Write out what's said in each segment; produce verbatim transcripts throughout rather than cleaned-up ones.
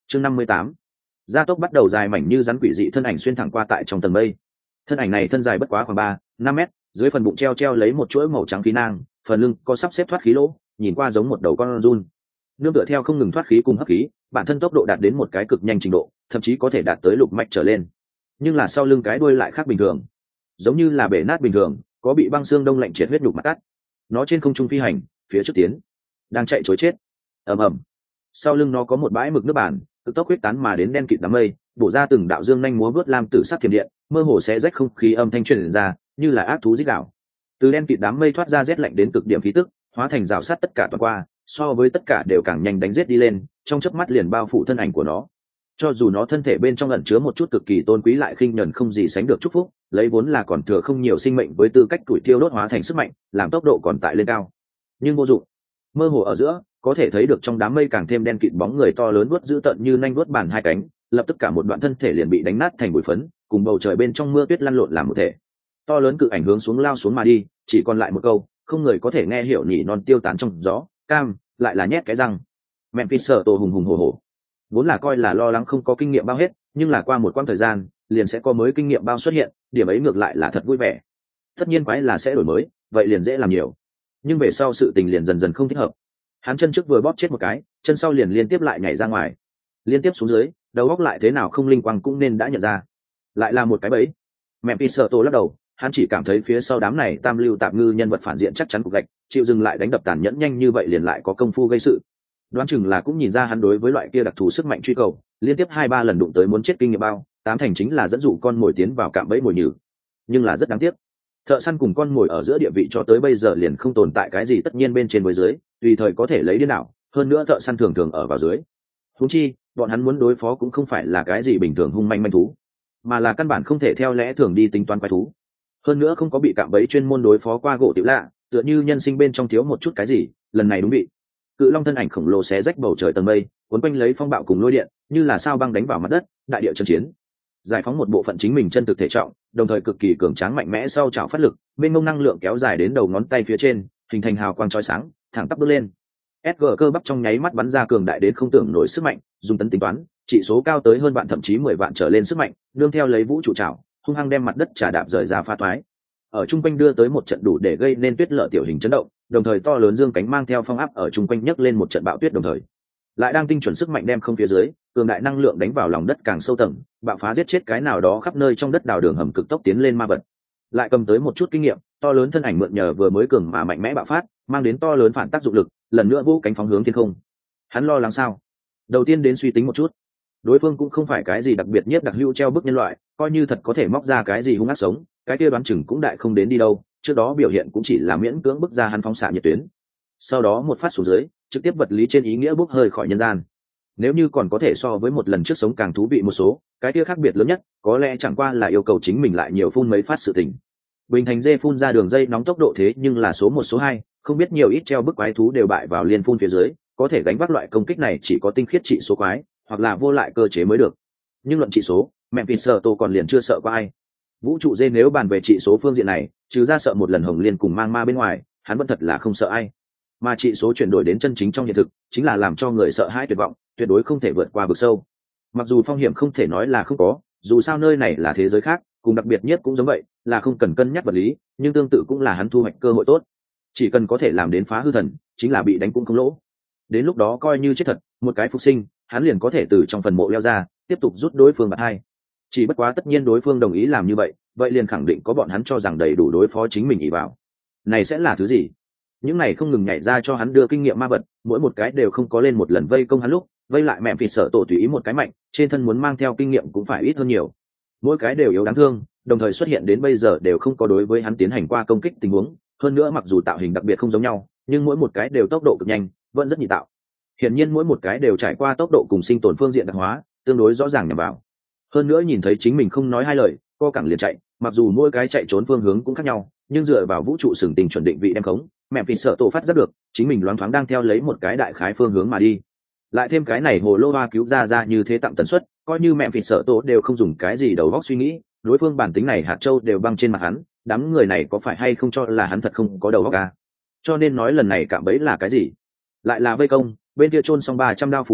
chương năm mươi tám, gia tốc bắt đầu dài mảnh như rắn quỷ dị thân ảnh xuyên thẳng qua tại trong tầng mây. Thân ảnh này thân dài bất quá khoảng ba năm mét, dưới phần bụng treo treo lấy một chuỗi màu trắng khí nang, phần lưng có sắp xếp thoát khí lỗ, nhìn qua giống một đầu con giun. Nương tựa theo không ngừng thoát khí cùng hấp khí, bản thân tốc độ đạt đến một cái cực nhanh trình độ, thậm chí có thể đạt tới lục mạch trở lên. Nhưng là sau lưng cái đuôi lại khác bình thường, giống như là bể nát bình thường, có bị băng xương đông lạnh triệt huyết nhục mặt cắt. Nó trên không trung phi hành, phía trước tiến, đang chạy trối chết. Ầm ầm. Sau lưng nó có một bãi mực nước bản, cực tốc huyết tán mà đến đen kịt đám mây, bổ ra từng đạo dương nhanh múa vớt lam tử sắc thiểm điện, mơ hồ xé rách không khí, âm thanh truyền ra, như là ác thú rít gào. Từ đen kịt đám mây thoát ra rét lạnh đến cực điểm khí tức, hóa thành rào sát tất cả toàn qua, so với tất cả đều càng nhanh đánh giết đi lên, trong chớp mắt liền bao phủ thân ảnh của nó. Cho dù nó thân thể bên trong ẩn chứa một chút cực kỳ tôn quý lại khinh nhẫn không gì sánh được chúc phúc, lấy vốn là còn thừa không nhiều sinh mệnh với tư cách tuổi thiêu đốt hóa thành sức mạnh, làm tốc độ còn tại lên cao. Nhưng vô dụng. Mơ hồ ở giữa, có thể thấy được trong đám mây càng thêm đen kịt bóng người to lớn vuốt dữ tợn như nanh vuốt bàn hai cánh, lập tức cả một đoạn thân thể liền bị đánh nát thành bụi phấn, cùng bầu trời bên trong mưa tuyết lăn lộn làm một thể. To lớn cự ảnh hướng xuống lao xuống mà đi, chỉ còn lại một câu, không người có thể nghe hiểu nhỉ non tiêu tán trong gió, cam, lại là nhét cái răng. Memphis sợ tổ hùng hùng hổ hổ. Vốn là coi là lo lắng không có kinh nghiệm bao hết, nhưng là qua một quãng thời gian, liền sẽ có mới kinh nghiệm bao xuất hiện, điểm ấy ngược lại là thật vui vẻ. Tất nhiên quái là sẽ đổi mới, vậy liền dễ làm nhiều. Nhưng về sau sự tình liền dần dần không thích hợp. Hắn chân trước vừa bóp chết một cái, chân sau liền liên tiếp lại nhảy ra ngoài. Liên tiếp xuống dưới, đầu góc lại thế nào không linh quang cũng nên đã nhận ra. Lại là một cái bẫy. Memphis sợ tổ lắc đầu, hắn chỉ cảm thấy phía sau đám này tam lưu tạp ngư nhân vật phản diện chắc chắn cục gạch, chịu dừng lại đánh đập tàn nhẫn nhanh như vậy liền lại có công phu gây sự. Đoán chừng là cũng nhìn ra hắn đối với loại kia đặc thù sức mạnh truy cầu, liên tiếp hai ba lần đụng tới muốn chết kinh nghiệm bao, tám thành chính là dẫn dụ con mồi tiến vào cạm bẫy mồi nhử. Nhưng là rất đáng tiếc, thợ săn cùng con mồi ở giữa địa vị cho tới bây giờ liền không tồn tại cái gì tất nhiên bên trên với dưới, tùy thời có thể lấy đi nào, hơn nữa thợ săn thường thường ở vào dưới. Huống chi, bọn hắn muốn đối phó cũng không phải là cái gì bình thường hung manh manh thú, mà là căn bản không thể theo lẽ thường đi tính toán quái thú. Hơn nữa không có bị cạm bẫy chuyên môn đối phó qua gỗ tiểu lạ, tựa như nhân sinh bên trong thiếu một chút cái gì, lần này đúng bị. Cự long thân ảnh khổng lồ xé rách bầu trời tầng mây, cuốn quanh lấy phong bạo cùng lôi điện, như là sao băng đánh vào mặt đất, đại địa chân chiến. Giải phóng một bộ phận chính mình chân thực thể trọng, đồng thời cực kỳ cường tráng mạnh mẽ sau chảo phát lực, bên ngông năng lượng kéo dài đến đầu ngón tay phía trên, hình thành hào quang chói sáng, thẳng tắp bước lên. ét giê cơ bắp trong nháy mắt bắn ra cường đại đến không tưởng nổi sức mạnh, dùng tấn tính toán, chỉ số cao tới hơn vạn thậm chí mười vạn trở lên sức mạnh, nương theo lấy vũ trụ chảo, hung hăng đem mặt đất trà đạp rời ra phá toái. Ở trung quanh đưa tới một trận đủ để gây nên tuyết lở tiểu hình chấn động, đồng thời to lớn dương cánh mang theo phong áp ở trung quanh nhấc lên một trận bão tuyết, đồng thời lại đang tinh chuẩn sức mạnh đem không phía dưới, cường đại năng lượng đánh vào lòng đất càng sâu tầng, bạo phá giết chết cái nào đó khắp nơi trong đất đào đường hầm cực tốc tiến lên ma vật. Lại cầm tới một chút kinh nghiệm, to lớn thân ảnh mượn nhờ vừa mới cường mà mạnh mẽ bạo phát, mang đến to lớn phản tác dụng lực, lần nữa vũ cánh phóng hướng thiên không. Hắn lo lắng sao? Đầu tiên đến suy tính một chút, đối phương cũng không phải cái gì đặc biệt nhất đặc hữu treo bức nhân loại, coi như thật có thể móc ra cái gì hung ác sống, cái kia đoán chừng cũng đại không đến đi đâu, trước đó biểu hiện cũng chỉ là miễn cưỡng bức ra hắn phóng xạ nhiệt tuyến. Sau đó một phát xuống dưới, trực tiếp vật lý trên ý nghĩa bốc hơi khỏi nhân gian. Nếu như còn có thể so với một lần trước sống càng thú vị một số, cái kia khác biệt lớn nhất, có lẽ chẳng qua là yêu cầu chính mình lại nhiều phun mấy phát sự tình. Bình thành dê phun ra đường dây nóng tốc độ thế nhưng là số một số hai, không biết nhiều ít treo bức quái thú đều bại vào liên phun phía dưới, có thể gánh vác loại công kích này chỉ có tinh khiết trị số quái, hoặc là vô lại cơ chế mới được. Nhưng luận trị số, Memphis sợ tổ còn liền chưa sợ qua ai. Vũ trụ dê nếu bàn về trị số phương diện này, trừ ra sợ một lần hồng liên cùng mang ma bên ngoài, hắn vẫn thật là không sợ ai. Mà trị số chuyển đổi đến chân chính trong hiện thực, chính là làm cho người sợ hãi tuyệt vọng, tuyệt đối không thể vượt qua vực sâu. Mặc dù phong hiểm không thể nói là không có, dù sao nơi này là thế giới khác, cùng đặc biệt nhất cũng giống vậy, là không cần cân nhắc vật lý, nhưng tương tự cũng là hắn thu hoạch cơ hội tốt. Chỉ cần có thể làm đến phá hư thần, chính là bị đánh cũng không lỗ. Đến lúc đó coi như chết thật, một cái phục sinh, hắn liền có thể từ trong phần mộ leo ra, tiếp tục rút đối phương bạt hai. Chỉ bất quá tất nhiên đối phương đồng ý làm như vậy, vậy liền khẳng định có bọn hắn cho rằng đầy đủ đối phó chính mình ý vào. Này sẽ là thứ gì? Những này không ngừng nhảy ra cho hắn đưa kinh nghiệm ma vật, mỗi một cái đều không có lên một lần vây công hắn lúc, vây lại mẹ Memphis sợ tổ tùy ý một cái mạnh, trên thân muốn mang theo kinh nghiệm cũng phải ít hơn nhiều. Mỗi cái đều yếu đáng thương, đồng thời xuất hiện đến bây giờ đều không có đối với hắn tiến hành qua công kích tình huống, hơn nữa mặc dù tạo hình đặc biệt không giống nhau, nhưng mỗi một cái đều tốc độ cực nhanh, vẫn rất nhị tạo. Hiển nhiên mỗi một cái đều trải qua tốc độ cùng sinh tồn phương diện đặc hóa, tương đối rõ ràng nhằm vào. Hơn nữa nhìn thấy chính mình không nói hai lời, co cẳng liền chạy, mặc dù mỗi cái chạy trốn phương hướng cũng khác nhau, nhưng dựa vào vũ trụ sừng tình chuẩn định vị đem khống, Memphis sợ tổ phát giác được, chính mình loáng thoáng đang theo lấy một cái đại khái phương hướng mà đi. Lại thêm cái này hồ lô hoa cứu ra ra như thế tặng tần suất, coi như Memphis sợ tổ đều không dùng cái gì đầu óc suy nghĩ, đối phương bản tính này hạt châu đều băng trên mặt hắn, đám người này có phải hay không cho là hắn thật không có đầu óc à? Cho nên nói lần này cạm bẫy là cái gì? Lại là vây công, bên kia chôn xong ba trăm đao phụ thủ,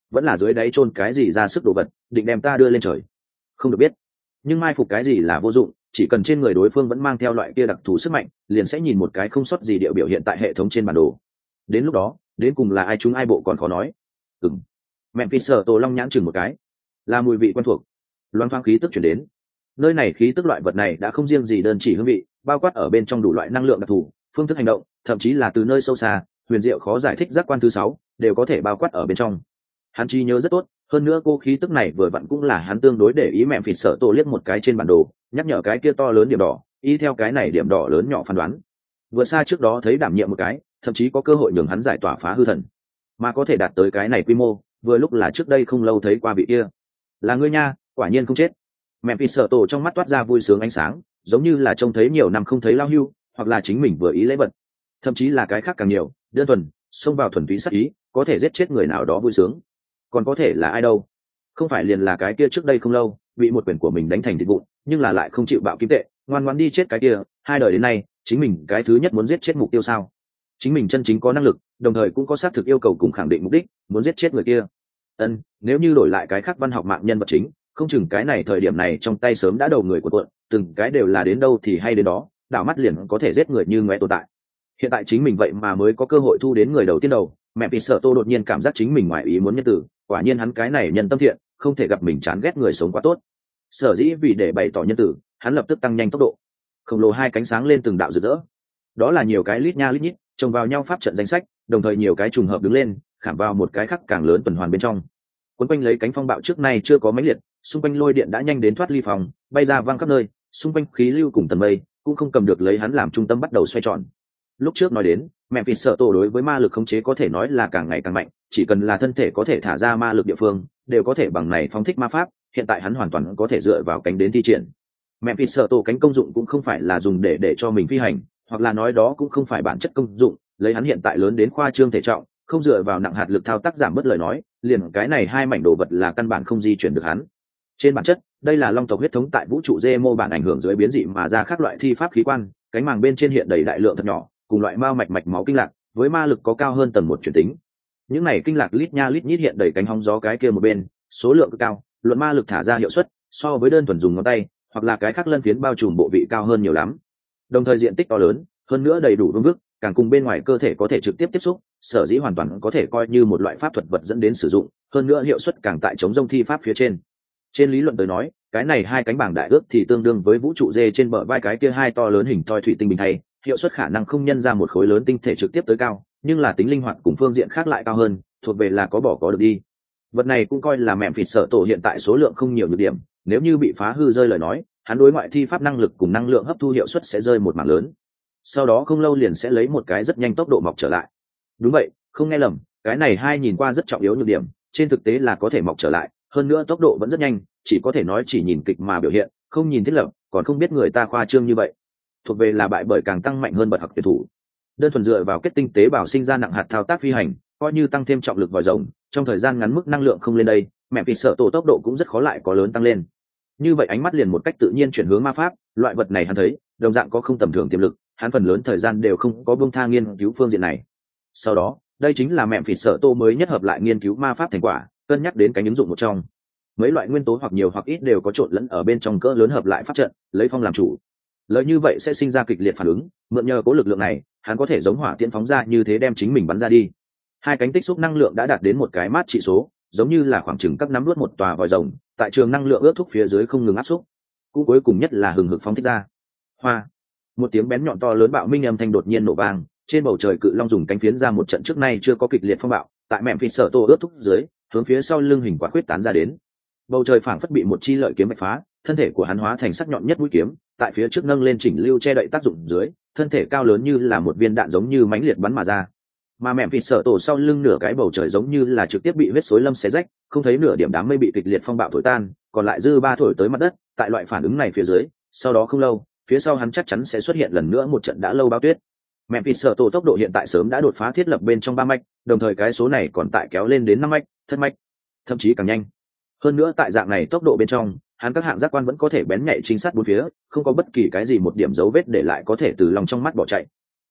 vẫn là dưới đáy chôn cái gì ra sức đồ vật định đem ta đưa lên trời? Không được biết. Nhưng mai phục cái gì là vô dụng, chỉ cần trên người đối phương vẫn mang theo loại kia đặc thù sức mạnh, liền sẽ nhìn một cái không sót gì địa biểu hiện tại hệ thống trên bản đồ. Đến lúc đó đến cùng là ai chúng ai bộ còn khó nói. Ừm. Memphis sợ tổ long nhãn chừng một cái, là mùi vị quen thuộc. Loan thoáng khí tức chuyển đến. Nơi này khí tức loại vật này đã không riêng gì đơn chỉ hương vị, bao quát ở bên trong đủ loại năng lượng đặc thù, phương thức hành động, thậm chí là từ nơi sâu xa huyền diệu khó giải thích giác quan thứ sáu đều có thể bao quát ở bên trong. Hắn trí nhớ rất tốt, hơn nữa cô khí tức này vừa vặn cũng là hắn tương đối để ý. Memphis sợ tổ liếc một cái trên bản đồ, nhắc nhở cái kia to lớn điểm đỏ, y theo cái này điểm đỏ lớn nhỏ phán đoán. Vừa xa trước đó thấy đảm nhiệm một cái, thậm chí có cơ hội nhường hắn giải tỏa phá hư thần, mà có thể đạt tới cái này quy mô, vừa lúc là trước đây không lâu thấy qua vị kia. Là ngươi nha, quả nhiên không chết. Memphis sợ tổ trong mắt toát ra vui sướng ánh sáng, giống như là trông thấy nhiều năm không thấy lao hưu, hoặc là chính mình vừa ý lễ vật, thậm chí là cái khác càng nhiều, đơn thuần xông vào thuần túy sắc ý, có thể giết chết người nào đó vui sướng. Còn có thể là ai đâu? Không phải liền là cái kia trước đây không lâu bị một quyền của mình đánh thành thịt vụn, nhưng là lại không chịu bạo kim tệ, ngoan ngoãn đi chết cái kia, hai đời đến nay chính mình cái thứ nhất muốn giết chết mục tiêu sao? Chính mình chân chính có năng lực, đồng thời cũng có xác thực yêu cầu cùng khẳng định mục đích, muốn giết chết người kia. Ân, nếu như đổi lại cái khác văn học mạng nhân vật chính, không chừng cái này thời điểm này trong tay sớm đã đầu người của tuộn, từng cái đều là đến đâu thì hay đến đó, đảo mắt liền có thể giết người như ngoé tồn tại. Hiện tại chính mình vậy mà mới có cơ hội thu đến người đầu tiên đầu. Mẹ vì sợ tô đột nhiên cảm giác chính mình ngoài ý muốn nhân tử, quả nhiên hắn cái này nhân tâm thiện, không thể gặp mình chán ghét người sống quá tốt. Sở dĩ vì để bày tỏ nhân tử, hắn lập tức tăng nhanh tốc độ, khổng lồ hai cánh sáng lên từng đạo rực rỡ. Đó là nhiều cái lít nha lít nhít chồng vào nhau pháp trận danh sách, đồng thời nhiều cái trùng hợp đứng lên, khảm vào một cái khác càng lớn tuần hoàn bên trong. Quấn quanh lấy cánh phong bạo trước nay chưa có mãnh liệt, xung quanh lôi điện đã nhanh đến thoát ly phòng, bay ra vang khắp nơi, xung quanh khí lưu cùng tầng mây cũng không cầm được lấy hắn làm trung tâm bắt đầu xoay tròn. Lúc trước nói đến, Memphis sợ tổ đối với ma lực khống chế có thể nói là càng ngày càng mạnh, chỉ cần là thân thể có thể thả ra ma lực địa phương, đều có thể bằng này phóng thích ma pháp. Hiện tại hắn hoàn toàn có thể dựa vào cánh đến thi triển. Memphis sợ tổ cánh công dụng cũng không phải là dùng để để cho mình phi hành, hoặc là nói đó cũng không phải bản chất công dụng. Lấy hắn hiện tại lớn đến khoa trương thể trọng, không dựa vào nặng hạt lực thao tác giảm bớt lời nói, liền cái này hai mảnh đồ vật là căn bản không di chuyển được hắn. Trên bản chất, đây là long tộc huyết thống tại vũ trụ dê mô bản ảnh hưởng dưới biến dị mà ra các loại thi pháp khí quan, cánh màng bên trên hiện đầy đại lượng thật nhỏ, cùng loại mao mạch mạch máu kinh lạc, với ma lực có cao hơn tầng một chuyển tính. Những này kinh lạc lít nha lít nhít hiện đầy cánh hóng gió cái kia một bên, số lượng cực cao, luận ma lực thả ra hiệu suất so với đơn thuần dùng ngón tay hoặc là cái khác lân phiến bao trùm bộ vị cao hơn nhiều lắm. Đồng thời diện tích to lớn, hơn nữa đầy đủ vương vức, càng cùng bên ngoài cơ thể có thể trực tiếp tiếp xúc, sở dĩ hoàn toàn có thể coi như một loại pháp thuật vật dẫn đến sử dụng, hơn nữa hiệu suất càng tại chống rông thi pháp phía trên. Trên lý luận tới nói, cái này hai cánh bảng đại ước thì tương đương với vũ trụ dê trên bờ vai cái kia hai to lớn hình thoi thủy tinh bình thay, hiệu suất khả năng không nhân ra một khối lớn tinh thể trực tiếp tới cao, nhưng là tính linh hoạt cùng phương diện khác lại cao hơn, thuộc về là có bỏ có được đi. Vật này cũng coi là mẹm phịt sợ tổ hiện tại số lượng không nhiều nhược điểm, nếu như bị phá hư rơi lời nói, hắn đối ngoại thi pháp năng lực cùng năng lượng hấp thu hiệu suất sẽ rơi một mảng lớn. Sau đó không lâu liền sẽ lấy một cái rất nhanh tốc độ mọc trở lại. Đúng vậy, không nghe lầm, cái này hai nhìn qua rất trọng yếu nhược điểm, trên thực tế là có thể mọc trở lại, hơn nữa tốc độ vẫn rất nhanh, chỉ có thể nói chỉ nhìn kịch mà biểu hiện, không nhìn thiết lập, còn không biết người ta khoa trương như vậy. Thuộc về là bại bởi càng tăng mạnh hơn bật học tuyển thủ. Đơn thuần dựa vào kết tinh tế bào sinh ra nặng hạt thao tác phi hành, coi như tăng thêm trọng lực vòi rồng, trong thời gian ngắn mức năng lượng không lên đây, mẹ vì sợ tổ tốc độ cũng rất khó lại có lớn tăng lên. Như vậy ánh mắt liền một cách tự nhiên chuyển hướng ma pháp, loại vật này hắn thấy, đồng dạng có không tầm thường tiềm lực, hắn phần lớn thời gian đều không có buông tha nghiên cứu phương diện này. Sau đó, đây chính là mẹ vì sợ tổ mới nhất hợp lại nghiên cứu ma pháp thành quả, cân nhắc đến cái ứng dụng một trong. Mấy loại nguyên tố hoặc nhiều hoặc ít đều có trộn lẫn ở bên trong cỡ lớn hợp lại pháp trận, lấy phong làm chủ. Lợi như vậy sẽ sinh ra kịch liệt phản ứng, mượn nhờ cố lực lượng này, hắn có thể giống hỏa tiễn phóng ra như thế đem chính mình bắn ra đi. Hai cánh tích xúc năng lượng đã đạt đến một cái mát trị số, giống như là khoảng chừng các nắm nuốt một tòa vòi rồng, tại trường năng lượng ướt thúc phía dưới không ngừng áp xúc. Cũng cuối cùng nhất là hừng hực phóng thích ra. Hoa, một tiếng bén nhọn to lớn bạo minh âm thanh đột nhiên nổ vang, trên bầu trời cự long dùng cánh phiến ra một trận trước nay chưa có kịch liệt phong bạo, tại mẹm phi sở tô ướt thúc dưới, hướng phía sau lưng hình quả quyết tán ra đến. Bầu trời phảng phất bị một chi lợi kiếm bạch phá, thân thể của hắn hóa thành sắc nhọn nhất mũi kiếm, tại phía trước nâng lên chỉnh lưu che đậy tác dụng dưới, thân thể cao lớn như là một viên đạn giống như mãnh liệt bắn mà ra. Mà mẹm vịt sợ tổ sau lưng nửa cái bầu trời giống như là trực tiếp bị huyết xối lâm xé rách, không thấy nửa điểm đám mây bị kịch liệt phong bạo thổi tan, còn lại dư ba thổi tới mặt đất. Tại loại phản ứng này phía dưới, sau đó không lâu, phía sau hắn chắc chắn sẽ xuất hiện lần nữa một trận đã lâu bao tuyết. Mẹm vịt sợ tổ tốc độ hiện tại sớm đã đột phá thiết lập bên trong ba mạch, đồng thời cái số này còn tại kéo lên đến năm mạch, thất mạch, thậm chí càng nhanh. Hơn nữa tại dạng này tốc độ bên trong, hắn các hạng giác quan vẫn có thể bén nhạy trinh sát bốn phía, không có bất kỳ cái gì một điểm dấu vết để lại có thể từ lòng trong mắt bỏ chạy.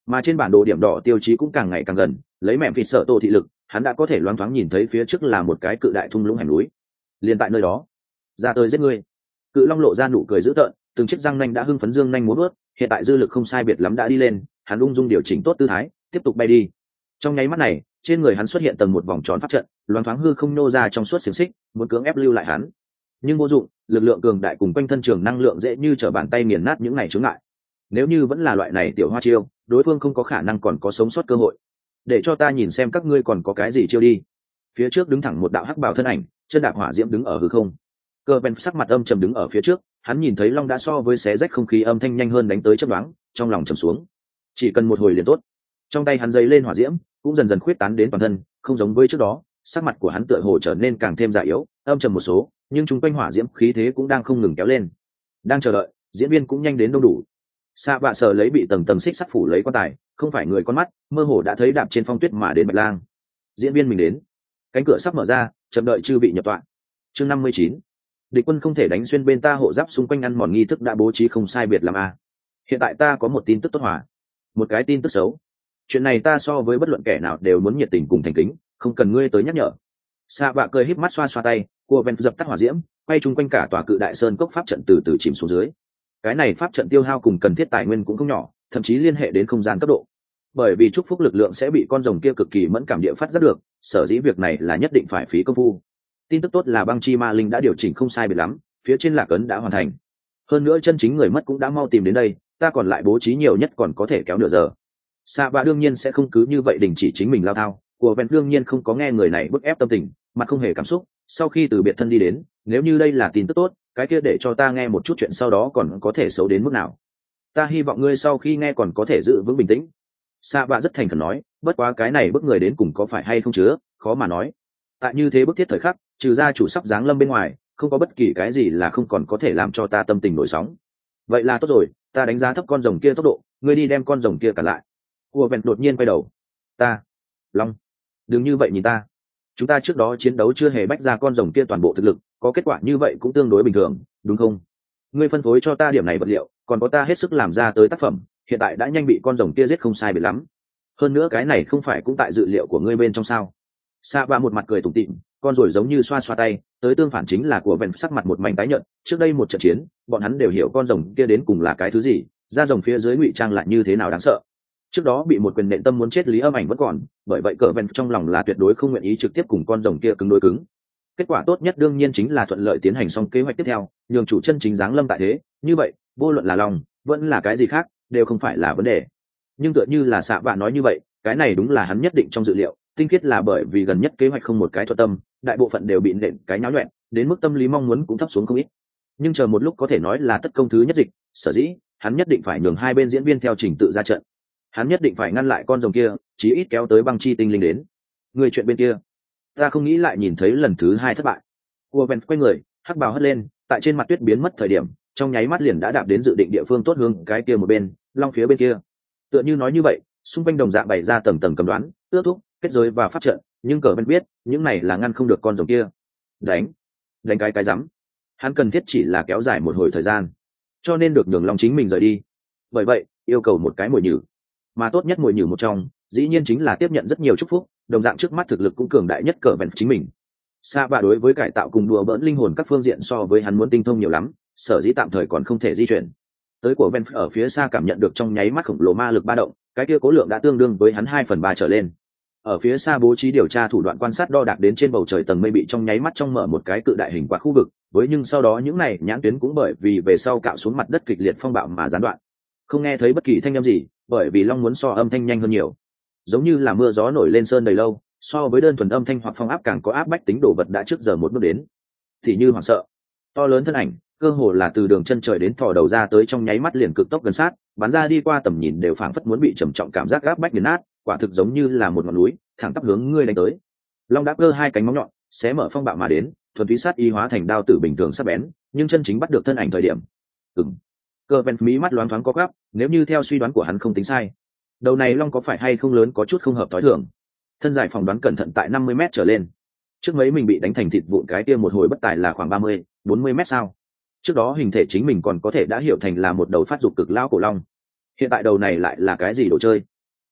Mà trên bản đồ điểm đỏ tiêu chí cũng càng ngày càng gần, lấy mẹ phịt sợ tổ thị lực, hắn đã có thể loáng thoáng nhìn thấy phía trước là một cái cự đại thung lũng hẻm núi. Liền tại nơi đó, ra tới giết ngươi. Cự long lộ ra nụ cười dữ tợn, từng chiếc răng nanh đã hưng phấn dương nanh muốn ướt, hiện tại dư lực không sai biệt lắm đã đi lên, hắn ung dung điều chỉnh tốt tư thái, tiếp tục bay đi. Trong nháy mắt này, trên người hắn xuất hiện tầng một vòng tròn pháp trận, loáng thoáng hư không nô ra trong suốt xiềng xích, muốn cưỡng ép lưu lại hắn. Nhưng vô dụng, lực lượng cường đại cùng quanh thân trường năng lượng dễ như trở bàn tay nghiền nát những này chướng ngại. Nếu như vẫn là loại này tiểu hoa chiêu, đối phương không có khả năng còn có sống sót cơ hội. Để cho ta nhìn xem các ngươi còn có cái gì chiêu đi. Phía trước đứng thẳng một đạo hắc bào thân ảnh, chân đạp hỏa diễm đứng ở hư không. Cơ Ben sắc mặt âm trầm đứng ở phía trước, hắn nhìn thấy long đã so với xé rách không khí âm thanh nhanh hơn đánh tới chớp nhoáng, trong lòng trầm xuống. Chỉ cần một hồi liền tốt. Trong tay hắn giấy lên hỏa diễm, cũng dần dần khuyết tán đến toàn thân, không giống với trước đó, sắc mặt của hắn tựa hồ trở nên càng thêm già yếu, âm trầm một số, nhưng chúng quanh hỏa diễm khí thế cũng đang không ngừng kéo lên. Đang chờ đợi, diễn viên cũng nhanh đến đông đủ. Sa Vạ Sở lấy bị tầng tầng xích sắt phủ lấy quan tài, không phải người con mắt, mơ hồ đã thấy đạp trên phong tuyết mà đến Bạch Lang. Diễn viên mình đến. Cánh cửa sắp mở ra, chậm đợi chư vị nhập tọa. Chương năm mươi chín. Địch quân không thể đánh xuyên bên ta, hộ giáp xung quanh ăn mòn nghi thức đã bố trí không sai biệt làm a. Hiện tại ta có một tin tức tốt hòa, một cái tin tức xấu. Chuyện này ta so với bất luận kẻ nào đều muốn nhiệt tình cùng thành kính, không cần ngươi tới nhắc nhở. Sa Vạ cười híp mắt xoa xoa tay, của ven dập tắt hỏa diễm, quay chung quanh cả tòa cự đại sơn cốc pháp trận từ từ chìm xuống dưới. Cái này pháp trận tiêu hao cùng cần thiết tài nguyên cũng không nhỏ, thậm chí liên hệ đến không gian cấp độ. Bởi vì chúc phúc lực lượng sẽ bị con rồng kia cực kỳ mẫn cảm địa phát giác được, sở dĩ việc này là nhất định phải phí công phu. Tin tức tốt là băng chi ma linh đã điều chỉnh không sai biệt lắm, phía trên lạc ấn đã hoàn thành. Hơn nữa chân chính người mất cũng đã mau tìm đến đây, ta còn lại bố trí nhiều nhất còn có thể kéo nửa giờ. Sa Vạ đương nhiên sẽ không cứ như vậy đình chỉ chính mình lao thao, của ven đương nhiên không có nghe người này bức ép tâm tình, mà không hề cảm xúc. Sau khi từ biệt thân đi đến, nếu như đây là tin tức tốt, cái kia để cho ta nghe một chút chuyện sau đó còn có thể xấu đến mức nào. Ta hy vọng ngươi sau khi nghe còn có thể giữ vững bình tĩnh. Sa Vạ rất thành khẩn nói, bất quá cái này bức người đến cùng có phải hay không chứa, khó mà nói. Tại như thế bức thiết thời khắc, trừ ra chủ sắp giáng lâm bên ngoài, không có bất kỳ cái gì là không còn có thể làm cho ta tâm tình nổi sóng. Vậy là tốt rồi, ta đánh giá thấp con rồng kia tốc độ, ngươi đi đem con rồng kia cả lại. Cua vẹn đột nhiên quay đầu. Ta, Long, đừng như vậy nhìn ta. Chúng ta trước đó chiến đấu chưa hề bách ra con rồng kia toàn bộ thực lực, có kết quả như vậy cũng tương đối bình thường, đúng không? Ngươi phân phối cho ta điểm này vật liệu, còn có ta hết sức làm ra tới tác phẩm, hiện tại đã nhanh bị con rồng kia giết không sai biệt lắm. Hơn nữa cái này không phải cũng tại dự liệu của ngươi bên trong sao? Sa Vạ một mặt cười tủm tỉm, con rồi giống như xoa xoa tay, tới tương phản chính là của vẹn sắc mặt một mảnh tái nhợt. Trước đây một trận chiến, bọn hắn đều hiểu con rồng kia đến cùng là cái thứ gì, da rồng phía dưới ngụy trang lại như thế nào đáng sợ. Trước đó bị một quyền nện tâm muốn chết Lý Âm Ảnh vẫn còn, bởi vậy cờ vẹn trong lòng là tuyệt đối không nguyện ý trực tiếp cùng con rồng kia cứng đối cứng. Kết quả tốt nhất đương nhiên chính là thuận lợi tiến hành xong kế hoạch tiếp theo, nhường chủ chân chính giáng lâm tại thế. Như vậy, vô luận là lòng, vẫn là cái gì khác, đều không phải là vấn đề. Nhưng tựa như là Sa Vạ nói như vậy, cái này đúng là hắn nhất định trong dự liệu, tinh khiết là bởi vì gần nhất kế hoạch không một cái thuận tâm, đại bộ phận đều bị nện cái nháo nhuẹn, đến mức tâm lý mong muốn cũng thấp xuống không ít. Nhưng chờ một lúc có thể nói là tất công thứ nhất dịch, sở dĩ hắn nhất định phải nhường hai bên diễn viên theo trình tự ra trận. Hắn nhất định phải ngăn lại con rồng kia, chí ít kéo tới băng chi tinh linh đến. Người chuyện bên kia, ta không nghĩ lại nhìn thấy lần thứ hai thất bại. Cua ven quay người, hắc bào hất lên, tại trên mặt tuyết biến mất thời điểm, trong nháy mắt liền đã đạp đến dự định địa phương tốt hướng cái kia một bên, long phía bên kia. Tựa như nói như vậy, xung quanh đồng dạng bày ra tầng tầng cầm đoán, ước thúc, kết giới và pháp trận, nhưng cờ bên biết, những này là ngăn không được con rồng kia. Đánh, đánh cái cái rắm. Hắn cần thiết chỉ là kéo dài một hồi thời gian, cho nên được nhường long chính mình rời đi. Bởi vậy, yêu cầu một cái mồi nhử, mà tốt nhất mồi nhử một trong, dĩ nhiên chính là tiếp nhận rất nhiều chúc phúc, đồng dạng trước mắt thực lực cũng cường đại nhất cờ bèn chính mình. Sa Vạ đối với cải tạo cùng đùa bỡn linh hồn các phương diện so với hắn muốn tinh thông nhiều lắm, sở dĩ tạm thời còn không thể di chuyển. Tới của Ben ở phía xa cảm nhận được trong nháy mắt khổng lồ ma lực ba động, cái kia cố lượng đã tương đương với hắn hai phần ba trở lên. Ở phía xa bố trí điều tra thủ đoạn quan sát đo đạc đến trên bầu trời tầng mây bị trong nháy mắt trong mở một cái cự đại hình quạt khu vực, với nhưng sau đó những này nhãn tuyến cũng bởi vì về sau cạo xuống mặt đất kịch liệt phong bạo mà gián đoạn. Không nghe thấy bất kỳ thanh âm gì, bởi vì long muốn so âm thanh nhanh hơn nhiều. Giống như là mưa gió nổi lên sơn đầy lâu, so với đơn thuần âm thanh hoặc phong áp càng có áp bách tính đồ vật đã trước giờ một bước đến. Thì như hoảng sợ, to lớn thân ảnh, cơ hồ là từ đường chân trời đến thò đầu ra tới trong nháy mắt liền cực tốc gần sát, bắn ra đi qua tầm nhìn đều phảng phất muốn bị trầm trọng cảm giác áp bách nghiền nát, quả thực giống như là một ngọn núi, thẳng tắp hướng ngươi đánh tới. Long đã cơ hai cánh móng nhọn, xé mở phong bạo mà đến, thuần túy sát y hóa thành đao tử bình thường sắc bén, nhưng chân chính bắt được thân ảnh thời điểm. Ừm. Cơ ven mí mắt loáng thoáng có gắp, nếu như theo suy đoán của hắn không tính sai, đầu này long có phải hay không lớn có chút không hợp thói thường. Thân dài phỏng đoán cẩn thận tại năm mươi mét trở lên. Trước mấy mình bị đánh thành thịt vụn cái kia một hồi bất tài là khoảng ba mươi, bốn mươi mét sao? Trước đó hình thể chính mình còn có thể đã hiểu thành là một đầu phát dục cực lao cổ long. Hiện tại đầu này lại là cái gì đồ chơi,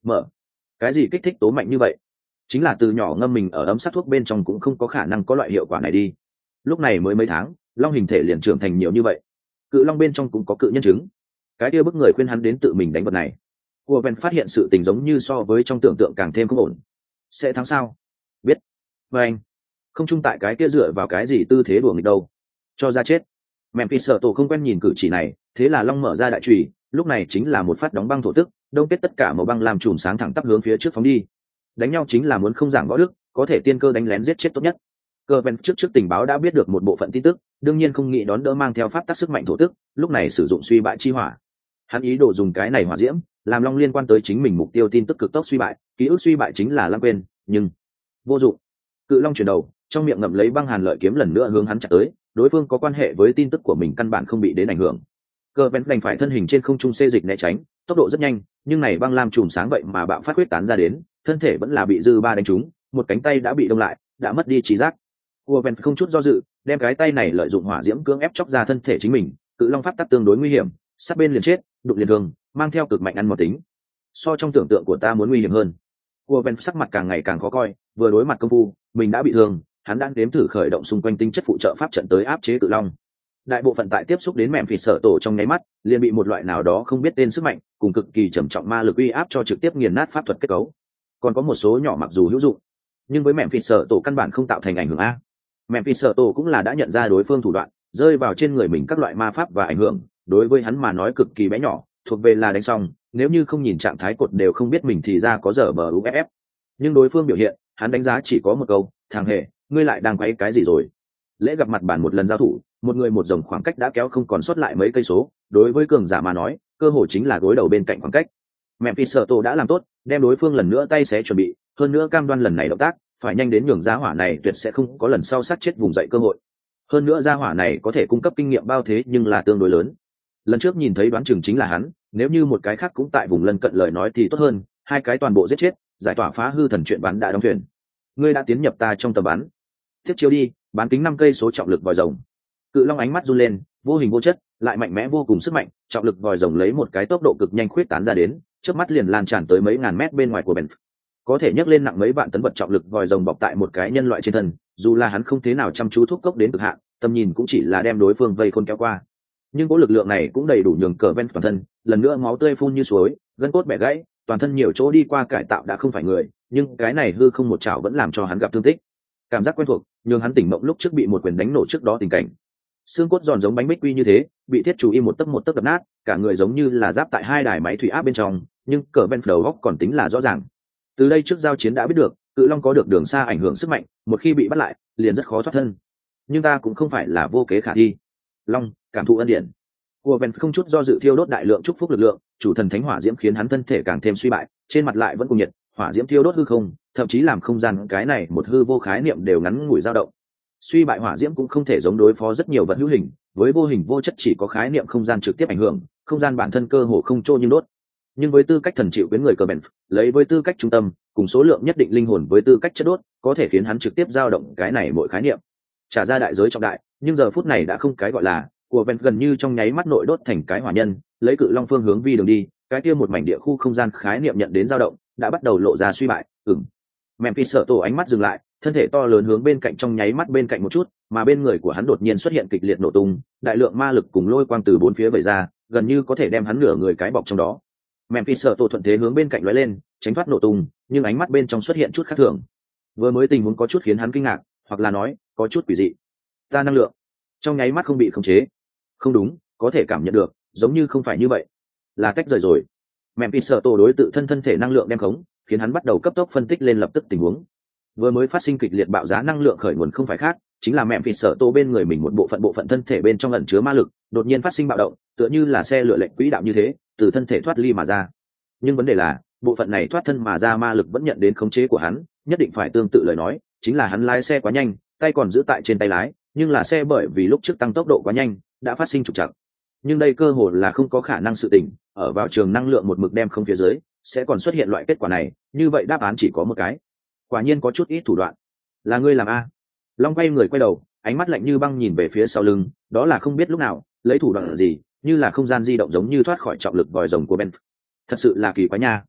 mở. Cái gì kích thích tố mạnh như vậy? Chính là từ nhỏ ngâm mình ở ấm sắc thuốc bên trong cũng không có khả năng có loại hiệu quả này đi. Lúc này mới mấy tháng, long hình thể liền trưởng thành nhiều như vậy. Cự long bên trong cũng có cự nhân chứng. Cái kia bức người khuyên hắn đến tự mình đánh vật này. Cua ven phát hiện sự tình giống như so với trong tưởng tượng càng thêm không ổn. Sẽ thắng sao? Biết. Và anh không chung tại cái kia dựa vào cái gì tư thế đùa nghịch đâu. Cho ra chết. Memphis sợ tổ không quen nhìn cử chỉ này, thế là long mở ra đại chùy, lúc này chính là một phát đóng băng thổ tức, đông kết tất cả màu băng làm chùm sáng thẳng tắp hướng phía trước phóng đi. Đánh nhau chính là muốn không giảng võ đức, có thể tiên cơ đánh lén giết chết tốt nhất. Cơ ven trước trước tình báo đã biết được một bộ phận tin tức, đương nhiên không nghĩ đón đỡ mang theo pháp tắc sức mạnh thổ tức, lúc này sử dụng suy bại chi hỏa. Hắn ý đồ dùng cái này hỏa diễm, làm long liên quan tới chính mình mục tiêu tin tức cực tốc suy bại, ký ức suy bại chính là lãng quên, nhưng vô dụng. Cự long chuyển đầu, trong miệng ngậm lấy băng hàn lợi kiếm lần nữa hướng hắn chặt tới, đối phương có quan hệ với tin tức của mình căn bản không bị đến ảnh hưởng. Cơ ven đành phải thân hình trên không trung xê dịch né tránh, tốc độ rất nhanh, nhưng này băng lam chùm sáng vậy mà bạo phát huyết tán ra đến, thân thể vẫn là bị dư ba đánh trúng, một cánh tay đã bị đông lại, đã mất đi trí giác. Cua ven không chút do dự, đem cái tay này lợi dụng hỏa diễm cưỡng ép chọc ra thân thể chính mình, cự long pháp tắc tương đối nguy hiểm, sát bên liền chết, đụng liền thương, mang theo cực mạnh ăn mòn tính. So trong tưởng tượng của ta muốn nguy hiểm hơn. Cua ven sắc mặt càng ngày càng khó coi, vừa đối mặt công phu, mình đã bị thương, hắn đang đếm thử khởi động xung quanh tinh chất phụ trợ pháp trận tới áp chế cự long. Đại bộ phận tại tiếp xúc đến mẹm phì sợ tổ trong nháy mắt, liền bị một loại nào đó không biết tên sức mạnh, cùng cực kỳ trầm trọng ma lực uy áp cho trực tiếp nghiền nát pháp thuật kết cấu. Còn có một số nhỏ mặc dù hữu dụng, nhưng với mẹm phì sợ tổ căn bản không tạo thành ảnh hưởng a. Mẹm phì sợ tổ cũng là đã nhận ra đối phương thủ đoạn, rơi vào trên người mình các loại ma pháp và ảnh hưởng, đối với hắn mà nói cực kỳ bé nhỏ, thuộc về là đánh xong, nếu như không nhìn trạng thái cột đều không biết mình thì ra có giờ bờ u ép ép. Nhưng đối phương biểu hiện, hắn đánh giá chỉ có một câu, thằng hề, ngươi lại đang quấy cái gì rồi? Lễ gặp mặt bản một lần giao thủ, một người một dòng khoảng cách đã kéo không còn sót lại mấy cây số, đối với cường giả mà nói, cơ hội chính là gối đầu bên cạnh khoảng cách. Memphis Serto đã làm tốt, đem đối phương lần nữa tay xé chuẩn bị, hơn nữa cam đoan lần này động tác, phải nhanh đến nhường gia hỏa này tuyệt sẽ không có lần sau sát chết vùng dậy cơ hội. Hơn nữa gia hỏa này có thể cung cấp kinh nghiệm bao thế nhưng là tương đối lớn. Lần trước nhìn thấy đoán chừng chính là hắn, nếu như một cái khác cũng tại vùng lân cận lời nói thì tốt hơn, hai cái toàn bộ giết chết, giải tỏa phá hư thần chuyện bắn đã đóng thuyền. Ngươi đã tiến nhập ta trong tầm bắn. Tiếp chiếu đi, bán kính năm cây số trọng lực vòi rồng. Cự long ánh mắt run lên, vô hình vô chất, lại mạnh mẽ vô cùng sức mạnh, trọng lực vòi rồng lấy một cái tốc độ cực nhanh khuyết tán ra đến, trước mắt liền lan tràn tới mấy ngàn mét bên ngoài của Benf. Có thể nhấc lên nặng mấy vạn tấn vật trọng lực vòi rồng bọc tại một cái nhân loại trên thân, dù là hắn không thế nào chăm chú thuốc cốc đến cực hạn, tầm nhìn cũng chỉ là đem đối phương vây khôn kéo qua. Nhưng có lực lượng này cũng đầy đủ nhường cờ Benf toàn thân, lần nữa máu tươi phun như suối, gân cốt bẻ gãy, toàn thân nhiều chỗ đi qua cải tạo đã không phải người, nhưng cái này hư không một chảo vẫn làm cho hắn gặp thương tích. Cảm giác quen thuộc, nhường hắn tỉnh mộng lúc trước bị một quyền đánh nổ trước đó tình cảnh. Xương cốt giòn giống bánh bích quy như thế, bị thiết chủ y một tấc một tấc đập nát, cả người giống như là giáp tại hai đài máy thủy áp bên trong, nhưng cờ bên đầu góc còn tính là rõ ràng. Từ đây trước giao chiến đã biết được, cự long có được đường xa ảnh hưởng sức mạnh, một khi bị bắt lại, liền rất khó thoát thân. Nhưng ta cũng không phải là vô kế khả thi. Long, cảm thụ ân điển. Cua Ben không chút do dự thiêu đốt đại lượng chúc phúc lực lượng, chủ thần thánh hỏa diễm khiến hắn thân thể càng thêm suy bại, trên mặt lại vẫn cùng nhiệt, hỏa diễm thiêu đốt hư không, thậm chí làm không gian cái này một hư vô khái niệm đều ngắn ngủi dao động. Suy bại hỏa diễm cũng không thể giống đối phó rất nhiều vật hữu hình, với vô hình vô chất chỉ có khái niệm không gian trực tiếp ảnh hưởng, không gian bản thân cơ hồ không trô nhưng đốt. Nhưng với tư cách thần chịu quyến người cờ bèn, lấy với tư cách trung tâm, cùng số lượng nhất định linh hồn với tư cách chất đốt, có thể khiến hắn trực tiếp dao động cái này mỗi khái niệm. Trả ra đại giới trọng đại, nhưng giờ phút này đã không cái gọi là, của bèn gần như trong nháy mắt nội đốt thành cái hỏa nhân, lấy cự long phương hướng vi đường đi, cái kia một mảnh địa khu không gian khái niệm nhận đến dao động, đã bắt đầu lộ ra suy bại, ừm. Memphis sợ tổ ánh mắt dừng lại, thân thể to lớn hướng bên cạnh trong nháy mắt bên cạnh một chút, mà bên người của hắn đột nhiên xuất hiện kịch liệt nổ tung, đại lượng ma lực cùng lôi quang từ bốn phía vẩy ra, gần như có thể đem hắn nửa người cái bọc trong đó. Memphis sợ tổ thuận thế hướng bên cạnh lóe lên, tránh thoát nổ tung, nhưng ánh mắt bên trong xuất hiện chút khác thường. Vừa mới tình huống có chút khiến hắn kinh ngạc, hoặc là nói, có chút quỷ dị. Ta năng lượng trong nháy mắt không bị khống chế. Không đúng, có thể cảm nhận được, giống như không phải như vậy. Là tách rời rồi. Memphis sợ tổ đối tự thân thân thể năng lượng đem khống, khiến hắn bắt đầu cấp tốc phân tích lên lập tức tình huống. Vừa mới phát sinh kịch liệt bạo giá năng lượng khởi nguồn không phải khác, chính là Memphis sợ tổ bên người mình một bộ phận bộ phận thân thể bên trong ẩn chứa ma lực, đột nhiên phát sinh bạo động, tựa như là xe lửa lệnh quỹ đạo như thế, từ thân thể thoát ly mà ra. Nhưng vấn đề là, bộ phận này thoát thân mà ra ma lực vẫn nhận đến khống chế của hắn, nhất định phải tương tự lời nói, chính là hắn lái xe quá nhanh, tay còn giữ tại trên tay lái, nhưng là xe bởi vì lúc trước tăng tốc độ quá nhanh, đã phát sinh trục trặc. Nhưng đây cơ hội là không có khả năng sự tình, ở vào trường năng lượng một mực đem không phía dưới, sẽ còn xuất hiện loại kết quả này, như vậy đáp án chỉ có một cái. Quả nhiên có chút ít thủ đoạn. Là ngươi làm a? Long quay người quay đầu, ánh mắt lạnh như băng nhìn về phía sau lưng, đó là không biết lúc nào, lấy thủ đoạn gì, như là không gian di động giống như thoát khỏi trọng lực vòi rồng của Ben. Thật sự là kỳ quá nha.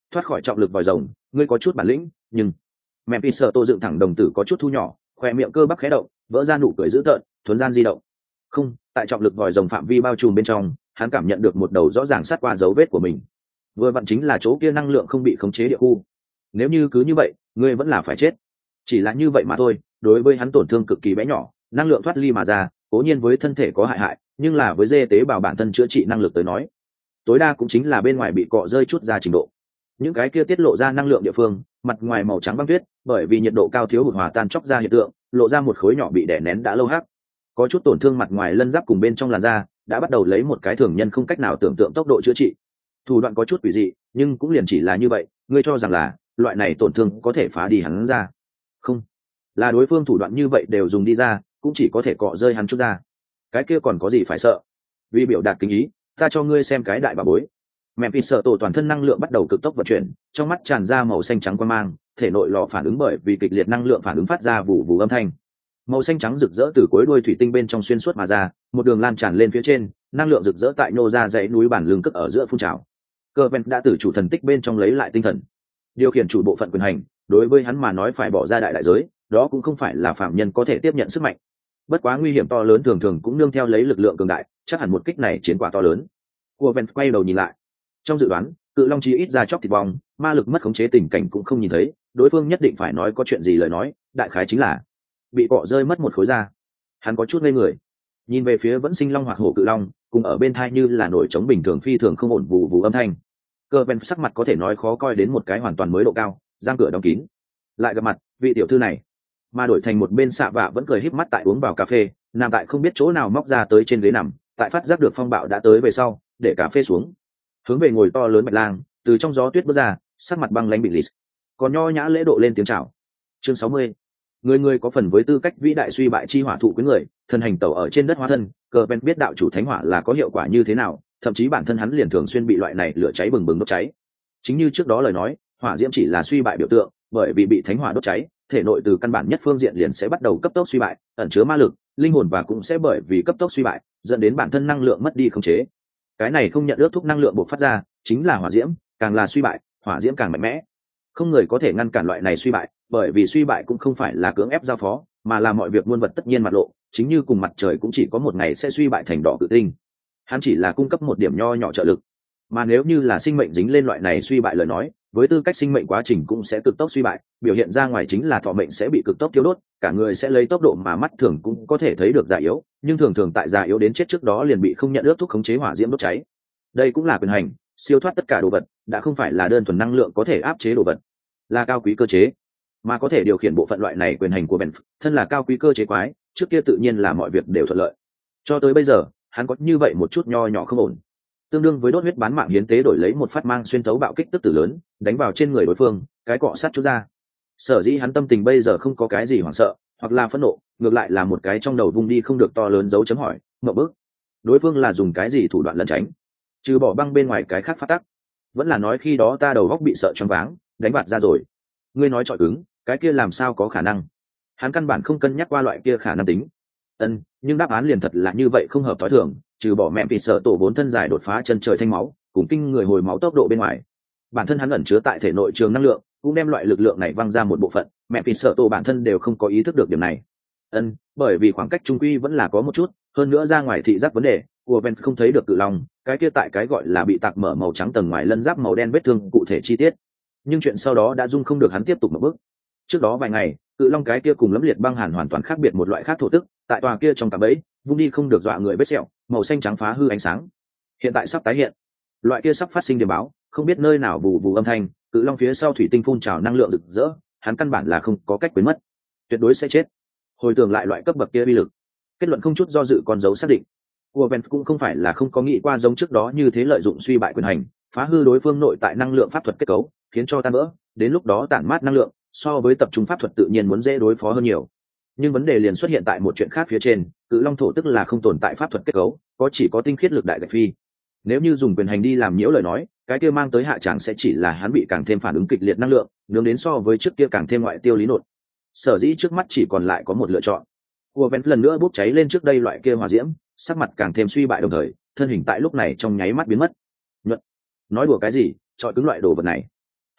thoát khỏi trọng lực vòi rồng, ngươi có chút bản lĩnh, nhưng mẹ phi sợ tô dựng thẳng đồng tử có chút thu nhỏ, khoe miệng cơ bắp khẽ động, vỡ ra nụ cười dữ tợn, thuấn gian di động. Không, tại trọng lực vòi rồng phạm vi bao trùm bên trong, hắn cảm nhận được một đầu rõ ràng sát qua dấu vết của mình. Vừa vặn chính là chỗ kia năng lượng không bị khống chế địa khu. Nếu như cứ như vậy, ngươi vẫn là phải chết. Chỉ là như vậy mà thôi, đối với hắn tổn thương cực kỳ bé nhỏ, năng lượng thoát ly mà ra, cố nhiên với thân thể có hại hại, nhưng là với dê tế bào bản thân chữa trị năng lực tới nói, tối đa cũng chính là bên ngoài bị cọ rơi chút ra trình độ. Những cái kia tiết lộ ra năng lượng địa phương, mặt ngoài màu trắng băng tuyết, bởi vì nhiệt độ cao thiếu hụt hòa tan chóc ra hiện tượng, lộ ra một khối nhỏ bị đè nén đã lâu hắc. Có chút tổn thương mặt ngoài lân giáp cùng bên trong làn da, đã bắt đầu lấy một cái thường nhân không cách nào tưởng tượng tốc độ chữa trị. Thủ đoạn có chút quỷ dị, nhưng cũng liền chỉ là như vậy, ngươi cho rằng là loại này tổn thương có thể phá đi hắn ra? Không, là đối phương thủ đoạn như vậy đều dùng đi ra, cũng chỉ có thể cọ rơi hắn chút ra. Cái kia còn có gì phải sợ? Vì biểu đạt kính ý, ta cho ngươi xem cái đại bà bối. Mẹ phi sợ tổ toàn thân năng lượng bắt đầu cực tốc vận chuyển, trong mắt tràn ra màu xanh trắng quang mang, thể nội lò phản ứng bởi vì kịch liệt năng lượng phản ứng phát ra vụ vụ âm thanh. Màu xanh trắng rực rỡ từ cuối đuôi thủy tinh bên trong xuyên suốt mà ra, một đường lan tràn lên phía trên, năng lượng rực rỡ tại nô ra dãy núi bản lưng cất ở giữa phun trào. Cơ vẹn đã từ chủ thần tích bên trong lấy lại tinh thần, điều khiển chủ bộ phận quyền hành, đối với hắn mà nói phải bỏ ra đại đại giới, đó cũng không phải là phạm nhân có thể tiếp nhận sức mạnh. Bất quá nguy hiểm to lớn thường thường cũng nương theo lấy lực lượng cường đại, chắc hẳn một kích này chiến quả to lớn. Cua vẹn quay đầu nhìn lại, trong dự đoán cự long chi ít ra chóc thịt bong, ma lực mất khống chế tình cảnh cũng không nhìn thấy, đối phương nhất định phải nói có chuyện gì lời nói, đại khái chính là bị cọ rơi mất một khối da. Hắn có chút ngây người, nhìn về phía vẫn sinh long hoặc hổ cự long, cùng ở bên thai như là nổi trống bình thường phi thường không ổn vụ vụ âm thanh. Cơ ven sắc mặt có thể nói khó coi đến một cái hoàn toàn mới độ cao, giang cửa đóng kín. Lại gặp mặt vị tiểu thư này, mà đổi thành một bên xạ vạ vẫn cười híp mắt tại uống vào cà phê, nằm tại không biết chỗ nào móc ra tới trên ghế nằm, tại phát giác được phong bạo đã tới về sau, để cà phê xuống, hướng về ngồi to lớn bạch lang, từ trong gió tuyết bước ra, sắc mặt băng lãnh bị lìt, còn nho nhã lễ độ lên tiếng chào. Chương sáu mươi, người người có phần với tư cách vĩ đại suy bại chi hỏa thụ quý người, thân hành tẩu ở trên đất hóa thân. Cờ ven biết đạo chủ thánh hỏa là có hiệu quả như thế nào, thậm chí bản thân hắn liền thường xuyên bị loại này lửa cháy bừng bừng đốt cháy. Chính như trước đó lời nói, hỏa diễm chỉ là suy bại biểu tượng, bởi vì bị thánh hỏa đốt cháy, thể nội từ căn bản nhất phương diện liền sẽ bắt đầu cấp tốc suy bại, ẩn chứa ma lực, linh hồn và cũng sẽ bởi vì cấp tốc suy bại, dẫn đến bản thân năng lượng mất đi khống chế. Cái này không nhận ước thúc năng lượng bộc phát ra, chính là hỏa diễm, càng là suy bại, hỏa diễm càng mạnh mẽ. Không người có thể ngăn cản loại này suy bại, bởi vì suy bại cũng không phải là cưỡng ép giao phó, mà là mọi việc muôn vật tất nhiên mặt lộ, chính như cùng mặt trời cũng chỉ có một ngày sẽ suy bại thành đỏ cự tinh. Hắn chỉ là cung cấp một điểm nho nhỏ trợ lực, mà nếu như là sinh mệnh dính lên loại này suy bại lời nói, với tư cách sinh mệnh quá trình cũng sẽ cực tốc suy bại, biểu hiện ra ngoài chính là thọ mệnh sẽ bị cực tốc tiêu đốt, cả người sẽ lấy tốc độ mà mắt thường cũng có thể thấy được già yếu, nhưng thường thường tại già yếu đến chết trước đó liền bị không nhận ước thúc khống chế hỏa diễm đốt cháy. Đây cũng là quyền hành, siêu thoát tất cả đồ vật, đã không phải là đơn thuần năng lượng có thể áp chế đồ vật, là cao quý cơ chế, mà có thể điều khiển bộ phận loại này quyền hành của Ben, thân là cao quý cơ chế quái, trước kia tự nhiên là mọi việc đều thuận lợi. Cho tới bây giờ, hắn có như vậy một chút nho nhỏ không ổn, tương đương với đốt huyết bán mạng hiến tế đổi lấy một phát mang xuyên thấu bạo kích tức tử lớn, đánh vào trên người đối phương, cái cọ sát chút ra. Sở dĩ hắn tâm tình bây giờ không có cái gì hoảng sợ, hoặc là phẫn nộ, ngược lại là một cái trong đầu vung đi không được to lớn dấu chấm hỏi, ngộp bức. Đối phương là dùng cái gì thủ đoạn lẩn tránh? Trừ bỏ băng bên ngoài cái khác phát tắc, vẫn là nói khi đó ta đầu góc bị sợ choáng váng, đánh bạt ra rồi. Ngươi nói trọi cứng, cái kia làm sao có khả năng? Hắn căn bản không cân nhắc qua loại kia khả năng tính. Ân, nhưng đáp án liền thật là như vậy không hợp thói thường, trừ bỏ mẹ vì sợ tổ bốn thân dài đột phá chân trời thanh máu, cùng kinh người hồi máu tốc độ bên ngoài, bản thân hắn ẩn chứa tại thể nội trường năng lượng, cũng đem loại lực lượng này văng ra một bộ phận, mẹ vì sợ tổ bản thân đều không có ý thức được điểm này. Ân, bởi vì khoảng cách trung quy vẫn là có một chút, hơn nữa ra ngoài thị giác vấn đề, của Ben không thấy được cự long, cái kia tại cái gọi là bị tạc mở màu trắng tầng ngoài lân giáp màu đen vết thương cụ thể chi tiết. Nhưng chuyện sau đó đã dung không được hắn tiếp tục một bước. Trước đó vài ngày, cự long cái kia cùng lẫm liệt băng hàn hoàn toàn khác biệt một loại khác thổ tức, tại tòa kia trong cạm bẫy, vung đi không được dọa người vết sẹo, màu xanh trắng phá hư ánh sáng. Hiện tại sắp tái hiện, loại kia sắp phát sinh điểm báo, không biết nơi nào vù vù âm thanh, cự long phía sau thủy tinh phun trào năng lượng rực rỡ, hắn căn bản là không có cách quên mất, tuyệt đối sẽ chết. Hồi tưởng lại loại cấp bậc kia uy lực, kết luận không chút do dự con dấu xác định. Uven cũng không phải là không có nghĩ qua giống trước đó như thế lợi dụng suy bại quyền hành, phá hư đối phương nội tại năng lượng pháp thuật kết cấu, khiến cho tan vỡ, đến lúc đó tản mát năng lượng, so với tập trung pháp thuật tự nhiên muốn dễ đối phó hơn nhiều. Nhưng vấn đề liền xuất hiện tại một chuyện khác phía trên, cự long thổ tức là không tồn tại pháp thuật kết cấu, có chỉ có tinh khiết lực đại gạch phi. Nếu như dùng quyền hành đi làm nhiễu lời nói, cái kia mang tới hạ tràng sẽ chỉ là hắn bị càng thêm phản ứng kịch liệt năng lượng, nướng đến so với trước kia càng thêm ngoại tiêu lý nột. Sở dĩ trước mắt chỉ còn lại có một lựa chọn. Uven lần nữa bốc cháy lên trước đây loại kia hỏa diễm, sắc mặt càng thêm suy bại đồng thời, thân hình tại lúc này trong nháy mắt biến mất. Nhuận, nói đùa cái gì, chọi cứng loại đồ vật này.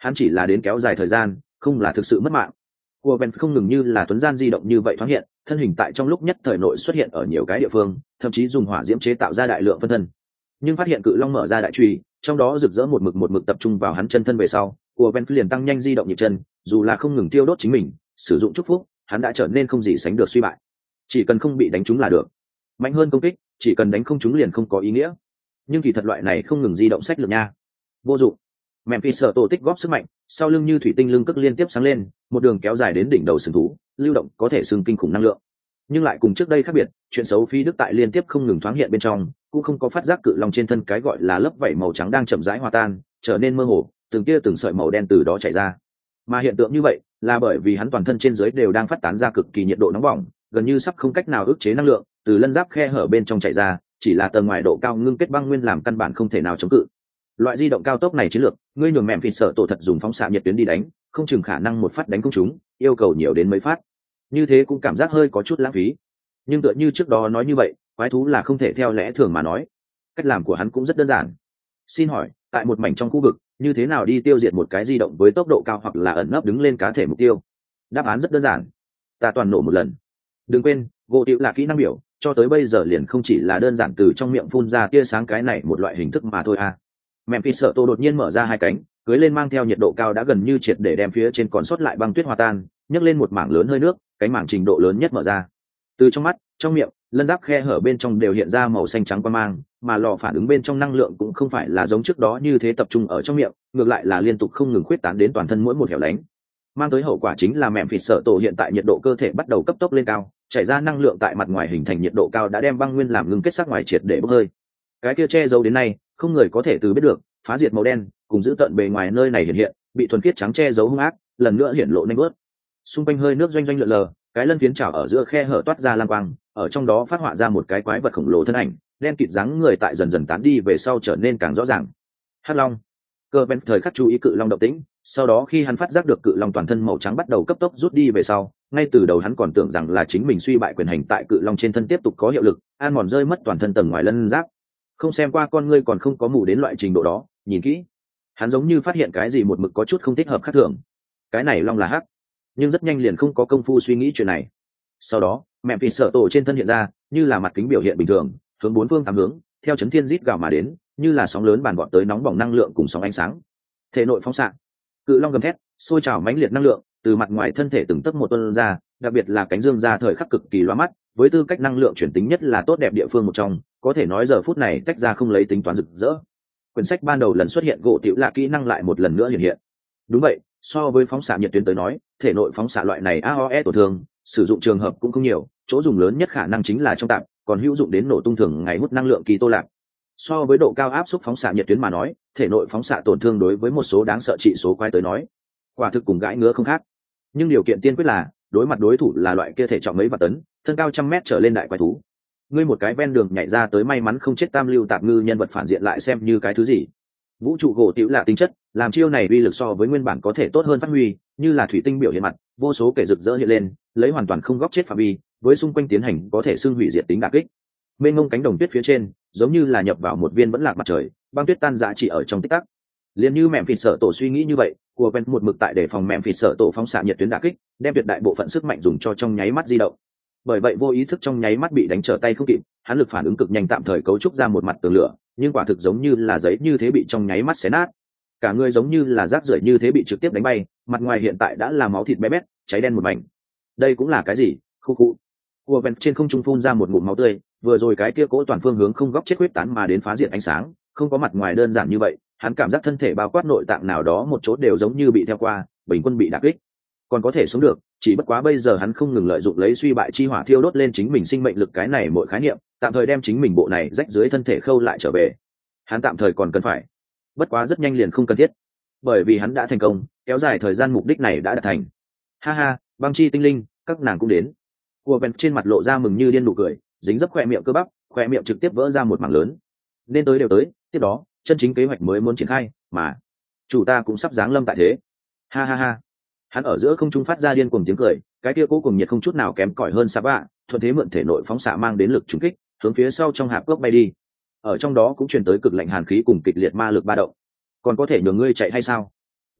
hắn chỉ là đến kéo dài thời gian, không là thực sự mất mạng. Cua Ben không ngừng như là tuấn gian di động như vậy thoáng hiện, thân hình tại trong lúc nhất thời nội xuất hiện ở nhiều cái địa phương, thậm chí dùng hỏa diễm chế tạo ra đại lượng phân thân. Nhưng phát hiện cự long mở ra đại truy, trong đó rực rỡ một mực một mực tập trung vào hắn chân thân về sau, Cua Ben liền tăng nhanh di động nhịp chân, dù là không ngừng tiêu đốt chính mình, sử dụng chúc phúc, hắn đã trở nên không gì sánh được suy bại. Chỉ cần không bị đánh trúng là được. Mạnh hơn công kích, chỉ cần đánh không trúng liền không có ý nghĩa. Nhưng kỳ thật loại này không ngừng di động sách lược nha, vô dụng. Memphis sợ tổ tích góp sức mạnh, sau lưng như thủy tinh lưng cước liên tiếp sáng lên, một đường kéo dài đến đỉnh đầu sừng thú, lưu động có thể xưng kinh khủng năng lượng. Nhưng lại cùng trước đây khác biệt, chuyện xấu phi đức tại liên tiếp không ngừng thoáng hiện bên trong, cũng không có phát giác cự long trên thân cái gọi là lớp vảy màu trắng đang chậm rãi hòa tan, trở nên mơ hồ, từng tia từng sợi màu đen từ đó chảy ra. Mà hiện tượng như vậy, là bởi vì hắn toàn thân trên dưới đều đang phát tán ra cực kỳ nhiệt độ nóng bỏng, gần như sắp không cách nào ức chế năng lượng, từ lân giáp khe hở bên trong chảy ra, chỉ là tầng ngoài độ cao ngưng kết băng nguyên làm căn bản không thể nào chống cự. Loại di động cao tốc này chiến lược, ngươi nhường mẹm phì sợ tổ thật dùng phóng xạ nhiệt tuyến đi đánh, không chừng khả năng một phát đánh không trúng, yêu cầu nhiều đến mấy phát. Như thế cũng cảm giác hơi có chút lãng phí. Nhưng tựa như trước đó nói như vậy, quái thú là không thể theo lẽ thường mà nói. Cách làm của hắn cũng rất đơn giản. Xin hỏi, tại một mảnh trong khu vực, như thế nào đi tiêu diệt một cái di động với tốc độ cao hoặc là ẩn nấp đứng lên cá thể mục tiêu? Đáp án rất đơn giản. Ta toàn nổ một lần. Đừng quên, gỗ tiểu là kỹ năng biểu, cho tới bây giờ liền không chỉ là đơn giản từ trong miệng phun ra tia sáng cái này một loại hình thức mà thôi à. Memphis sợ tổ đột nhiên mở ra hai cánh, cưới lên mang theo nhiệt độ cao đã gần như triệt để đem phía trên còn sót lại băng tuyết hòa tan, nhấc lên một mảng lớn hơi nước, cánh mảng trình độ lớn nhất mở ra. Từ trong mắt, trong miệng, lân giáp khe hở bên trong đều hiện ra màu xanh trắng quang mang, mà lò phản ứng bên trong năng lượng cũng không phải là giống trước đó như thế tập trung ở trong miệng, ngược lại là liên tục không ngừng khuyết tán đến toàn thân mỗi một hẻo lánh. Mang tới hậu quả chính là Memphis sợ tổ hiện tại nhiệt độ cơ thể bắt đầu cấp tốc lên cao, chảy ra năng lượng tại mặt ngoài hình thành nhiệt độ cao đã đem băng nguyên làm ngưng kết sắc ngoài triệt để bốc hơi. Cái kia che giấu đến nay, không người có thể từ biết được, phá diệt màu đen cùng giữ tận bề ngoài nơi này hiện hiện, bị thuần khiết trắng che giấu hung ác, lần nữa hiện lộ nhanh bớt. Xung quanh hơi nước doanh doanh lượn lờ, cái lân phiến trào ở giữa khe hở toát ra lang quang, ở trong đó phát họa ra một cái quái vật khổng lồ thân ảnh, đen kịt dáng người tại dần dần tán đi về sau trở nên càng rõ ràng. Hắc Long. Cơ Ben thời khắc chú ý cự long động tĩnh, sau đó khi hắn phát giác được cự long toàn thân màu trắng bắt đầu cấp tốc rút đi về sau, ngay từ đầu hắn còn tưởng rằng là chính mình suy bại quyền hành tại cự long trên thân tiếp tục có hiệu lực, an mòn rơi mất toàn thân tầng ngoài lân giáp. Không xem qua con ngươi còn không có mù đến loại trình độ đó, nhìn kỹ, hắn giống như phát hiện cái gì một mực có chút không thích hợp khác thường. Cái này long là hắc, nhưng rất nhanh liền không có công phu suy nghĩ chuyện này. Sau đó, mẹ phì sợ tổ trên thân hiện ra, như là mặt kính biểu hiện bình thường, hướng bốn phương tám hướng, theo chấn thiên rít gào mà đến, như là sóng lớn bàn bọt tới nóng bỏng năng lượng cùng sóng ánh sáng. Thể nội phóng xạ, cự long gầm thét, sôi trào mãnh liệt năng lượng từ mặt ngoài thân thể từng tấc một tuôn ra, đặc biệt là cánh dương ra thời khắc cực kỳ loa mắt, với tư cách năng lượng chuyển tính nhất là tốt đẹp địa phương một trong, có thể nói giờ phút này tách ra không lấy tính toán rực rỡ. Quyển sách ban đầu lần xuất hiện gỗ tiểu là kỹ năng lại một lần nữa hiện hiện. Đúng vậy, so với phóng xạ nhiệt tuyến tới nói, thể nội phóng xạ loại này a o e tổn thương, sử dụng trường hợp cũng không nhiều, chỗ dùng lớn nhất khả năng chính là trong tạm, còn hữu dụng đến nổ tung thường ngày hút năng lượng kỳ tô lạc. So với độ cao áp suất phóng xạ nhiệt tuyến mà nói, thể nội phóng xạ tổn thương đối với một số đáng sợ trị số quái tới nói, quả thực cùng gãi ngứa không khác. Nhưng điều kiện tiên quyết là đối mặt đối thủ là loại kia thể trọng mấy vạn tấn, thân cao trăm mét trở lên đại quái thú. Ngươi một cái ven đường nhảy ra tới may mắn không chết tam lưu tạp ngư nhân vật phản diện lại xem như cái thứ gì? Vũ trụ gỗ tiểu là tính chất, làm chiêu này uy lực so với nguyên bản có thể tốt hơn phát huy, như là thủy tinh biểu hiện mặt, vô số kẻ rực rỡ hiện lên, lấy hoàn toàn không góc chết phạm vi, với xung quanh tiến hành có thể xưng hủy diệt tính đả kích. Mênh mông cánh đồng tuyết phía trên, giống như là nhập vào một viên vẫn lạc mặt trời, băng tuyết tan rã chỉ ở trong tích tắc. Liên như mẹm phì sợ tổ suy nghĩ như vậy, của Ben một mực tại để phòng mẹm phì sợ tổ phóng xạ nhiệt tuyến đả kích, đem tuyệt đại bộ phận sức mạnh dùng cho trong nháy mắt di động. Bởi vậy vô ý thức trong nháy mắt bị đánh trở tay không kịp, hắn lực phản ứng cực nhanh tạm thời cấu trúc ra một mặt tường lửa, nhưng quả thực giống như là giấy như thế bị trong nháy mắt xé nát. Cả người giống như là rác rưởi như thế bị trực tiếp đánh bay, mặt ngoài hiện tại đã là máu thịt bé bét, cháy đen một mảnh. Đây cũng là cái gì? Khu khu. Của Ben trên không trung phun ra một ngụm máu tươi, vừa rồi cái kia cỗ toàn phương hướng không góc chết huyết tán mà đến phá diệt ánh sáng, không có mặt ngoài đơn giản như vậy, hắn cảm giác thân thể bao quát nội tạng nào đó một chỗ đều giống như bị theo qua, bình quân bị đả kích. Còn có thể sống được, chỉ bất quá bây giờ hắn không ngừng lợi dụng lấy suy bại chi hỏa thiêu đốt lên chính mình sinh mệnh lực cái này mỗi khái niệm, tạm thời đem chính mình bộ này rách dưới thân thể khâu lại trở về. Hắn tạm thời còn cần phải, bất quá rất nhanh liền không cần thiết, bởi vì hắn đã thành công, kéo dài thời gian mục đích này đã đạt thành. Ha ha, băng chi tinh linh, các nàng cũng đến. Của Ben trên mặt lộ ra mừng như điên nụ cười, dính dấp khoe miệng cơ bắp, khoe miệng trực tiếp vỡ ra một mảng lớn. Nên tới đều tới, tiếp đó, chân chính kế hoạch mới muốn triển khai, mà chủ ta cũng sắp giáng lâm tại thế. Ha ha ha. Hắn ở giữa không trung phát ra điên cuồng tiếng cười, cái kia cố cùng nhiệt không chút nào kém cỏi hơn Saba, thuận thế mượn thể nội phóng xạ mang đến lực trùng kích, hướng phía sau trong hạp cốc bay đi. Ở trong đó cũng truyền tới cực lạnh hàn khí cùng kịch liệt ma lực ba động. Còn có thể nhường ngươi chạy hay sao?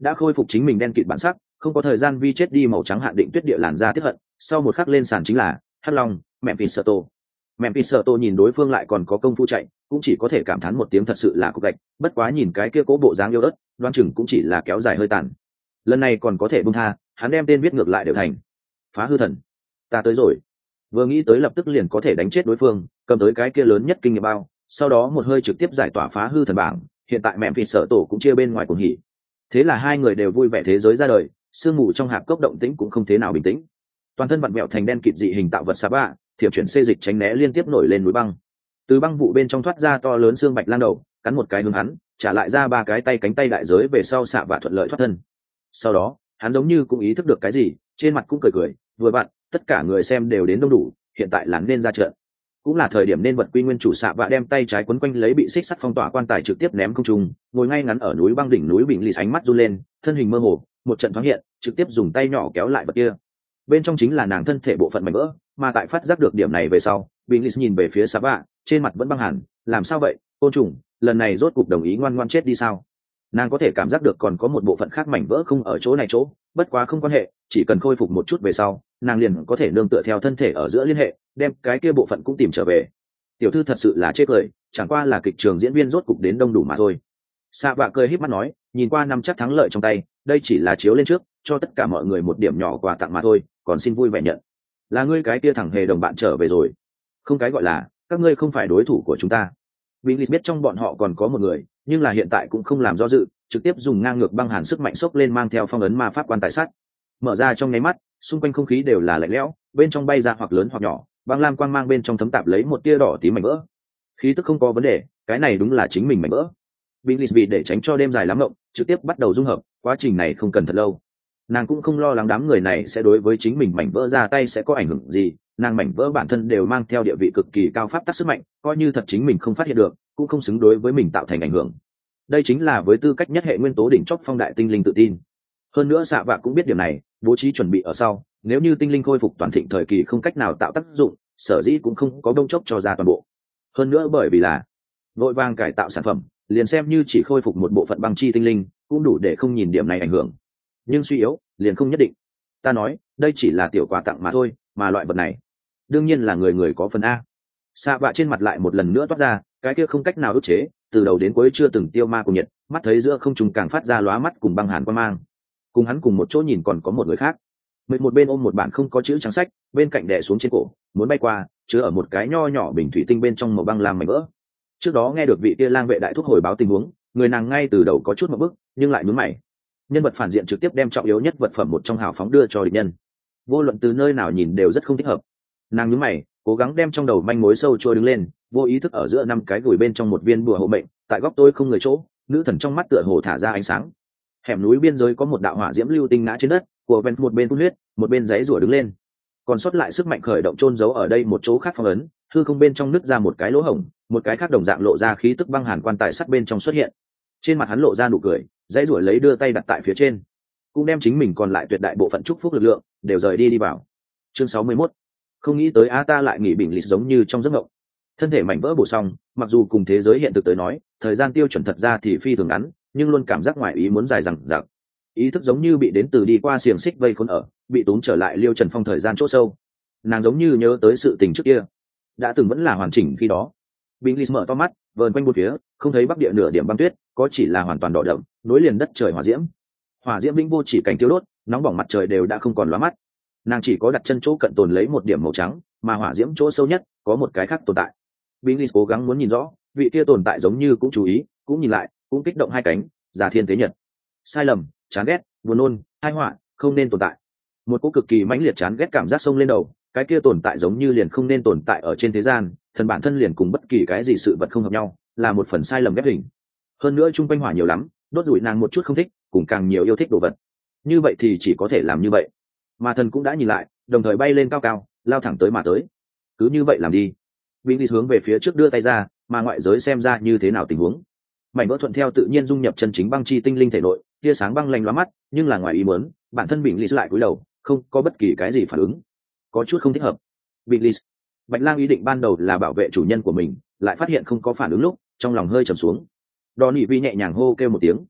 đã khôi phục chính mình đen kịt bản sắc, không có thời gian vi chết đi màu trắng hạn định tuyết địa làn da tiếp hận. Sau một khắc lên sàn chính là hắc long Memphis Serto. Memphis Serto nhìn đối phương lại còn có công phu chạy, cũng chỉ có thể cảm thán một tiếng thật sự là cục gạch. Bất quá nhìn cái kia cố bộ dáng yêu ớt, đoán chừng cũng chỉ là kéo dài hơi tàn. Lần này còn có thể buông tha, hắn đem tên viết ngược lại đều thành phá hư thần. Ta tới rồi. Vừa nghĩ tới lập tức liền có thể đánh chết đối phương, cầm tới cái kia lớn nhất kinh nghiệm bao, sau đó một hơi trực tiếp giải tỏa phá hư thần bảng. Hiện tại Memphis Serto cũng chia bên ngoài cuồng hỉ. Thế là hai người đều vui vẻ thế giới ra đời, sương mù trong hạp cốc động tĩnh cũng không thế nào bình tĩnh. Toàn thân vặn vẹo thành đen kịt dị hình tạo vật Saba, thiểm chuyển xê dịch tránh né liên tiếp nổi lên núi băng. Từ băng vụ bên trong thoát ra to lớn xương bạch lang đầu, cắn một cái hướng hắn, trả lại ra ba cái tay cánh tay đại giới về sau xạ và thuận lợi thoát thân. Sau đó, hắn giống như cũng ý thức được cái gì, trên mặt cũng cười cười, vừa vặn, tất cả người xem đều đến đông đủ, hiện tại là nên ra trận. Cũng là thời điểm nên vật quy nguyên chủ xạ và đem tay trái quấn quanh lấy bị xích sắt phong tỏa quan tài trực tiếp ném không trung, ngồi ngay ngắn ở núi băng đỉnh núi bình lì ánh mắt run lên, thân hình mơ hồ, một trận thoáng hiện, trực tiếp dùng tay nhỏ kéo lại vật kia. Bên trong chính là nàng thân thể bộ phận mảnh vỡ, mà tại phát giác được điểm này về sau, bình lì nhìn về phía xạ và, trên mặt vẫn băng hẳn, làm sao vậy, côn trùng, lần này rốt cục đồng ý ngoan ngoan chết đi sao? Nàng có thể cảm giác được còn có một bộ phận khác mảnh vỡ không ở chỗ này chỗ, bất quá không quan hệ, chỉ cần khôi phục một chút về sau, nàng liền có thể nương tựa theo thân thể ở giữa liên hệ, đem cái kia bộ phận cũng tìm trở về. Tiểu thư thật sự là chết cười, chẳng qua là kịch trường diễn viên rốt cục đến đông đủ mà thôi. Sa Vạ cười híp mắt nói, nhìn qua năm chắc thắng lợi trong tay, đây chỉ là chiếu lên trước, cho tất cả mọi người một điểm nhỏ quà tặng mà thôi, còn xin vui vẻ nhận. Là ngươi cái kia thằng hề đồng bạn trở về rồi. Không cái gọi là, các ngươi không phải đối thủ của chúng ta. Willis biết trong bọn họ còn có một người, nhưng là hiện tại cũng không làm do dự, trực tiếp dùng ngang ngược băng hàn sức mạnh xốc lên mang theo phong ấn ma pháp quan tài sắt. Mở ra trong nháy mắt, xung quanh không khí đều là lạnh lẽo, bên trong bay ra hoặc lớn hoặc nhỏ, băng lam quang mang bên trong thấm tạp lấy một tia đỏ tím mảnh vỡ. Khí tức không có vấn đề, cái này đúng là chính mình mảnh vỡ. Willis vì để tránh cho đêm dài lắm ngộng, trực tiếp bắt đầu dung hợp, quá trình này không cần thật lâu. Nàng cũng không lo lắng đám người này sẽ đối với chính mình mảnh vỡ ra tay sẽ có ảnh hưởng gì, nàng mảnh vỡ bản thân đều mang theo địa vị cực kỳ cao pháp tắc sức mạnh, coi như thật chính mình không phát hiện được, cũng không xứng đối với mình tạo thành ảnh hưởng. Đây chính là với tư cách nhất hệ nguyên tố đỉnh chóp phong đại tinh linh tự tin. Hơn nữa Sạ Vạ cũng biết điểm này, bố trí chuẩn bị ở sau, nếu như tinh linh khôi phục toàn thịnh thời kỳ không cách nào tạo tác dụng, sở dĩ cũng không có đông chốc cho ra toàn bộ. Hơn nữa bởi vì là vội vàng cải tạo sản phẩm, liền xem như chỉ khôi phục một bộ phận băng chi tinh linh, cũng đủ để không nhìn điểm này ảnh hưởng. Nhưng suy yếu, liền không nhất định. Ta nói, đây chỉ là tiểu quà tặng mà thôi, mà loại vật này, đương nhiên là người người có phần a. Sạ Vạ trên mặt lại một lần nữa toát ra, cái kia không cách nào ức chế, từ đầu đến cuối chưa từng tiêu ma cùng nhiệt, mắt thấy giữa không trung càng phát ra lóa mắt cùng băng hàn quan mang. Cùng hắn cùng một chỗ nhìn còn có một người khác, mệt một bên ôm một bản không có chữ trắng sách, bên cạnh đè xuống trên cổ, muốn bay qua, chứa ở một cái nho nhỏ bình thủy tinh bên trong màu băng làm mảnh vỡ. Trước đó nghe được vị kia lang vệ đại thúc hồi báo tình huống, người nàng ngay từ đầu có chút một bức, nhưng lại nhướng mày. Nhân vật phản diện trực tiếp đem trọng yếu nhất vật phẩm một trong hào phóng đưa cho địch nhân, vô luận từ nơi nào nhìn đều rất không thích hợp. Nàng nhướng mày, cố gắng đem trong đầu manh mối sâu trôi đứng lên, vô ý thức ở giữa năm cái gửi bên trong một viên bùa hộ mệnh, tại góc tôi không người chỗ, nữ thần trong mắt tựa hồ thả ra ánh sáng. Hẻm núi biên giới có một đạo hỏa diễm lưu tinh ngã trên đất, của ven một bên phun huyết, một bên giấy rủa đứng lên. Còn sót lại sức mạnh khởi động chôn giấu ở đây một chỗ khác phong ấn, hư không bên trong nứt ra một cái lỗ hổng, một cái khác đồng dạng lộ ra khí tức băng hàn quan tài sắt bên trong xuất hiện. Trên mặt hắn lộ ra nụ cười, giấy rủa lấy đưa tay đặt tại phía trên, cũng đem chính mình còn lại tuyệt đại bộ phận chúc phúc lực lượng đều rời đi đi vào. Chương sáu mươi mốt. Không nghĩ tới a ta lại nghỉ bình lịch giống như trong giấc mộng. Thân thể mảnh vỡ bổ xong, mặc dù cùng thế giới hiện thực tới nói, thời gian tiêu chuẩn thật ra thì phi thường ngắn, nhưng luôn cảm giác ngoài ý muốn dài dằng dặc. Ý thức giống như bị đến từ đi qua xiềng xích vây khốn ở, bị tốn trở lại Liêu Trần Phong thời gian chỗ sâu. Nàng giống như nhớ tới sự tình trước kia, đã từng vẫn là hoàn chỉnh khi đó. Bình mở to mắt, vờn quanh bốn phía, không thấy bắc địa nửa điểm băng tuyết, có chỉ là hoàn toàn đỏ đậm, nối liền đất trời hỏa diễm. Hỏa diễm vĩnh vô chỉ cảnh tiêu đốt, nóng bỏng mặt trời đều đã không còn lóa mắt. Nàng chỉ có đặt chân chỗ cận tồn lấy một điểm màu trắng, mà hỏa diễm chỗ sâu nhất có một cái khác tồn tại. Bình cố gắng muốn nhìn rõ, vị kia tồn tại giống như cũng chú ý, cũng nhìn lại, cũng kích động hai cánh, giả thiên tế nhật. Sai lầm, chán ghét, buồn nôn, hai họa, không nên tồn tại. Một cỗ cực kỳ mãnh liệt chán ghét cảm giác xông lên đầu, cái kia tồn tại giống như liền không nên tồn tại ở trên thế gian, thần bản thân liền cùng bất kỳ cái gì sự vật không hợp nhau, là một phần sai lầm ghép hình. Hơn nữa trung quanh hỏa nhiều lắm, đốt rủi nàng một chút không thích, cùng càng nhiều yêu thích đồ vật. Như vậy thì chỉ có thể làm như vậy. Mà thần cũng đã nhìn lại, đồng thời bay lên cao cao, lao thẳng tới mà tới. Cứ như vậy làm đi. Vinh đi hướng về phía trước đưa tay ra, mà ngoại giới xem ra như thế nào tình huống. Mảnh vỡ thuận theo tự nhiên dung nhập chân chính băng chi tinh linh thể nội, tia sáng băng lanh lóa mắt, nhưng là ngoài ý muốn, bản thân Bình Lý lại cúi đầu, không có bất kỳ cái gì phản ứng. Có chút không thích hợp. Bình Lý, Bạch Lang ý định ban đầu là bảo vệ chủ nhân của mình, lại phát hiện không có phản ứng lúc, trong lòng hơi trầm xuống. Đỏ Nị Vi nhẹ nhàng hô kêu một tiếng.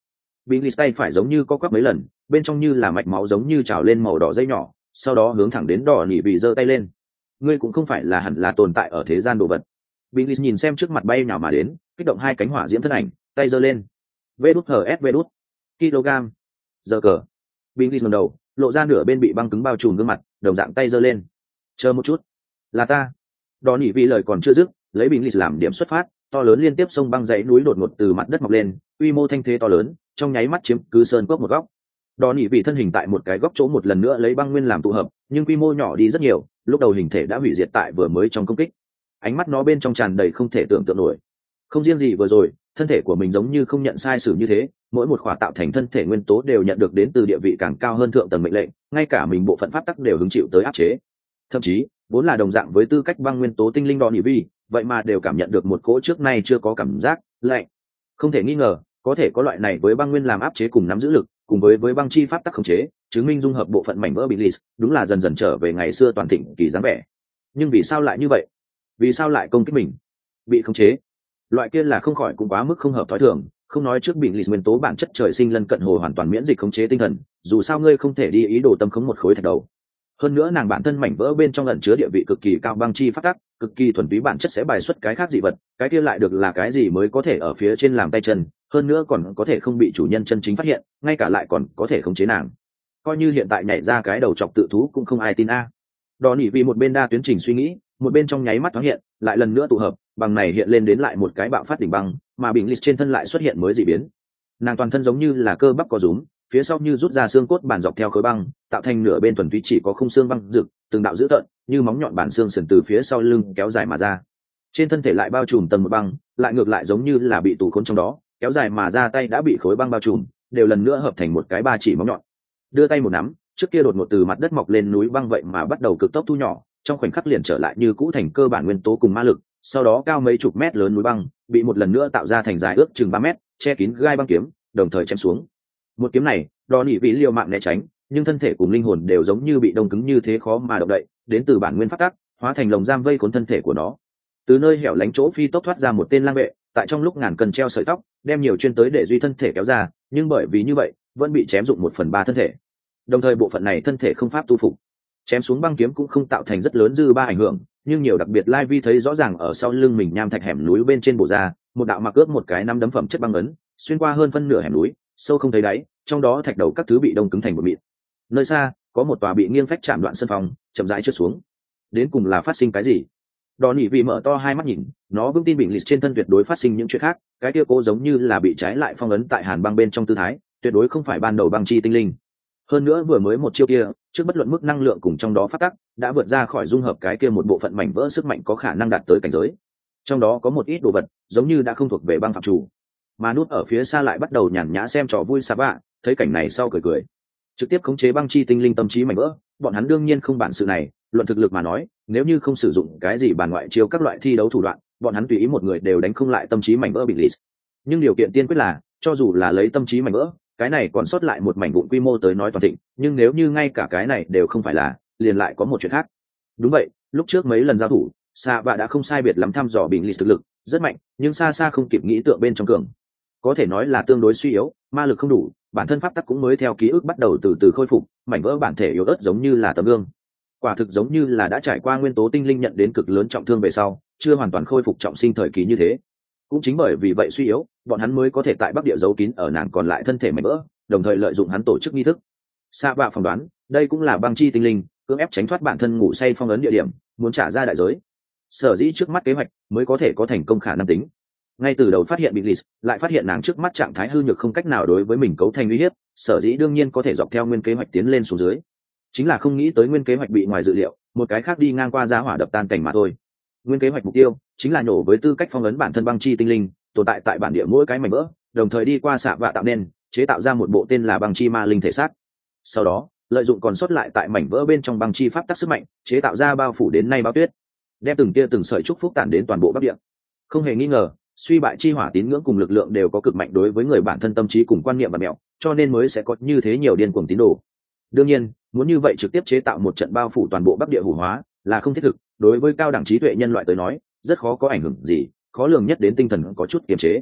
Bình lì tay phải giống như co quắp mấy lần, bên trong như là mạch máu giống như trào lên màu đỏ dây nhỏ, sau đó hướng thẳng đến đỏ nỉ vị giơ tay lên. Ngươi cũng không phải là hẳn là tồn tại ở thế gian đồ vật. Bình lì nhìn xem trước mặt bay nhào mà đến, kích động hai cánh hỏa diễm thân ảnh, tay giơ lên. Vê đút hờ ét vê đút kg giờ cờ. Bình lì ngẩng đầu, lộ ra nửa bên bị băng cứng bao trùm gương mặt, đồng dạng tay giơ lên. Chờ một chút, là ta. Đỏ nỉ vị lời còn chưa dứt, lấy Bình lì làm điểm xuất phát, to lớn liên tiếp sông băng dãy núi đột ngột từ mặt đất mọc lên, quy mô thanh thế to lớn, trong nháy mắt chiếm cứ sơn cốc một góc. Đỏ nỉ vị thân hình tại một cái góc chỗ một lần nữa lấy băng nguyên làm tụ hợp, nhưng quy mô nhỏ đi rất nhiều, lúc đầu hình thể đã hủy diệt tại vừa mới trong công kích. Ánh mắt nó bên trong tràn đầy không thể tưởng tượng nổi. Không riêng gì vừa rồi, thân thể của mình giống như không nhận sai sử như thế, mỗi một khỏa tạo thành thân thể nguyên tố đều nhận được đến từ địa vị càng cao hơn thượng tầng mệnh lệnh, ngay cả mình bộ phận pháp tắc đều hứng chịu tới áp chế. Thậm chí, vốn là đồng dạng với tư cách băng nguyên tố tinh linh đỏ nỉ vị, vậy mà đều cảm nhận được một cỗ trước nay chưa có cảm giác lạnh. Không thể nghi ngờ, có thể có loại này với băng nguyên làm áp chế cùng nắm giữ lực, cùng với với băng chi pháp tắc khống chế, chứng minh dung hợp bộ phận mảnh vỡ bị lìs, đúng là dần dần trở về ngày xưa toàn thịnh kỳ dáng vẻ. Nhưng vì sao lại như vậy? Vì sao lại công kích mình? Bị khống chế? Loại kia là không khỏi cũng quá mức không hợp thói thường, không nói trước bị lìs nguyên tố bản chất trời sinh lân cận hồ hoàn toàn miễn dịch khống chế tinh thần, dù sao ngươi không thể đi ý đồ tâm khống một khối thạch đầu. Hơn nữa nàng bản thân mảnh vỡ bên trong ẩn chứa địa vị cực kỳ cao băng chi pháp tắc, cực kỳ thuần túy bản chất sẽ bài xuất cái khác dị vật, cái kia lại được là cái gì mới có thể ở phía trên làm tay chân, hơn nữa còn có thể không bị chủ nhân chân chính phát hiện, ngay cả lại còn có thể khống chế nàng. Coi như hiện tại nhảy ra cái đầu chọc tự thú cũng không ai tin a. Đỏ nỉ vì một bên đa tuyến trình suy nghĩ, một bên trong nháy mắt thoáng hiện, lại lần nữa tụ hợp, bằng này hiện lên đến lại một cái bạo phát đỉnh băng, mà bình lịch trên thân lại xuất hiện mới dị biến. Nàng toàn thân giống như là cơ bắp có rúm, phía sau như rút ra xương cốt bản dọc theo khối băng, tạo thành nửa bên thuần túy chỉ có khung xương băng rực, từng đạo dữ tợn, như móng nhọn bản xương sườn từ phía sau lưng kéo dài mà ra. Trên thân thể lại bao trùm tầng một băng, lại ngược lại giống như là bị tù khốn trong đó, kéo dài mà ra tay đã bị khối băng bao trùm, đều lần nữa hợp thành một cái ba chỉ móng nhọn. Đưa tay một nắm, trước kia đột ngột từ mặt đất mọc lên núi băng vậy mà bắt đầu cực tốc thu nhỏ, trong khoảnh khắc liền trở lại như cũ thành cơ bản nguyên tố cùng ma lực, sau đó cao mấy chục mét lớn núi băng, bị một lần nữa tạo ra thành dài ước chừng ba mét, che kín gai băng kiếm, đồng thời chém xuống. Một kiếm này, Đỏ nỉ vị liều mạng né tránh, nhưng thân thể cùng linh hồn đều giống như bị đông cứng như thế khó mà động đậy, đến từ bản nguyên pháp tắc, hóa thành lồng giam vây khốn thân thể của nó. Từ nơi hẻo lánh chỗ phi tốc thoát ra một tên lang vệ, tại trong lúc ngàn cân treo sợi tóc, đem nhiều chuyên tới để duy thân thể kéo ra, nhưng bởi vì như vậy, vẫn bị chém dụng một phần ba thân thể. Đồng thời bộ phận này thân thể không pháp tu phục. Chém xuống băng kiếm cũng không tạo thành rất lớn dư ba ảnh hưởng, nhưng nhiều đặc biệt Lai Vi thấy rõ ràng ở sau lưng mình nham thạch hẻm núi bên trên bổ ra, một đạo mặc ước một cái năm đấm phẩm chất băng ấn, xuyên qua hơn phân nửa hẻm núi, sâu không thấy đáy, trong đó thạch đầu các thứ bị đông cứng thành một mịn. Nơi xa, có một tòa bị nghiêng phách chạm đoạn sân phòng, chậm rãi trượt xuống. Đến cùng là phát sinh cái gì? Đỏ nỉ vì mở to hai mắt nhìn, nó vững tin bình lịch trên thân tuyệt đối phát sinh những chuyện khác, cái kia cố giống như là bị trái lại phong ấn tại hàn băng bên trong tư thái, tuyệt đối không phải ban đầu băng chi tinh linh. Hơn nữa vừa mới một chiêu kia, trước bất luận mức năng lượng cùng trong đó phát tắc, đã vượt ra khỏi dung hợp cái kia một bộ phận mảnh vỡ sức mạnh có khả năng đạt tới cảnh giới. Trong đó có một ít đồ vật, giống như đã không thuộc về băng phạm chủ. Mà nút ở phía xa lại bắt đầu nhàn nhã xem trò vui sa bạ, thấy cảnh này sau cười cười. Trực tiếp khống chế băng chi tinh linh tâm trí mảnh vỡ, bọn hắn đương nhiên không bản sự này, luận thực lực mà nói, nếu như không sử dụng cái gì bàn ngoại chiêu các loại thi đấu thủ đoạn, bọn hắn tùy ý một người đều đánh không lại tâm trí mảnh vỡ bị lìs. Nhưng điều kiện tiên quyết là, cho dù là lấy tâm trí mảnh vỡ, cái này còn sót lại một mảnh vụn quy mô tới nói toàn thịnh, nhưng nếu như ngay cả cái này đều không phải là, liền lại có một chuyện khác. Đúng vậy, lúc trước mấy lần giao thủ, Sa Vạ đã không sai biệt lắm thăm dò bình lìs thực lực, rất mạnh, nhưng xa xa không kịp nghĩ tượng bên trong cường. Có thể nói là tương đối suy yếu, ma lực không đủ, bản thân pháp tắc cũng mới theo ký ức bắt đầu từ từ khôi phục, mảnh vỡ bản thể yếu ớt giống như là tấm gương. Quả thực giống như là đã trải qua nguyên tố tinh linh nhận đến cực lớn trọng thương về sau, chưa hoàn toàn khôi phục trọng sinh thời kỳ như thế. Cũng chính bởi vì vậy suy yếu, bọn hắn mới có thể tại bắc địa giấu kín ở nàng còn lại thân thể mảnh vỡ, đồng thời lợi dụng hắn tổ chức nghi thức. Sa Vạ phỏng đoán, đây cũng là băng chi tinh linh cưỡng ép tránh thoát bản thân ngủ say phong ấn địa điểm, muốn trả ra đại giới. Sở dĩ trước mắt kế hoạch mới có thể có thành công khả năng tính. Ngay từ đầu phát hiện bị lìs, lại phát hiện nàng trước mắt trạng thái hư nhược không cách nào đối với mình cấu thành uy hiếp, sở dĩ đương nhiên có thể dọc theo nguyên kế hoạch tiến lên xuống dưới. Chính là không nghĩ tới nguyên kế hoạch bị ngoài dự liệu, một cái khác đi ngang qua giá hỏa đập tan cảnh mà thôi. Nguyên kế hoạch mục tiêu chính là nhổ với tư cách phong ấn bản thân băng chi tinh linh tồn tại tại bản địa mỗi cái mảnh vỡ, đồng thời đi qua Sa Vạ tạo nên chế tạo ra một bộ tên là băng chi ma linh thể xác. Sau đó lợi dụng còn sót lại tại mảnh vỡ bên trong băng chi pháp tắc sức mạnh, chế tạo ra bao phủ đến nay bao tuyết, đem từng tia từng sợi chúc phúc tản đến toàn bộ bắc địa. Không hề nghi ngờ, suy bại chi hỏa tín ngưỡng cùng lực lượng đều có cực mạnh đối với người bản thân tâm trí cùng quan niệm và mẹo, cho nên mới sẽ có như thế nhiều điên cuồng tín đồ. Đương nhiên, muốn như vậy trực tiếp chế tạo một trận bao phủ toàn bộ bắc địa hủ hóa là không thiết thực, đối với cao đẳng trí tuệ nhân loại tới nói, rất khó có ảnh hưởng gì, khó lường nhất đến tinh thần có chút kiềm chế.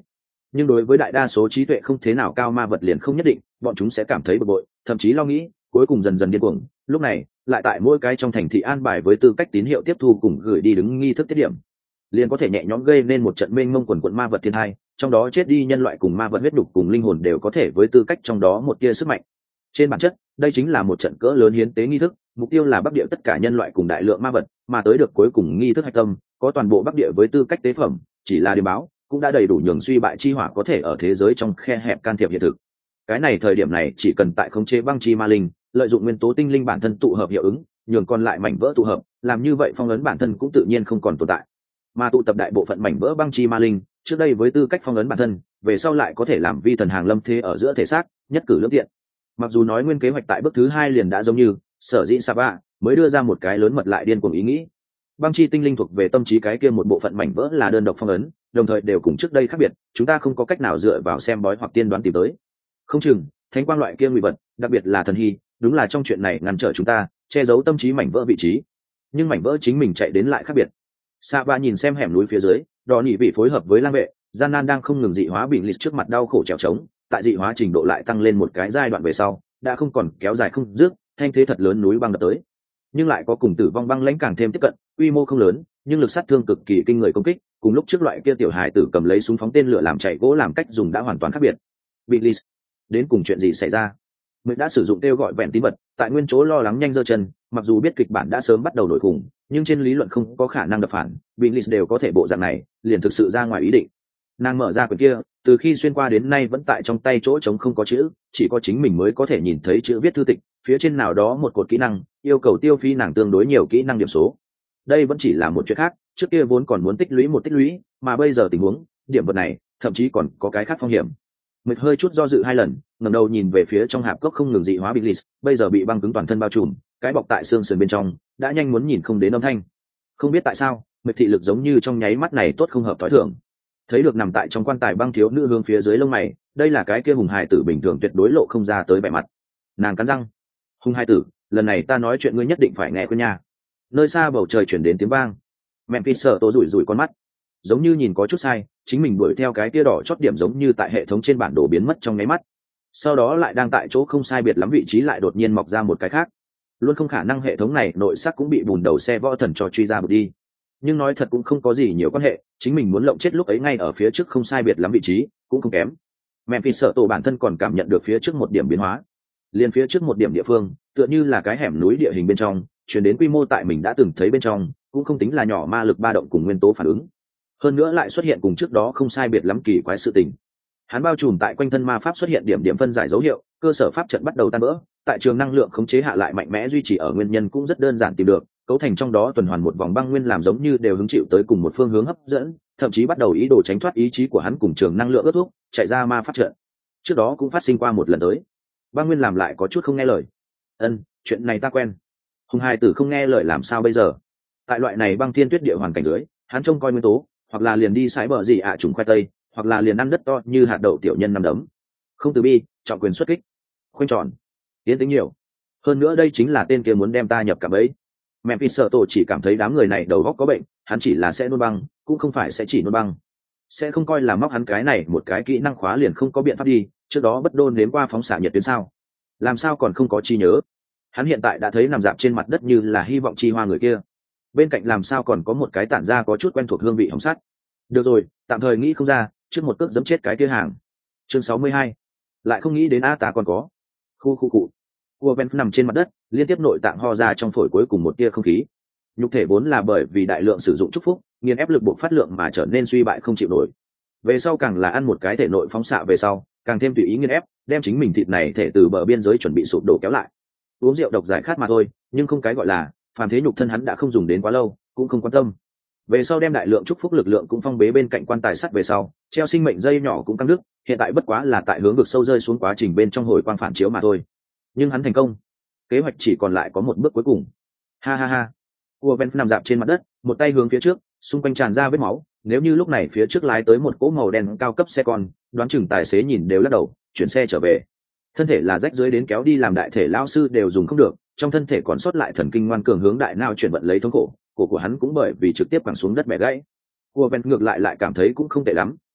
nhưng đối với đại đa số trí tuệ không thế nào cao ma vật liền không nhất định, bọn chúng sẽ cảm thấy bực bội, thậm chí lo nghĩ, cuối cùng dần dần điên cuồng. Lúc này lại tại mỗi cái trong thành thị an bài với tư cách tín hiệu tiếp thu cùng gửi đi đứng nghi thức tiết điểm, liền có thể nhẹ nhõm gây nên một trận mênh mông quần quận ma vật thiên hai, trong đó chết đi nhân loại cùng ma vật huyết đục cùng linh hồn đều có thể với tư cách trong đó một tia sức mạnh. Trên bản chất đây chính là một trận cỡ lớn hiến tế nghi thức, mục tiêu là bắc địa tất cả nhân loại cùng đại lượng ma vật, mà tới được cuối cùng nghi thức hạch tâm có toàn bộ bắc địa với tư cách tế phẩm, chỉ là điểm báo cũng đã đầy đủ nhường suy bại chi hỏa có thể ở thế giới trong khe hẹp can thiệp hiện thực. Cái này thời điểm này chỉ cần tại khống chế băng chi ma linh, lợi dụng nguyên tố tinh linh bản thân tụ hợp hiệu ứng, nhường còn lại mảnh vỡ tụ hợp, làm như vậy phong ấn bản thân cũng tự nhiên không còn tồn tại. Mà tụ tập đại bộ phận mảnh vỡ băng chi ma linh, trước đây với tư cách phong ấn bản thân, về sau lại có thể làm vi thần hàng lâm thế ở giữa thể xác, nhất cử lưỡng tiện. Mặc dù nói nguyên kế hoạch tại bước thứ hai liền đã giống như, sở dĩ Sapa mới đưa ra một cái lớn mật lại điên cuồng ý nghĩ. Băng chi tinh linh thuộc về tâm trí cái kia một bộ phận mảnh vỡ là đơn độc phong ấn, đồng thời đều cùng trước đây khác biệt, chúng ta không có cách nào dựa vào xem bói hoặc tiên đoán tìm tới. Không chừng thánh quang loại kia nguy vật, đặc biệt là thần hy, đúng là trong chuyện này ngăn trở chúng ta, che giấu tâm trí mảnh vỡ vị trí. Nhưng mảnh vỡ chính mình chạy đến lại khác biệt. Sapa nhìn xem hẻm núi phía dưới, đỏ nỉ vị phối hợp với lang vệ, gian nan đang không ngừng dị hóa bị lịt trước mặt đau khổ trèo trống, tại dị hóa trình độ lại tăng lên một cái giai đoạn về sau, đã không còn kéo dài không dứt, thanh thế thật lớn núi băng đập tới. Nhưng lại có cùng tử vong băng lãnh càng thêm tiếp cận, quy mô không lớn, nhưng lực sát thương cực kỳ kinh người công kích, cùng lúc trước loại kia tiểu hài tử cầm lấy súng phóng tên lửa làm chạy gỗ làm cách dùng đã hoàn toàn khác biệt. Bị đến cùng chuyện gì xảy ra? Mình đã sử dụng kêu gọi vẹn tín vật, tại nguyên chỗ lo lắng nhanh giơ chân, mặc dù biết kịch bản đã sớm bắt đầu nổi khủng, nhưng trên lý luận không có khả năng đập phản, Bị đều có thể bộ dạng này, liền thực sự ra ngoài ý định. Nàng mở ra quyển kia, từ khi xuyên qua đến nay vẫn tại trong tay chỗ trống không có chữ, chỉ có chính mình mới có thể nhìn thấy chữ viết thư tịch, phía trên nào đó một cột kỹ năng yêu cầu tiêu phí nàng tương đối nhiều kỹ năng điểm số. Đây vẫn chỉ là một chuyện khác, trước kia vốn còn muốn tích lũy một tích lũy, mà bây giờ tình huống điểm vật này thậm chí còn có cái khác phong hiểm. Mịch hơi chút do dự hai lần, ngẩng đầu nhìn về phía trong hạp cốc không ngừng dị hóa Bị bây giờ bị băng cứng toàn thân bao trùm, cái bọc tại xương sườn bên trong đã nhanh muốn nhìn không đến âm thanh. Không biết tại sao Mịch thị lực giống như trong nháy mắt này tốt không hợp thói thường, thấy được nằm tại trong quan tài băng thiếu nữ hướng phía dưới lông mày, đây là cái kia hùng hài tử bình thường tuyệt đối lộ không ra tới vẻ mặt. Nàng cắn răng, hùng hài tử, lần này ta nói chuyện ngươi nhất định phải nghe con nha. Nơi xa bầu trời chuyển đến tiếng vang, Memphis sợ tố rủi rủi con mắt, giống như nhìn có chút sai, chính mình đuổi theo cái kia đỏ chót điểm giống như tại hệ thống trên bản đồ biến mất trong nháy mắt, sau đó lại đang tại chỗ không sai biệt lắm vị trí lại đột nhiên mọc ra một cái khác, luôn không khả năng hệ thống này nội xác cũng bị bùn đầu xe võ thần cho truy ra bực đi. Nhưng nói thật cũng không có gì nhiều quan hệ, chính mình muốn lộng chết lúc ấy ngay ở phía trước không sai biệt lắm vị trí, cũng không kém. Memphis sợ tổ bản thân còn cảm nhận được phía trước một điểm biến hóa, liền phía trước một điểm địa phương, tựa như là cái hẻm núi địa hình bên trong, chuyển đến quy mô tại mình đã từng thấy bên trong, cũng không tính là nhỏ ma lực ba động cùng nguyên tố phản ứng. Hơn nữa lại xuất hiện cùng trước đó không sai biệt lắm kỳ quái sự tình. Hắn bao trùm tại quanh thân ma pháp xuất hiện điểm điểm phân giải dấu hiệu, cơ sở pháp trận bắt đầu tan vỡ, tại trường năng lượng khống chế hạ lại mạnh mẽ duy trì ở nguyên nhân cũng rất đơn giản tìm được, cấu thành trong đó tuần hoàn một vòng băng nguyên làm giống như đều hứng chịu tới cùng một phương hướng hấp dẫn, thậm chí bắt đầu ý đồ tránh thoát ý chí của hắn cùng trường năng lượng ước thúc, chạy ra ma pháp trận. Trước đó cũng phát sinh qua một lần tới, băng nguyên làm lại có chút không nghe lời. Ân, chuyện này ta quen. Hùng hai tử không nghe lời làm sao bây giờ? Tại loại này băng thiên tuyết địa hoàn cảnh dưới, hắn trông coi nguyên tố, hoặc là liền đi sái bờ gì ạ à trùng khoai tây, hoặc là liền ăn đất to như hạt đậu tiểu nhân nằm đấm. Không từ bi, trọng quyền xuất kích. Khoanh tròn. Tiến tính nhiều. Hơn nữa đây chính là tên kia muốn đem ta nhập cả bẫy. Memphis sợ tổ chỉ cảm thấy đám người này đầu óc có bệnh, hắn chỉ là sẽ nôn băng, cũng không phải sẽ chỉ nôn băng. Sẽ không coi là móc hắn cái này một cái kỹ năng khóa liền không có biện pháp đi, trước đó bất đôn nếm qua phóng xạ nhiệt tuyến sao? Làm sao còn không có chi nhớ? Hắn hiện tại đã thấy nằm dạp trên mặt đất như là hy vọng chi hoa người kia. Bên cạnh làm sao còn có một cái tản ra có chút quen thuộc hương vị hồng sắt. Được rồi, tạm thời nghĩ không ra, trước một cước giẫm chết cái kia hàng. Chương sáu mươi hai. Lại không nghĩ đến a tá còn có. Khu khu cụ. Cua ven nằm trên mặt đất, liên tiếp nội tạng ho ra trong phổi cuối cùng một tia không khí. Nhục thể vốn là bởi vì đại lượng sử dụng chúc phúc, nghiền ép lực buộc phát lượng mà trở nên suy bại không chịu nổi. Về sau càng là ăn một cái thể nội phóng xạ về sau, càng thêm tùy ý nghiền ép, đem chính mình thịt này thể từ bờ biên giới chuẩn bị sụp đổ kéo lại. Uống rượu độc giải khát mà thôi, nhưng không cái gọi là, phàm thế nhục thân hắn đã không dùng đến quá lâu, cũng không quan tâm. Về sau đem đại lượng chúc phúc lực lượng cũng phong bế bên cạnh quan tài sắt về sau, treo sinh mệnh dây nhỏ cũng căng đứt, hiện tại bất quá là tại hướng vực sâu rơi xuống quá trình bên trong hồi quang phản chiếu mà thôi. Nhưng hắn thành công, kế hoạch chỉ còn lại có một bước cuối cùng. Ha ha ha. Cua ven nằm dạp trên mặt đất, một tay hướng phía trước, xung quanh tràn ra vết máu, nếu như lúc này phía trước lái tới một cỗ màu đen cao cấp xe con, đoán chừng tài xế nhìn đều lắc đầu, chuyển xe trở về. Thân thể là rách dưới đến kéo đi làm đại thể lão sư đều dùng không được, trong thân thể còn sót lại thần kinh ngoan cường hướng đại não chuyển vận lấy thống khổ, cổ của hắn cũng bởi vì trực tiếp quẳng xuống đất bẻ gãy. Cua ven ngược lại lại cảm thấy cũng không tệ lắm,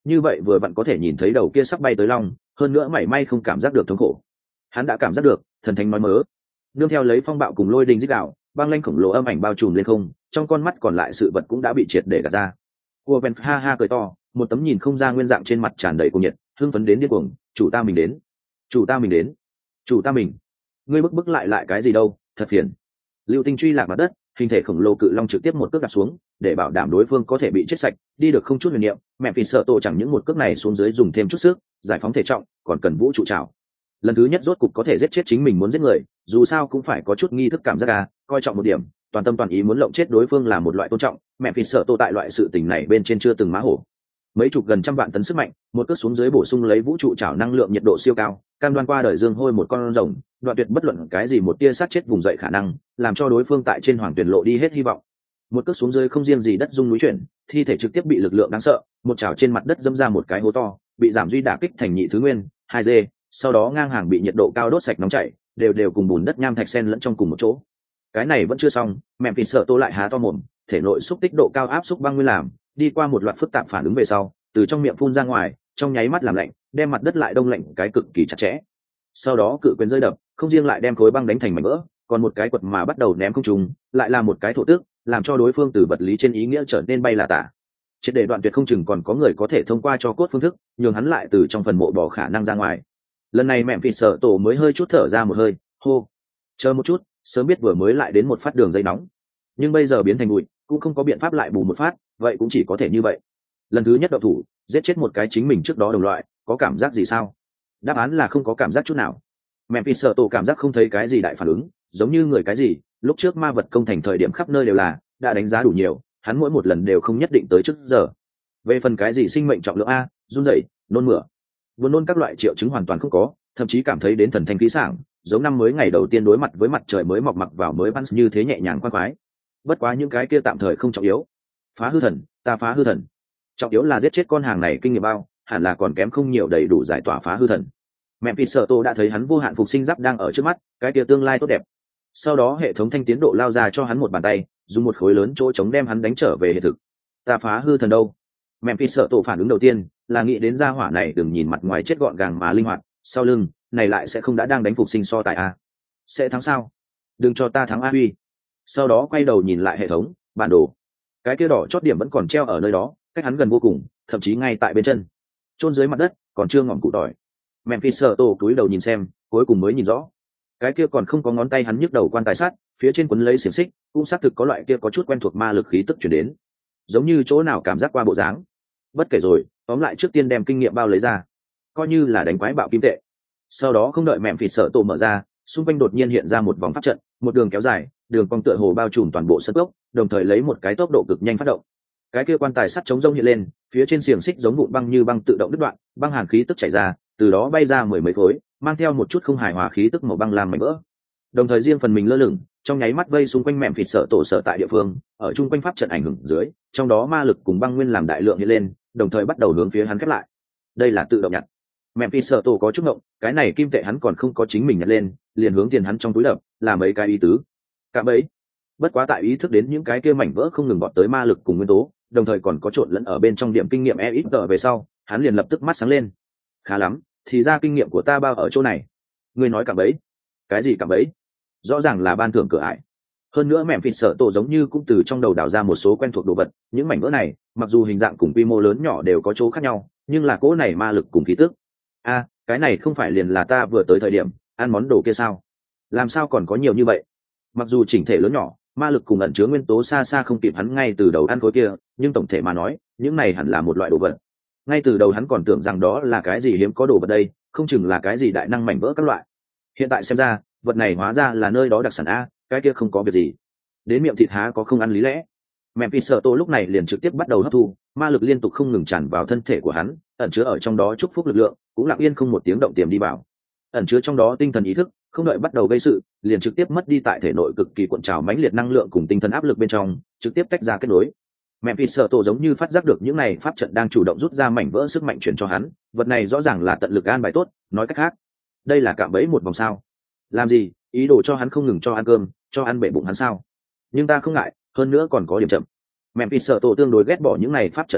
như vậy vừa vặn có thể nhìn thấy đầu kia sắp bay tới long, hơn nữa mảy may không cảm giác được thống khổ. Hắn đã cảm giác được, thần thánh nói mớ. Nương theo lấy phong bạo cùng lôi đình rít gào, băng lanh khổng lồ âm ảnh bao trùm lên không, trong con mắt còn lại sự vật cũng đã bị triệt để gạt ra. Cua ven ha ha cười to, một tấm nhìn không ra nguyên dạng trên mặt tràn đầy cuồng nhiệt, hưng phấn đến điên cuồng, chủ ta mình đến, chủ ta mình đến, chủ ta mình. Ngươi bức bức lại lại cái gì đâu, thật phiền. Lưu Tinh truy lạc mặt đất, hình thể khổng lồ cự long trực tiếp một cước đạp xuống, để bảo đảm đối phương có thể bị chết sạch, đi được không chút huyền niệm. Mẹ vì sợ tổ chẳng những một cước này xuống dưới dùng thêm chút sức, giải phóng thể trọng, còn cần vũ trụ trảo. Lần thứ nhất rốt cục có thể giết chết chính mình muốn giết người, dù sao cũng phải có chút nghi thức cảm giác à, coi trọng một điểm, toàn tâm toàn ý muốn lộng chết đối phương là một loại tôn trọng. Mẹ vì sợ tổ tại loại sự tình này bên trên chưa từng má hổ. Mấy chục gần trăm vạn tấn sức mạnh, một cước xuống dưới bổ sung lấy vũ trụ trảo năng lượng nhiệt độ siêu cao, cam đoan qua đời dương hôi một con rồng, đoạn tuyệt bất luận cái gì một tia sát chết vùng dậy khả năng, làm cho đối phương tại trên hoàng tuyển lộ đi hết hy vọng. Một cước xuống dưới không riêng gì đất rung núi chuyển, thi thể trực tiếp bị lực lượng đáng sợ, một chảo trên mặt đất dâm ra một cái hố to, bị giảm duy đả kích thành nhị thứ nguyên, hai d, sau đó ngang hàng bị nhiệt độ cao đốt sạch nóng chảy, đều đều cùng bùn đất nham thạch xen lẫn trong cùng một chỗ. Cái này vẫn chưa xong, mẹ vì sợ tô lại há to mồm, thể nội xúc tích độ cao áp xúc băng nguyên làm, đi qua một loạt phức tạp phản ứng về sau, từ trong miệng phun ra ngoài, trong nháy mắt làm lạnh, đem mặt đất lại đông lạnh cái cực kỳ chặt chẽ. Sau đó cự quyền rơi đập, không riêng lại đem khối băng đánh thành mảnh vỡ, còn một cái quật mà bắt đầu ném không trùng, lại là một cái thổ tước, làm cho đối phương từ vật lý trên ý nghĩa trở nên bay là tả. Triệt để đoạn tuyệt không chừng còn có người có thể thông qua cho cốt phương thức, nhường hắn lại từ trong phần mộ bỏ khả năng ra ngoài. Lần này mẹ phỉ sợ tổ mới hơi chút thở ra một hơi, hô, chờ một chút, sớm biết vừa mới lại đến một phát đường dây nóng, nhưng bây giờ biến thành bụi, cũng không có biện pháp lại bù một phát, vậy cũng chỉ có thể như vậy. Lần thứ nhất động thủ, giết chết một cái chính mình trước đó đồng loại, có cảm giác gì sao? Đáp án là không có cảm giác chút nào. Mẹ vì sợ tổ cảm giác không thấy cái gì đại phản ứng, giống như người cái gì lúc trước ma vật công thành thời điểm khắp nơi đều là đã đánh giá đủ nhiều, hắn mỗi một lần đều không nhất định tới trước giờ. Về phần cái gì sinh mệnh trọng lượng a, run rẩy, nôn mửa, buồn nôn các loại triệu chứng hoàn toàn không có, thậm chí cảm thấy đến thần thanh khí sảng, giống năm mới ngày đầu tiên đối mặt với mặt trời mới mọc mặc vào mới bắn như thế nhẹ nhàng khoan khoái. Bất quá những cái kia tạm thời không trọng yếu. Phá hư thần, ta phá hư thần. Trọng yếu là giết chết con hàng này kinh nghiệm bao, hẳn là còn kém không nhiều đầy đủ giải tỏa phá hư thần. Mẹ vì sợ tô đã thấy hắn vô hạn phục sinh giáp đang ở trước mắt, cái kia tương lai tốt đẹp. Sau đó hệ thống thanh tiến độ lao ra cho hắn một bàn tay, dùng một khối lớn chỗ chống đem hắn đánh trở về hiện thực. Ta phá hư thần đâu? Mẹ vì sợ tổ phản ứng đầu tiên là nghĩ đến gia hỏa này đừng nhìn mặt ngoài chết gọn gàng mà linh hoạt, sau lưng này lại sẽ không đã đang đánh phục sinh so tài a? Sẽ thắng sao? Đừng cho ta thắng a huy. Sau đó quay đầu nhìn lại hệ thống bản đồ, cái kia đỏ chót điểm vẫn còn treo ở nơi đó, cách hắn gần vô cùng, thậm chí ngay tại bên chân, chôn dưới mặt đất, còn chưa ngọn cụ tỏi. Mẹ phi sợ tổ cúi đầu nhìn xem, cuối cùng mới nhìn rõ, cái kia còn không có ngón tay hắn nhức đầu quan tài sát, phía trên quấn lấy xiềng xích, cũng xác thực có loại kia có chút quen thuộc ma lực khí tức chuyển đến, giống như chỗ nào cảm giác qua bộ dáng. Bất kể rồi, tóm lại trước tiên đem kinh nghiệm bao lấy ra, coi như là đánh quái bạo kim tệ. Sau đó không đợi mẹ phi sợ tổ mở ra, xung quanh đột nhiên hiện ra một vòng pháp trận, một đường kéo dài, đường cong tựa hồ bao trùm toàn bộ sân gốc, đồng thời lấy một cái tốc độ cực nhanh phát động. Cái kia quan tài sắt chống rông hiện lên, phía trên xiềng xích giống vụn băng như băng tự động đứt đoạn, băng hàn khí tức chảy ra, từ đó bay ra mười mấy khối, mang theo một chút không hài hòa khí tức màu băng làm mảnh vỡ. Đồng thời riêng phần mình lơ lửng, trong nháy mắt vây xung quanh mẹm phịt sợ tổ sợ tại địa phương, ở trung quanh pháp trận ảnh hưởng dưới, trong đó ma lực cùng băng nguyên làm đại lượng hiện lên, đồng thời bắt đầu hướng phía hắn khép lại. Đây là tự động nhặt. Mẹm phịt sợ tổ có chút ngộng, cái này kim tệ hắn còn không có chính mình nhặt lên, liền hướng tiền hắn trong túi đập, là mấy cái ý tứ. Cả bấy. Bất quá tại ý thức đến những cái kia mảnh vỡ không ngừng bọt tới ma lực cùng nguyên tố, đồng thời còn có trộn lẫn ở bên trong điểm kinh nghiệm e ít tờ về sau, hắn liền lập tức mắt sáng lên. Khá lắm, thì ra kinh nghiệm của ta bao ở chỗ này. Ngươi nói cả bấy? Cái gì cả bấy? Rõ ràng là ban thưởng cửa ải. Hơn nữa mẹm phịt sợ tổ giống như cũng từ trong đầu đào ra một số quen thuộc đồ vật, những mảnh vỡ này mặc dù hình dạng cùng quy mô lớn nhỏ đều có chỗ khác nhau, nhưng là cỗ này ma lực cùng khí tức. A, cái này không phải liền là ta vừa tới thời điểm ăn món đồ kia sao? Làm sao còn có nhiều như vậy? Mặc dù chỉnh thể lớn nhỏ, ma lực cùng ẩn chứa nguyên tố xa xa không kịp hắn ngay từ đầu ăn khối kia, nhưng tổng thể mà nói, những này hẳn là một loại đồ vật. Ngay từ đầu hắn còn tưởng rằng đó là cái gì hiếm có đồ vật đây, không chừng là cái gì đại năng mảnh vỡ các loại. Hiện tại xem ra, vật này hóa ra là nơi đó đặc sản a, cái kia không có việc gì. Đến miệng thịt há có không ăn lý lẽ. Mẹ phi sợ tô lúc này liền trực tiếp bắt đầu hấp thu, ma lực liên tục không ngừng tràn vào thân thể của hắn, ẩn chứa ở trong đó chúc phúc lực lượng, cũng lặng yên không một tiếng động tiềm đi vào. Ẩn chứa trong đó tinh thần ý thức, không đợi bắt đầu gây sự, liền trực tiếp mất đi tại thể nội cực kỳ cuộn trào mãnh liệt năng lượng cùng tinh thần áp lực bên trong, trực tiếp tách ra kết nối. Mẹ phi sợ tổ giống như phát giác được những này pháp trận đang chủ động rút ra mảnh vỡ sức mạnh chuyển cho hắn, vật này rõ ràng là tận lực an bài tốt, nói cách khác, đây là cạm bẫy một vòng sao? Làm gì? Ý đồ cho hắn không ngừng cho ăn cơm, cho ăn bể bụng hắn sao? Nhưng ta không ngại, hơn nữa còn có điểm chậm. Mẹ phi sợ tổ tương đối ghét bỏ những này pháp trận tốc độ,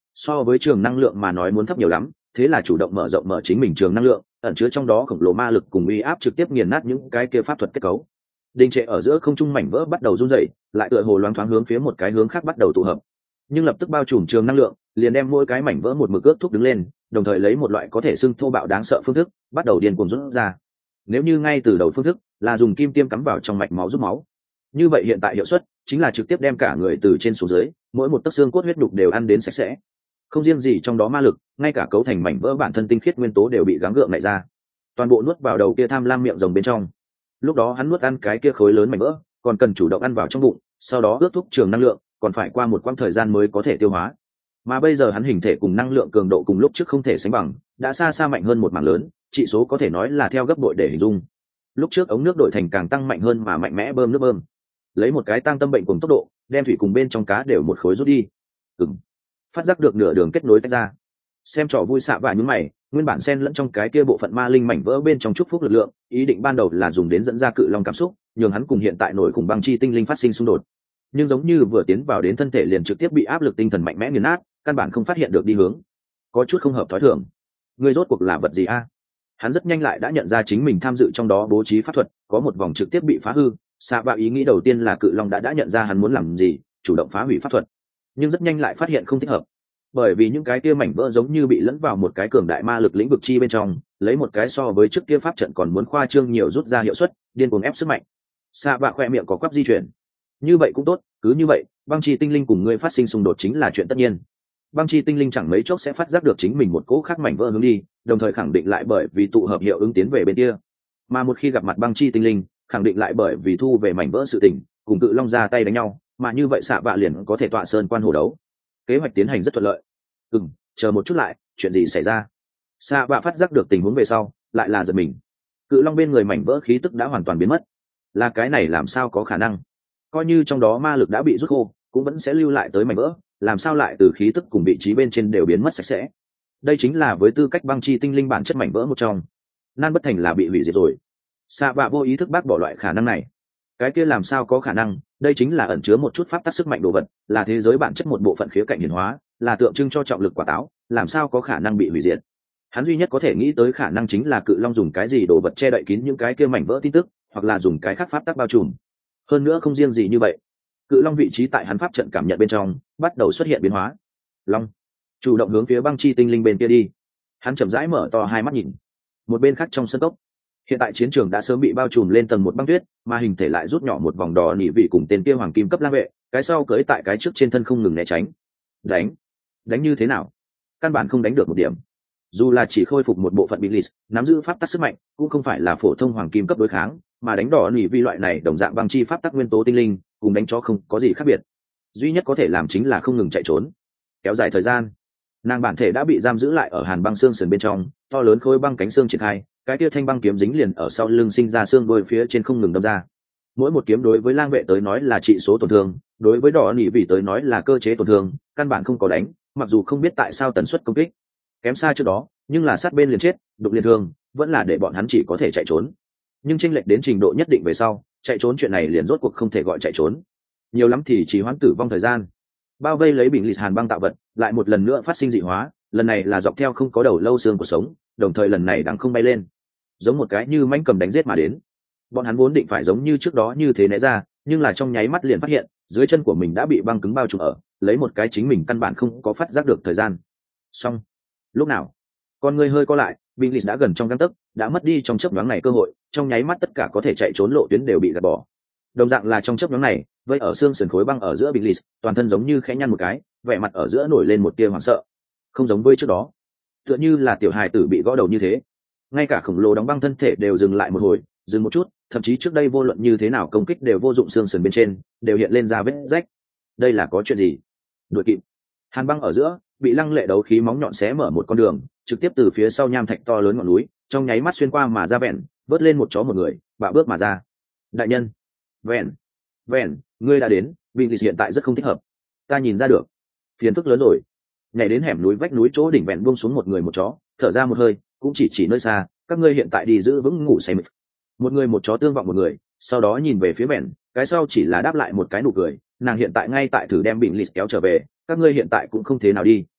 so với trường năng lượng mà nói muốn thấp nhiều lắm, thế là chủ động mở rộng mở chính mình trường năng lượng, ẩn chứa trong đó khổng lồ ma lực cùng uy áp trực tiếp nghiền nát những cái kia pháp thuật kết cấu. Đình trệ ở giữa không trung mảnh vỡ bắt đầu run rẩy, lại tựa hồ loáng thoáng hướng phía một cái hướng khác bắt đầu tụ hợp, nhưng lập tức bao trùm trường năng lượng liền đem mỗi cái mảnh vỡ một mực ước thúc đứng lên, đồng thời lấy một loại có thể xưng thô bạo đáng sợ phương thức bắt đầu điên cuồng rút ra. Nếu như ngay từ đầu phương thức là dùng kim tiêm cắm vào trong mạch máu rút máu, như vậy hiện tại hiệu suất chính là trực tiếp đem cả người từ trên xuống dưới, mỗi một tấc xương cốt huyết đục đều ăn đến sạch sẽ. Không riêng gì trong đó ma lực, ngay cả cấu thành mảnh vỡ bản thân tinh khiết nguyên tố đều bị gắng gượng lại ra, toàn bộ nuốt vào đầu kia tham lam miệng rồng bên trong. Lúc đó hắn nuốt ăn cái kia khối lớn mảnh vỡ, còn cần chủ động ăn vào trong bụng, sau đó ước thúc trường năng lượng, còn phải qua một quãng thời gian mới có thể tiêu hóa. Mà bây giờ hắn hình thể cùng năng lượng cường độ cùng lúc trước không thể sánh bằng, đã xa xa mạnh hơn một mảng lớn, trị số có thể nói là theo gấp bội để hình dung. Lúc trước ống nước đổi thành càng tăng mạnh hơn mà mạnh mẽ bơm nước bơm, lấy một cái tăng tâm bệnh cùng tốc độ, đem thủy cùng bên trong cá đều một khối rút đi. Ừm. Phát giác được nửa đường kết nối tách ra. Xem trò vui xạ và nhún mày, nguyên bản xen lẫn trong cái kia bộ phận ma linh mảnh vỡ bên trong chúc phúc lực lượng, ý định ban đầu là dùng đến dẫn ra cự long cảm xúc, nhường hắn cùng hiện tại nổi khủng băng chi tinh linh phát sinh xung đột. Nhưng giống như vừa tiến vào đến thân thể liền trực tiếp bị áp lực tinh thần mạnh mẽ nghiền nát, căn bản không phát hiện được đi hướng, có chút không hợp thói thường. Ngươi rốt cuộc là vật gì a? Hắn rất nhanh lại đã nhận ra chính mình tham dự trong đó bố trí pháp thuật, có một vòng trực tiếp bị phá hư. Xạ bạ ý nghĩ đầu tiên là cự long đã đã nhận ra hắn muốn làm gì, chủ động phá hủy pháp thuật, nhưng rất nhanh lại phát hiện không thích hợp, bởi vì những cái kia mảnh vỡ giống như bị lẫn vào một cái cường đại ma lực lĩnh vực chi bên trong, lấy một cái so với trước kia pháp trận còn muốn khoa trương nhiều rút ra hiệu suất, điên cuồng ép sức mạnh. Xạ bạ khoe miệng có quắp di chuyển. Như vậy cũng tốt, cứ như vậy, băng chi tinh linh cùng ngươi phát sinh xung đột chính là chuyện tất nhiên. Băng chi tinh linh chẳng mấy chốc sẽ phát giác được chính mình một cỗ khác mảnh vỡ hướng đi, đồng thời khẳng định lại bởi vì tụ hợp hiệu ứng tiến về bên kia. Mà một khi gặp mặt băng chi tinh linh, khẳng định lại bởi vì thu về mảnh vỡ sự tình, cùng cự long ra tay đánh nhau, mà như vậy xạ bạ liền có thể tọa sơn quan hồ đấu. Kế hoạch tiến hành rất thuận lợi. Ừm, chờ một chút lại, chuyện gì xảy ra? Xạ bạ phát giác được tình huống về sau, lại là giật mình. Cự long bên người mảnh vỡ khí tức đã hoàn toàn biến mất. Là cái này làm sao có khả năng? Coi như trong đó ma lực đã bị rút khô, cũng vẫn sẽ lưu lại tới mảnh vỡ, làm sao lại từ khí tức cùng vị trí bên trên đều biến mất sạch sẽ? Đây chính là với tư cách băng chi tinh linh bản chất mảnh vỡ một trong. Nan bất thành là bị hủy diệt rồi. Xạ bạ vô ý thức bác bỏ loại khả năng này. Cái kia làm sao có khả năng? Đây chính là ẩn chứa một chút pháp tắc sức mạnh đồ vật, là thế giới bản chất một bộ phận khía cạnh hiển hóa, là tượng trưng cho trọng lực quả táo, làm sao có khả năng bị hủy diệt? Hắn duy nhất có thể nghĩ tới khả năng chính là cự long dùng cái gì đồ vật che đậy kín những cái kia mảnh vỡ tin tức, hoặc là dùng cái khác pháp tắc bao trùm. Hơn nữa không riêng gì như vậy, cự long vị trí tại hắn pháp trận cảm nhận bên trong bắt đầu xuất hiện biến hóa. Long chủ động hướng phía băng chi tinh linh bên kia đi. Hắn chậm rãi mở to hai mắt nhìn. Một bên khác trong sân cốc, hiện tại chiến trường đã sớm bị bao trùm lên tầng một băng tuyết, mà hình thể lại rút nhỏ một vòng đỏ nỉ vị cùng tên kia hoàng kim cấp lang vệ, cái sau cưỡi tại cái trước trên thân không ngừng né tránh. Đánh, đánh như thế nào? Căn bản không đánh được một điểm. Dù là chỉ khôi phục một bộ phận Biglis, nắm giữ pháp tắc sức mạnh, cũng không phải là phổ thông hoàng kim cấp đối kháng, mà đánh đỏ nỉ vị loại này đồng dạng băng chi pháp tắc nguyên tố tinh linh, cùng đánh chó không có gì khác biệt. Duy nhất có thể làm chính là không ngừng chạy trốn, kéo dài thời gian. Nàng bản thể đã bị giam giữ lại ở hàn băng xương sườn bên trong, to lớn khối băng cánh xương triển khai, cái kia thanh băng kiếm dính liền ở sau lưng sinh ra xương đôi phía trên không ngừng đâm ra. Mỗi một kiếm đối với lang vệ tới nói là trị số tổn thương, đối với đỏ nỉ vị tới nói là cơ chế tổn thương, căn bản không có đánh, mặc dù không biết tại sao tần suất công kích kém xa trước đó, nhưng là sát bên liền chết, đục liền thương, vẫn là để bọn hắn chỉ có thể chạy trốn. Nhưng chênh lệch đến trình độ nhất định về sau, chạy trốn chuyện này liền rốt cuộc không thể gọi chạy trốn, nhiều lắm thì chỉ hoãn tử vong thời gian. Bao vây lấy bình lịch hàn băng tạo vật, lại một lần nữa phát sinh dị hóa, lần này là dọc theo không có đầu lâu xương của sống, đồng thời lần này đằng không bay lên, giống một cái như mãnh cầm đánh giết mà đến. Bọn hắn vốn định phải giống như trước đó như thế né ra, nhưng là trong nháy mắt liền phát hiện dưới chân của mình đã bị băng cứng bao trùm ở, lấy một cái chính mình căn bản không có phát giác được thời gian. Xong. Lúc nào con người hơi co lại, bình lịch đã gần trong gang tấc, đã mất đi trong chớp nhoáng này cơ hội, trong nháy mắt tất cả có thể chạy trốn lộ tuyến đều bị gạt bỏ. Đồng dạng là trong chớp nhoáng này, vây ở xương sườn khối băng ở giữa bình lịch, toàn thân giống như khẽ nhăn một cái, vẻ mặt ở giữa nổi lên một tia hoảng sợ. Không giống với trước đó, tựa như là tiểu hài tử bị gõ đầu như thế, ngay cả khổng lồ đóng băng thân thể đều dừng lại một hồi, dừng một chút, thậm chí trước đây vô luận như thế nào công kích đều vô dụng, xương sườn bên trên đều hiện lên ra vết rách. Đây là có chuyện gì? Đuổi kịp. Hàn băng ở giữa bị lăng lệ đấu khí móng nhọn xé mở một con đường, trực tiếp từ phía sau nham thạch to lớn ngọn núi, trong nháy mắt xuyên qua mà ra vẹn, vớt lên một chó một người, bạo bước mà ra. Đại nhân, vẹn, vẹn, ngươi đã đến, bình hiện tại rất không thích hợp. Ta nhìn ra được, phiền phức lớn rồi. Nhảy đến hẻm núi vách núi chỗ đỉnh vẹn buông xuống một người một chó, thở ra một hơi, cũng chỉ chỉ nơi xa, các ngươi hiện tại đi giữ vững ngủ say mệt. Một người một chó tương vọng một người, sau đó nhìn về phía vẹn, cái sau chỉ là đáp lại một cái nụ cười, nàng hiện tại ngay tại thử đem bình lịch kéo trở về, các ngươi hiện tại cũng không thế nào đi,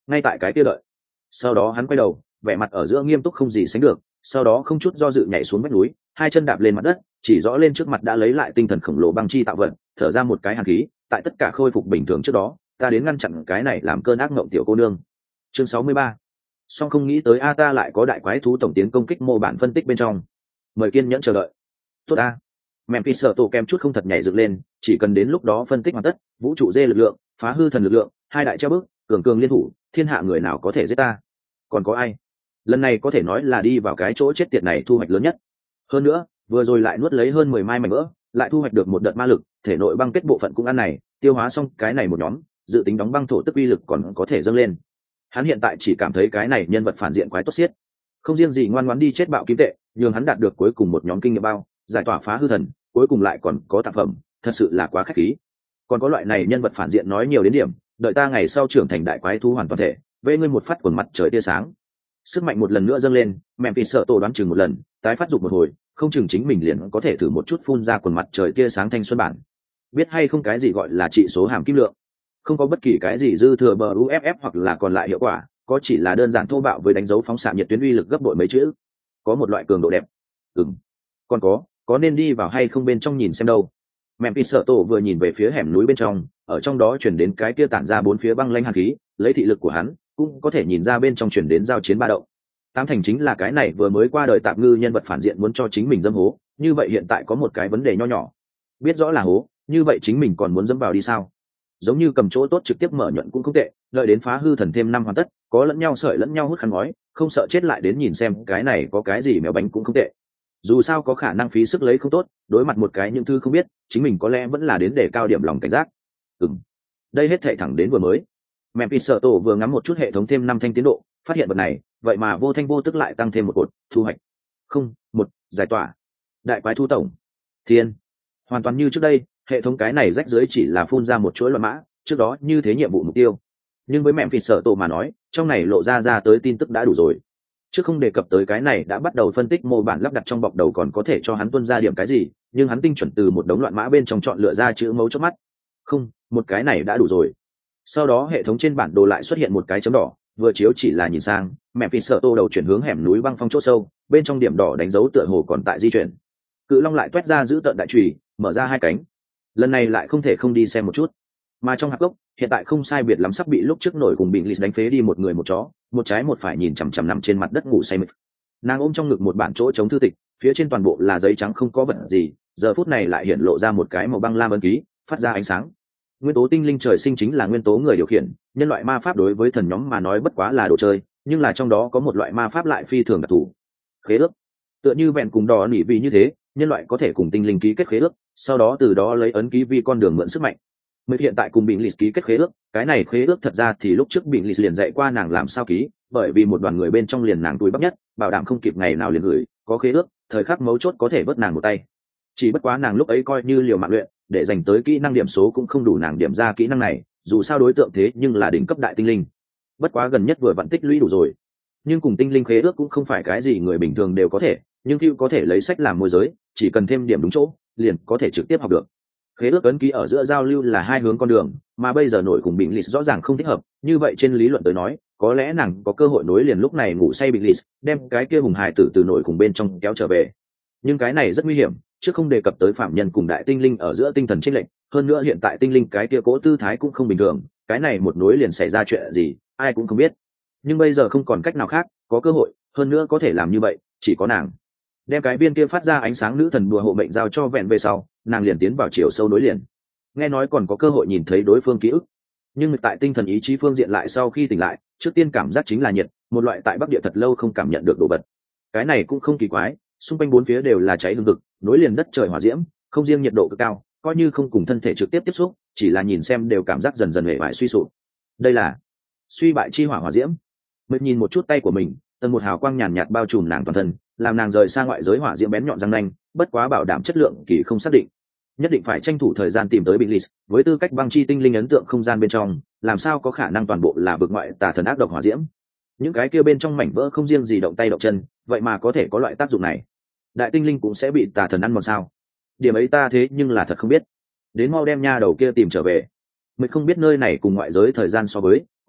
ngay tại cái kia đợi. Sau đó hắn quay đầu, vẻ mặt ở giữa nghiêm túc không gì sánh được, sau đó không chút do dự nhảy xuống vách núi, hai chân đạp lên mặt đất, chỉ rõ lên trước mặt đã lấy lại tinh thần khổng lồ băng chi tạo vật, thở ra một cái hàn khí, tại tất cả khôi phục bình thường trước đó, ta đến ngăn chặn cái này làm cơn ác mộng tiểu cô nương. Chương sáu mươi ba. Song không nghĩ tới a ta lại có đại quái thú tổng tiến công kích mô bản phân tích bên trong. Mời kiên nhẫn chờ đợi. Tốt a. Memphis tổ kem chút không thật nhảy dựng lên, chỉ cần đến lúc đó phân tích hoàn tất, vũ trụ dê lực lượng, phá hư thần lực lượng, hai đại treo bước, cường cường liên thủ, thiên hạ người nào có thể giết ta? Còn có ai? Lần này có thể nói là đi vào cái chỗ chết tiệt này thu hoạch lớn nhất. Hơn nữa, vừa rồi lại nuốt lấy hơn mười mai mảnh vỡ, lại thu hoạch được một đợt ma lực, thể nội băng kết bộ phận cũng ăn này, tiêu hóa xong cái này một nhóm, dự tính đóng băng thổ tức uy lực còn có thể dâng lên. Hắn hiện tại chỉ cảm thấy cái này nhân vật phản diện quái tốt xiết, không riêng gì ngoan ngoãn đi chết bạo kim tệ, nhường hắn đạt được cuối cùng một nhóm kinh nghiệm bao, giải tỏa phá hư thần, cuối cùng lại còn có tác phẩm, thật sự là quá khách khí. Còn có loại này nhân vật phản diện nói nhiều đến điểm, đợi ta ngày sau trưởng thành đại quái thú hoàn toàn thể, vây ngươi một phát quần mặt trời tia sáng. Sức mạnh một lần nữa dâng lên, Memphis sợ tổ đoán chừng một lần, tái phát dục một hồi, không chừng chính mình liền có thể thử một chút phun ra quần mặt trời tia sáng thanh xuân bản. Biết hay không cái gì gọi là trị số hàm kim lượng, không có bất kỳ cái gì dư thừa bờ u ép ép hoặc là còn lại hiệu quả, có chỉ là đơn giản thô bạo với đánh dấu phóng xạ nhiệt tuyến uy lực gấp bội mấy chữ, có một loại cường độ đẹp. Ừm, còn có, có nên đi vào hay không bên trong nhìn xem đâu. Memphis sợ tổ vừa nhìn về phía hẻm núi bên trong, ở trong đó chuyển đến cái kia tản ra bốn phía băng lãnh hàn khí, lấy thị lực của hắn cũng có thể nhìn ra bên trong chuyển đến giao chiến ba động. Tám thành chính là cái này vừa mới qua đời tạp ngư nhân vật phản diện muốn cho chính mình dâm hố, như vậy hiện tại có một cái vấn đề nho nhỏ, biết rõ là hố, như vậy chính mình còn muốn dẫm vào đi sao? Giống như cầm chỗ tốt trực tiếp mở nhuận cũng không tệ, đợi đến phá hư thần thêm năm hoàn tất, có lẫn nhau sợi lẫn nhau hút khăn ngói, không sợ chết lại đến nhìn xem cái này có cái gì mèo bánh cũng không tệ. Dù sao có khả năng phí sức lấy không tốt, đối mặt một cái những thứ không biết, chính mình có lẽ vẫn là đến để cao điểm lòng cảnh giác. Ừm, đây hết thảy thẳng đến vừa mới. Memphis sợ tổ vừa ngắm một chút hệ thống thêm năm thanh tiến độ, phát hiện vật này, vậy mà vô thanh vô tức lại tăng thêm một cột, thu hoạch. Không, một, giải tỏa. Đại quái thu tổng. Thiên. Hoàn toàn như trước đây, hệ thống cái này rách dưới chỉ là phun ra một chuỗi loạn mã, trước đó như thế nhiệm vụ mục tiêu. Nhưng với Memphis sợ tổ mà nói, trong này lộ ra ra tới tin tức đã đủ rồi. Trước không đề cập tới cái này đã bắt đầu phân tích mô bản lắp đặt trong bọc đầu còn có thể cho hắn tuân ra điểm cái gì, nhưng hắn tinh chuẩn từ một đống loạn mã bên trong chọn lựa ra chữ mấu chốt mắt. Không, một cái này đã đủ rồi. Sau đó hệ thống trên bản đồ lại xuất hiện một cái chấm đỏ, vừa chiếu chỉ là nhìn sang, Memphis sợ tổ đầu chuyển hướng hẻm núi băng phong chỗ sâu, bên trong điểm đỏ đánh dấu tựa hồ còn tại di chuyển. Cự long lại toét ra giữ tận đại chùy, mở ra hai cánh. Lần này lại không thể không đi xem một chút. Mà trong hạp gốc, hiện tại không sai biệt lắm sắp bị lúc trước nổi cùng bình lịch đánh phế đi một người một chó, một trái một phải nhìn chằm chằm nằm trên mặt đất ngủ say mệt. Nàng ôm trong ngực một bản chỗ chống thư tịch, phía trên toàn bộ là giấy trắng không có vật gì, giờ phút này lại hiện lộ ra một cái màu băng lam ấn ký, phát ra ánh sáng. Nguyên tố tinh linh trời sinh chính là nguyên tố người điều khiển, nhân loại ma pháp đối với thần nhóm mà nói bất quá là đồ chơi, nhưng là trong đó có một loại ma pháp lại phi thường đặc thù. Khế ước. Tựa như vẹn cùng đỏ nỉ vì như thế, nhân loại có thể cùng tinh linh ký kết khế ước, sau đó từ đó lấy ấn ký vi con đường mượn sức mạnh. Mới hiện tại cùng Bình Lịch ký kết khế ước, cái này khế ước thật ra thì lúc trước Bình Lịch liền dạy qua nàng làm sao ký, bởi vì một đoàn người bên trong liền nàng túi bắp nhất, bảo đảm không kịp ngày nào liền gửi, có khế ước, thời khắc mấu chốt có thể vớt nàng một tay. Chỉ bất quá nàng lúc ấy coi như liều mạng luyện, để dành tới kỹ năng điểm số cũng không đủ nàng điểm ra kỹ năng này, dù sao đối tượng thế nhưng là đỉnh cấp đại tinh linh. Bất quá gần nhất vừa vận tích lũy đủ rồi. Nhưng cùng tinh linh khế ước cũng không phải cái gì người bình thường đều có thể, nhưng Phiêu có thể lấy sách làm môi giới, chỉ cần thêm điểm đúng chỗ, liền có thể trực tiếp học được. Khế ước ấn ký ở giữa giao lưu là hai hướng con đường, mà bây giờ nổi cùng Bình Lịch rõ ràng không thích hợp, như vậy trên lý luận tới nói, có lẽ nàng có cơ hội nối liền lúc này ngủ say Bình Lịch, đem cái kia hùng hài tử từ nổi cùng bên trong kéo trở về. Nhưng cái này rất nguy hiểm, chứ không đề cập tới phạm nhân cùng đại tinh linh ở giữa tinh thần chênh lệch, hơn nữa hiện tại tinh linh cái kia cố tư thái cũng không bình thường, cái này một nối liền xảy ra chuyện gì, ai cũng không biết. Nhưng bây giờ không còn cách nào khác, có cơ hội, hơn nữa có thể làm như vậy, chỉ có nàng. Đem cái viên kia phát ra ánh sáng nữ thần đùa hộ mệnh giao cho vẹn về sau, nàng liền tiến vào chiều sâu nối liền. Nghe nói còn có cơ hội nhìn thấy đối phương ký ức, nhưng tại tinh thần ý chí phương diện lại sau khi tỉnh lại, trước tiên cảm giác chính là nhiệt, một loại tại bắc địa thật lâu không cảm nhận được đồ vật. Cái này cũng không kỳ quái, xung quanh bốn phía đều là cháy hừng hực, nối liền đất trời hỏa diễm, không riêng nhiệt độ cực cao, coi như không cùng thân thể trực tiếp tiếp xúc, chỉ là nhìn xem đều cảm giác dần dần hề bại suy sụp. Đây là suy bại chi hỏa hỏa diễm. Mới nhìn một chút tay của mình, tần một hào quang nhàn nhạt bao trùm nàng toàn thân, làm nàng rời xa ngoại giới hỏa diễm bén nhọn răng nanh, bất quá bảo đảm chất lượng kỳ không xác định, nhất định phải tranh thủ thời gian tìm tới Bình Lịch, với tư cách băng chi tinh linh ấn tượng không gian bên trong, làm sao có khả năng toàn bộ là vực ngoại tà thần ác độc hỏa diễm. Những cái kia bên trong mảnh vỡ không riêng gì động tay động chân, vậy mà có thể có loại tác dụng này. Đại tinh linh cũng sẽ bị tà thần ăn mòn sao? Điểm ấy ta thế nhưng là thật không biết. Đến mau đem nha đầu kia tìm trở về. Mới không biết nơi này cùng ngoại giới thời gian so với,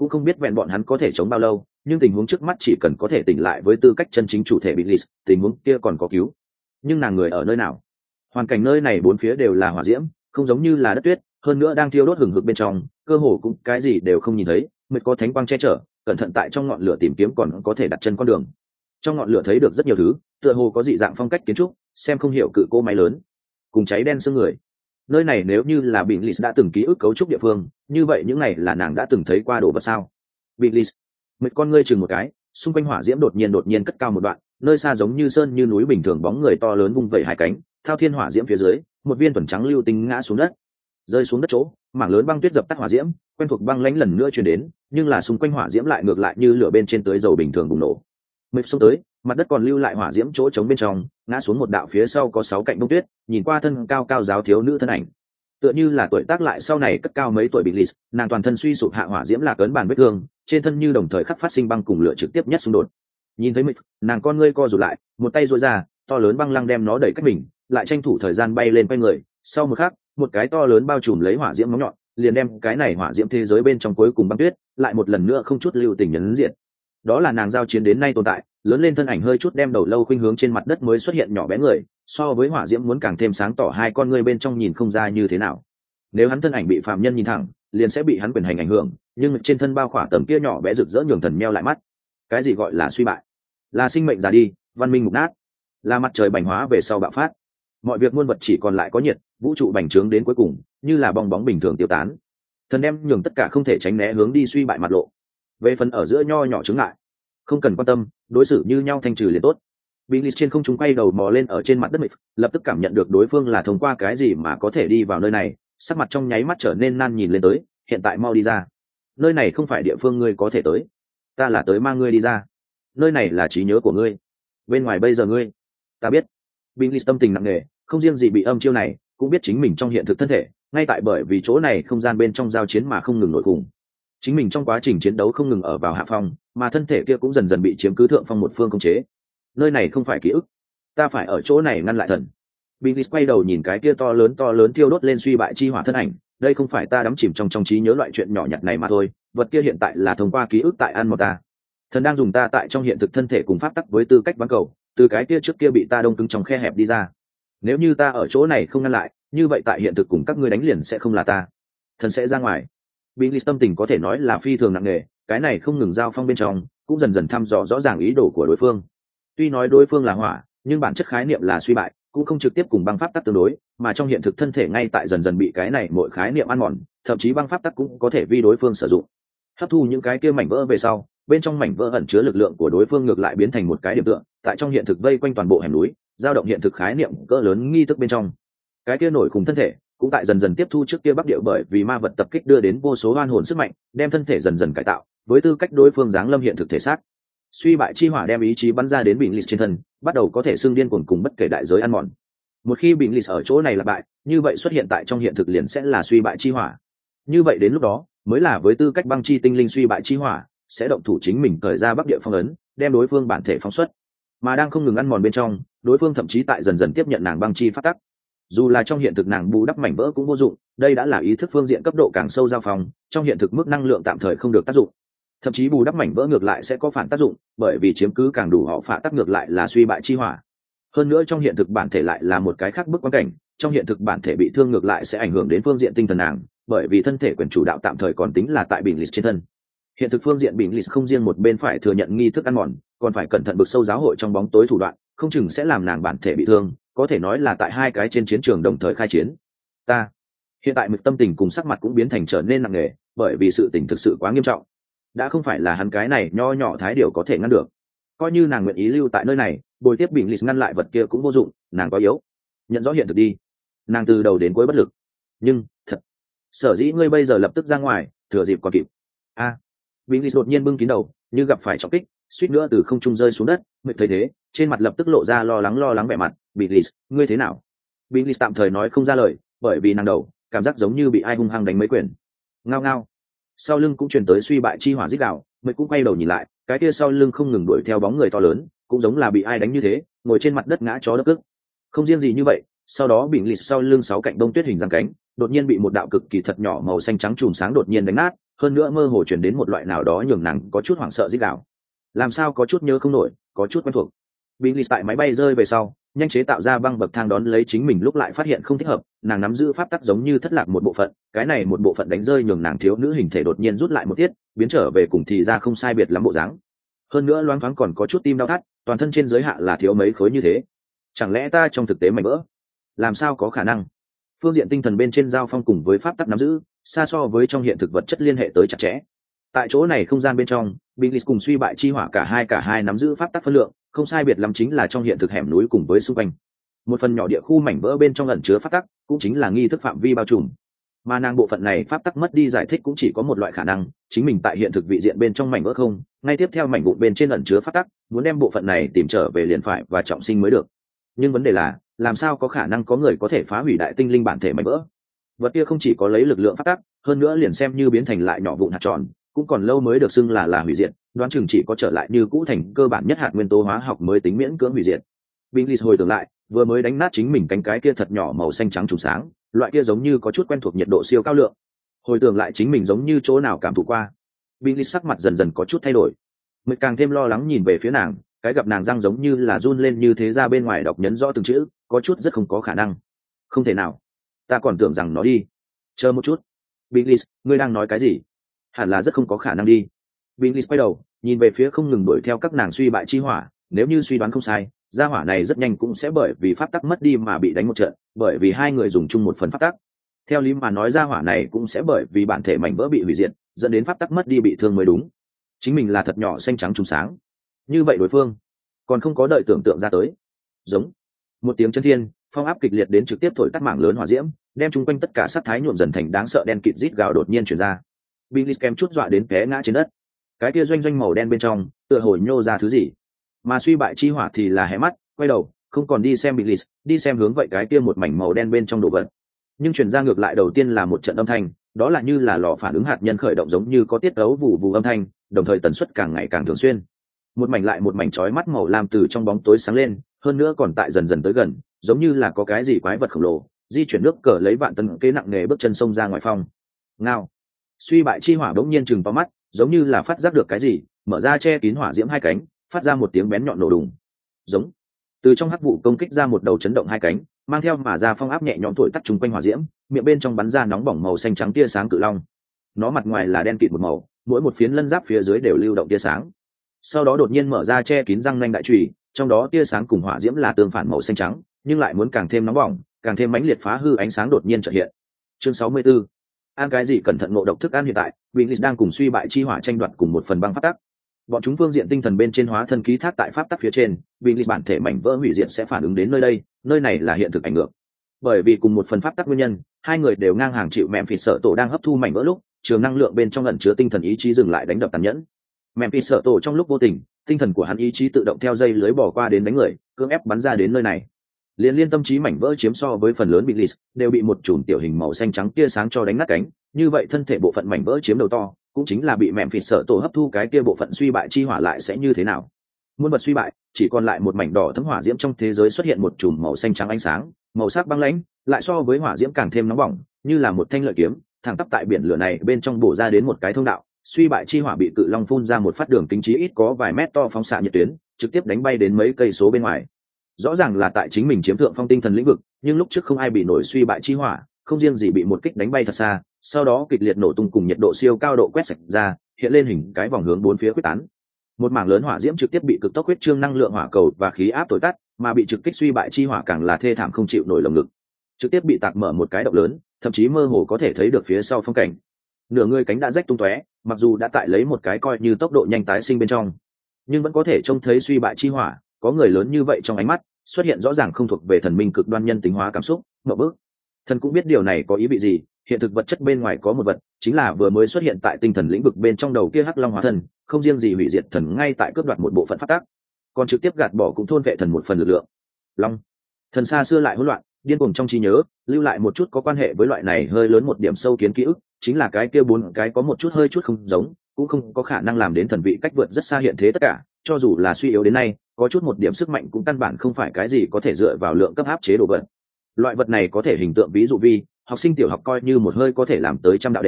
cũng không biết vẹn bọn hắn có thể chống bao lâu, nhưng tình huống trước mắt chỉ cần có thể tỉnh lại với tư cách chân chính chủ thể bị lì, tình huống kia còn có cứu. Nhưng nàng người ở nơi nào? Hoàn cảnh nơi này bốn phía đều là hỏa diễm, không giống như là đất tuyết, hơn nữa đang thiêu đốt hừng hực bên trong, cơ hồ cũng cái gì đều không nhìn thấy, mới có thánh quang che chở, cẩn thận tại trong ngọn lửa tìm kiếm còn có thể đặt chân con đường. Trong ngọn lửa thấy được rất nhiều thứ, tựa hồ có dị dạng phong cách kiến trúc, xem không hiểu cự cỗ máy lớn cùng cháy đen xương người. Nơi này nếu như là bị lì đã từng ký ức cấu trúc địa phương, như vậy những này là nàng đã từng thấy qua đồ vật sao? Bị lì mệt con ngươi chừng một cái, xung quanh hỏa diễm đột nhiên đột nhiên cất cao một đoạn, nơi xa giống như sơn như núi bình thường bóng người to lớn vung vẩy hai cánh, thao thiên hỏa diễm phía dưới, một viên thuần trắng lưu tinh ngã xuống đất, rơi xuống đất chỗ, mảng lớn băng tuyết dập tắt hỏa diễm, quen thuộc băng lãnh lần nữa truyền đến, nhưng là xung quanh hỏa diễm lại ngược lại như lửa bên trên tưới dầu bình thường bùng nổ. Mệt xuống tới, mặt đất còn lưu lại hỏa diễm chỗ trống bên trong, ngã xuống một đạo phía sau có sáu cạnh bông tuyết, nhìn qua thân cao cao giáo thiếu nữ thân ảnh, tựa như là tuổi tác lại sau này cất cao mấy tuổi bị lì, nàng toàn thân suy sụp hạ hỏa diễm là cấn bàn vết thương, trên thân như đồng thời khắc phát sinh băng cùng lửa trực tiếp nhất xung đột. Nhìn thấy mịch, nàng con ngươi co rụt lại, một tay duỗi ra, to lớn băng lăng đem nó đẩy cách mình, lại tranh thủ thời gian bay lên quay người, sau một khắc, một cái to lớn bao trùm lấy hỏa diễm móng nhọn, liền đem cái này hỏa diễm thế giới bên trong cuối cùng băng tuyết, lại một lần nữa không chút lưu tình nhấn diện. Đó là nàng giao chiến đến nay tồn tại, lớn lên thân ảnh hơi chút đem đầu lâu khuynh hướng trên mặt đất mới xuất hiện nhỏ bé người, so với hỏa diễm muốn càng thêm sáng tỏ, hai con ngươi bên trong nhìn không ra như thế nào. Nếu hắn thân ảnh bị phạm nhân nhìn thẳng, liền sẽ bị hắn quyền hành ảnh hưởng, nhưng trên thân bao khỏa tầm kia nhỏ bé rực rỡ nhường thần meo lại mắt. Cái gì gọi là suy bại? Là sinh mệnh già đi, văn minh mục nát, là mặt trời bành hóa về sau bạo phát, mọi việc muôn vật chỉ còn lại có nhiệt, vũ trụ bành trướng đến cuối cùng, như là bong bóng bình thường tiêu tán. Thần đem nhường tất cả không thể tránh né hướng đi suy bại mặt lộ. Về phần ở giữa nho nhỏ chứng lại, không cần quan tâm, đối xử như nhau thanh trừ liền tốt. Bình Lý trên không trung quay đầu mò lên ở trên mặt đất mịch, lập tức cảm nhận được đối phương là thông qua cái gì mà có thể đi vào nơi này, sắc mặt trong nháy mắt trở nên nan nhìn lên tới, hiện tại mau đi ra. Nơi này không phải địa phương ngươi có thể tới, ta là tới mang ngươi đi ra. Nơi này là trí nhớ của ngươi, bên ngoài bây giờ ngươi, ta biết. Bình Lý tâm tình nặng nề, không riêng gì bị âm chiêu này, cũng biết chính mình trong hiện thực thân thể, ngay tại bởi vì chỗ này không gian bên trong giao chiến mà không ngừng nổi khủng. Chính mình trong quá trình chiến đấu không ngừng ở vào hạ phong, mà thân thể kia cũng dần dần bị chiếm cứ thượng phong một phương khống chế. Nơi này không phải ký ức, ta phải ở chỗ này ngăn lại thần. Billy quay đầu nhìn cái kia to lớn to lớn thiêu đốt lên suy bại chi hỏa thân ảnh, đây không phải ta đắm chìm trong trong trí nhớ loại chuyện nhỏ nhặt này mà thôi, vật kia hiện tại là thông qua ký ức tại ăn một ta. Thần đang dùng ta tại trong hiện thực thân thể cùng pháp tắc với tư cách bán cầu, từ cái kia trước kia bị ta đông cứng trong khe hẹp đi ra. Nếu như ta ở chỗ này không ngăn lại, như vậy tại hiện thực cùng các ngươi đánh liền sẽ không là ta, thần sẽ ra ngoài. Billy tâm tình có thể nói là phi thường nặng nề, cái này không ngừng giao phong bên trong, cũng dần dần thăm dò rõ ràng ý đồ của đối phương. Tuy nói đối phương là hỏa, nhưng bản chất khái niệm là suy bại, cũng không trực tiếp cùng băng pháp tắc tương đối, mà trong hiện thực thân thể ngay tại dần dần bị cái này mỗi khái niệm ăn mòn, thậm chí băng pháp tắc cũng có thể vi đối phương sử dụng. Hấp thu những cái kia mảnh vỡ về sau, bên trong mảnh vỡ ẩn chứa lực lượng của đối phương ngược lại biến thành một cái điểm tựa, tại trong hiện thực vây quanh toàn bộ hẻm núi, dao động hiện thực khái niệm cỡ lớn nghi thức bên trong. Cái kia nổi khủng thân thể cũng tại dần dần tiếp thu trước kia bắc địa bởi vì ma vật tập kích đưa đến vô số oan hồn sức mạnh, đem thân thể dần dần cải tạo, với tư cách đối phương giáng lâm hiện thực thể xác. Suy bại chi hỏa đem ý chí bắn ra đến Bình Lịch trên thân, bắt đầu có thể xưng điên cuồng cùng bất kể đại giới ăn mòn. Một khi Bình Lịch ở chỗ này là bại, như vậy xuất hiện tại trong hiện thực liền sẽ là suy bại chi hỏa. Như vậy đến lúc đó, mới là với tư cách băng chi tinh linh suy bại chi hỏa, sẽ động thủ chính mình thời ra bắc địa phong ấn, đem đối phương bản thể phóng xuất. Mà đang không ngừng ăn mòn bên trong, đối phương thậm chí tại dần dần tiếp nhận nàng băng chi phát tắc. Dù là trong hiện thực nàng bù đắp mảnh vỡ cũng vô dụng, đây đã là ý thức phương diện cấp độ càng sâu giao phòng, trong hiện thực mức năng lượng tạm thời không được tác dụng, thậm chí bù đắp mảnh vỡ ngược lại sẽ có phản tác dụng, bởi vì chiếm cứ càng đủ họ phá tác ngược lại là suy bại chi hỏa. Hơn nữa trong hiện thực bản thể lại là một cái khác bức quan cảnh, trong hiện thực bản thể bị thương ngược lại sẽ ảnh hưởng đến phương diện tinh thần nàng, bởi vì thân thể quyền chủ đạo tạm thời còn tính là tại Bình Lịch trên thân. Hiện thực phương diện Bình Lịch không riêng một bên phải thừa nhận nghi thức ăn mòn, còn phải cẩn thận vực sâu giáo hội trong bóng tối thủ đoạn, không chừng sẽ làm nàng bản thể bị thương, có thể nói là tại hai cái trên chiến trường đồng thời khai chiến. Ta hiện tại mực tâm tình cùng sắc mặt cũng biến thành trở nên nặng nề, bởi vì sự tình thực sự quá nghiêm trọng, đã không phải là hắn cái này nho nhỏ thái điều có thể ngăn được. Coi như nàng nguyện ý lưu tại nơi này, bồi tiếp Bình Lịch ngăn lại vật kia cũng vô dụng, nàng quá yếu. Nhận rõ hiện thực đi, nàng từ đầu đến cuối bất lực. Nhưng thật, sở dĩ ngươi bây giờ lập tức ra ngoài, thừa dịp còn kịp. A à, Bình Lịch đột nhiên bưng kín đầu, như gặp phải trọng kích, suýt nữa từ không trung rơi xuống đất. Mệt thấy thế, trên mặt lập tức lộ ra lo lắng lo lắng vẻ mặt. Bình Lịch, ngươi thế nào? Bình Lịch tạm thời nói không ra lời, bởi vì nàng đầu cảm giác giống như bị ai hung hăng đánh mấy quyền. Ngao ngao, sau lưng cũng truyền tới suy bại chi hỏa rít gào. Mệt cũng quay đầu nhìn lại, cái kia sau lưng không ngừng đuổi theo bóng người to lớn, cũng giống là bị ai đánh như thế, ngồi trên mặt đất ngã chó đất ức. Không riêng gì như vậy, sau đó Bình Lịch sau lưng sáu cạnh đông tuyết hình răng cánh, đột nhiên bị một đạo cực kỳ thật nhỏ màu xanh trắng chùm sáng đột nhiên đánh nát, hơn nữa mơ hồ chuyển đến một loại nào đó nhường nàng có chút hoảng sợ dích đạo. Làm sao có chút nhớ không nổi, có chút quen thuộc. Billy tại máy bay rơi về sau, nhanh chế tạo ra băng bậc thang đón lấy chính mình, lúc lại phát hiện không thích hợp, nàng nắm giữ pháp tắc giống như thất lạc một bộ phận, cái này một bộ phận đánh rơi nhường nàng thiếu nữ hình thể đột nhiên rút lại một tiết, biến trở về cùng thì ra không sai biệt lắm bộ dáng. Hơn nữa loáng thoáng còn có chút tim đau thắt, toàn thân trên giới hạ là thiếu mấy khối như thế. Chẳng lẽ ta trong thực tế mảnh vỡ? Làm sao có khả năng? Phương diện tinh thần bên trên giao phong cùng với pháp tắc nắm giữ, xa so với trong hiện thực vật chất liên hệ tới chặt chẽ. Tại chỗ này không gian bên trong, Billy cùng suy bại chi hỏa cả hai cả hai nắm giữ pháp tắc phân lượng, không sai biệt lắm chính là trong hiện thực hẻm núi cùng với xung quanh. Một phần nhỏ địa khu mảnh vỡ bên trong ẩn chứa pháp tắc, cũng chính là nghi thức phạm vi bao trùm. Mà nàng bộ phận này pháp tắc mất đi giải thích cũng chỉ có một loại khả năng, chính mình tại hiện thực vị diện bên trong mảnh vỡ không, ngay tiếp theo mảnh vụn bên trên ẩn chứa pháp tắc, muốn đem bộ phận này tìm trở về liền phải và trọng sinh mới được. Nhưng vấn đề là, làm sao có khả năng có người có thể phá hủy đại tinh linh bản thể mảnh vỡ? Vật kia không chỉ có lấy lực lượng pháp tắc, hơn nữa liền xem như biến thành lại nhỏ vụn hạt tròn, cũng còn lâu mới được xưng là là hủy diệt, đoán chừng chỉ có trở lại như cũ thành cơ bản nhất hạt nguyên tố hóa học mới tính miễn cưỡng hủy diệt. Billy hồi tưởng lại, vừa mới đánh nát chính mình cánh cái kia thật nhỏ màu xanh trắng trùng sáng, loại kia giống như có chút quen thuộc nhiệt độ siêu cao lượng. Hồi tưởng lại chính mình giống như chỗ nào cảm thụ qua. Billy sắc mặt dần dần có chút thay đổi, mới càng thêm lo lắng nhìn về phía nàng, cái gặp nàng răng giống như là run lên như thế, ra bên ngoài đọc nhấn rõ từng chữ, có chút rất không có khả năng. Không thể nào, ta còn tưởng rằng nó đi. Chờ một chút, Billy, ngươi đang nói cái gì? Hẳn là rất không có khả năng đi. Billy quay đầu, nhìn về phía không ngừng đuổi theo các nàng suy bại chi hỏa, nếu như suy đoán không sai, gia hỏa này rất nhanh cũng sẽ bởi vì pháp tắc mất đi mà bị đánh một trận, bởi vì hai người dùng chung một phần pháp tắc. Theo lý mà nói gia hỏa này cũng sẽ bởi vì bản thể mảnh vỡ bị hủy diệt, dẫn đến pháp tắc mất đi bị thương mới đúng. Chính mình là thật nhỏ xanh trắng trùng sáng. Như vậy đối phương còn không có đợi tưởng tượng ra tới. Giống một tiếng chân thiên, phong áp kịch liệt đến trực tiếp thổi tắt mảng lớn hỏa diễm, đem chung quanh tất cả sát thái nhuộm dần thành đáng sợ đen kịt rít gào đột nhiên truyền ra. Billy kém chút dọa đến té ngã trên đất. Cái kia doanh doanh màu đen bên trong, tựa hồ nhô ra thứ gì. Mà suy bại chi hỏa thì là hé mắt, quay đầu, không còn đi xem Billy, đi xem hướng vậy cái kia một mảnh màu đen bên trong đồ vật. Nhưng truyền ra ngược lại đầu tiên là một trận âm thanh, đó là như là lò phản ứng hạt nhân khởi động giống như có tiết tấu vù vù âm thanh, đồng thời tần suất càng ngày càng thường xuyên. Một mảnh lại một mảnh chói mắt màu lam từ trong bóng tối sáng lên, hơn nữa còn tại dần dần tới gần, giống như là có cái gì quái vật khổng lồ di chuyển nước cờ lấy vạn tấn kế nặng nề bước chân sông ra ngoài phòng. Ngao. Suy bại chi hỏa bỗng nhiên chừng to mắt, giống như là phát giác được cái gì, mở ra che kín hỏa diễm hai cánh, phát ra một tiếng bén nhọn nổ đùng. Giống. Từ trong hắc vụ công kích ra một đầu chấn động hai cánh, mang theo mà ra phong áp nhẹ nhõm thổi tắt chung quanh hỏa diễm, miệng bên trong bắn ra nóng bỏng màu xanh trắng tia sáng cự long. Nó mặt ngoài là đen kịt một màu, mỗi một phiến lân giáp phía dưới đều lưu động tia sáng. Sau đó đột nhiên mở ra che kín răng nanh đại chùy, trong đó tia sáng cùng hỏa diễm là tương phản màu xanh trắng, nhưng lại muốn càng thêm nóng bỏng, càng thêm mãnh liệt phá hư ánh sáng đột nhiên chợt hiện. Chương sáu mươi 64. Ăn cái gì cẩn thận ngộ độc thức ăn hiện tại, Billy đang cùng suy bại chi hỏa tranh đoạt cùng một phần băng pháp tắc. Bọn chúng phương diện tinh thần bên trên hóa thân ký thác tại pháp tắc phía trên, Billy bản thể mảnh vỡ hủy diệt sẽ phản ứng đến nơi đây, nơi này là hiện thực ảnh ngược. Bởi vì cùng một phần pháp tắc nguyên nhân, hai người đều ngang hàng chịu mẹm phỉ sợ tổ đang hấp thu mảnh vỡ lúc, trường năng lượng bên trong ẩn chứa tinh thần ý chí dừng lại đánh đập tàn nhẫn. Mẹm phỉ sợ tổ trong lúc vô tình, tinh thần của hắn ý chí tự động theo dây lưới bỏ qua đến đánh người, cưỡng ép bắn ra đến nơi này. Liên liên tâm trí mảnh vỡ chiếm so với phần lớn Billy đều bị một chùm tiểu hình màu xanh trắng tia sáng cho đánh nát cánh, như vậy thân thể bộ phận mảnh vỡ chiếm đầu to, cũng chính là bị mẹm phỉ sợ tổ hấp thu cái kia bộ phận suy bại chi hỏa lại sẽ như thế nào? Muôn vật suy bại, chỉ còn lại một mảnh đỏ thấm hỏa diễm, trong thế giới xuất hiện một chùm màu xanh trắng ánh sáng, màu sắc băng lãnh, lại so với hỏa diễm càng thêm nóng bỏng, như là một thanh lợi kiếm, thẳng tắp tại biển lửa này bên trong bổ ra đến một cái thông đạo. Suy bại chi hỏa bị cự long phun ra một phát đường kính chí ít có vài mét to phóng xạ nhiệt tuyến, trực tiếp đánh bay đến mấy cây số bên ngoài. Rõ ràng là tại chính mình chiếm thượng phong tinh thần lĩnh vực, nhưng lúc trước không ai bị nổi suy bại chi hỏa, không riêng gì bị một kích đánh bay thật xa, sau đó kịch liệt nổ tung cùng nhiệt độ siêu cao độ quét sạch ra, hiện lên hình cái vòng hướng bốn phía quyết tán. Một mảng lớn hỏa diễm trực tiếp bị cực tốc huyết trương năng lượng hỏa cầu và khí áp thổi tắt, mà bị trực kích suy bại chi hỏa càng là thê thảm không chịu nổi lồng ngực, trực tiếp bị tạc mở một cái động lớn, thậm chí mơ hồ có thể thấy được phía sau phong cảnh. Nửa người cánh đã rách tung tóe, mặc dù đã tại lấy một cái coi như tốc độ nhanh tái sinh bên trong, nhưng vẫn có thể trông thấy suy bại chi hỏa, có người lớn như vậy trong ánh mắt, xuất hiện rõ ràng không thuộc về thần minh cực đoan nhân tính hóa cảm xúc, ngộp bức. Thần cũng biết điều này có ý vị gì, hiện thực vật chất bên ngoài có một vật, chính là vừa mới xuất hiện tại tinh thần lĩnh vực bên trong đầu kia hắc long hóa thần, không riêng gì hủy diệt thần ngay tại cướp đoạt một bộ phận phát tác, còn trực tiếp gạt bỏ cũng thôn vệ thần một phần lực lượng. Long thần xa xưa lại hỗn loạn, điên cuồng trong trí nhớ, lưu lại một chút có quan hệ với loại này hơi lớn một điểm sâu kiến ký ức, chính là cái kia bốn cái có một chút hơi chút không giống, cũng không có khả năng làm đến thần vị cách vượt rất xa hiện thế tất cả, cho dù là suy yếu đến nay, có chút một điểm sức mạnh cũng căn bản không phải cái gì có thể dựa vào lượng cấp áp chế đồ vật. Loại vật này có thể hình tượng ví dụ vi học sinh tiểu học coi như một hơi có thể làm tới trăm đạo đề,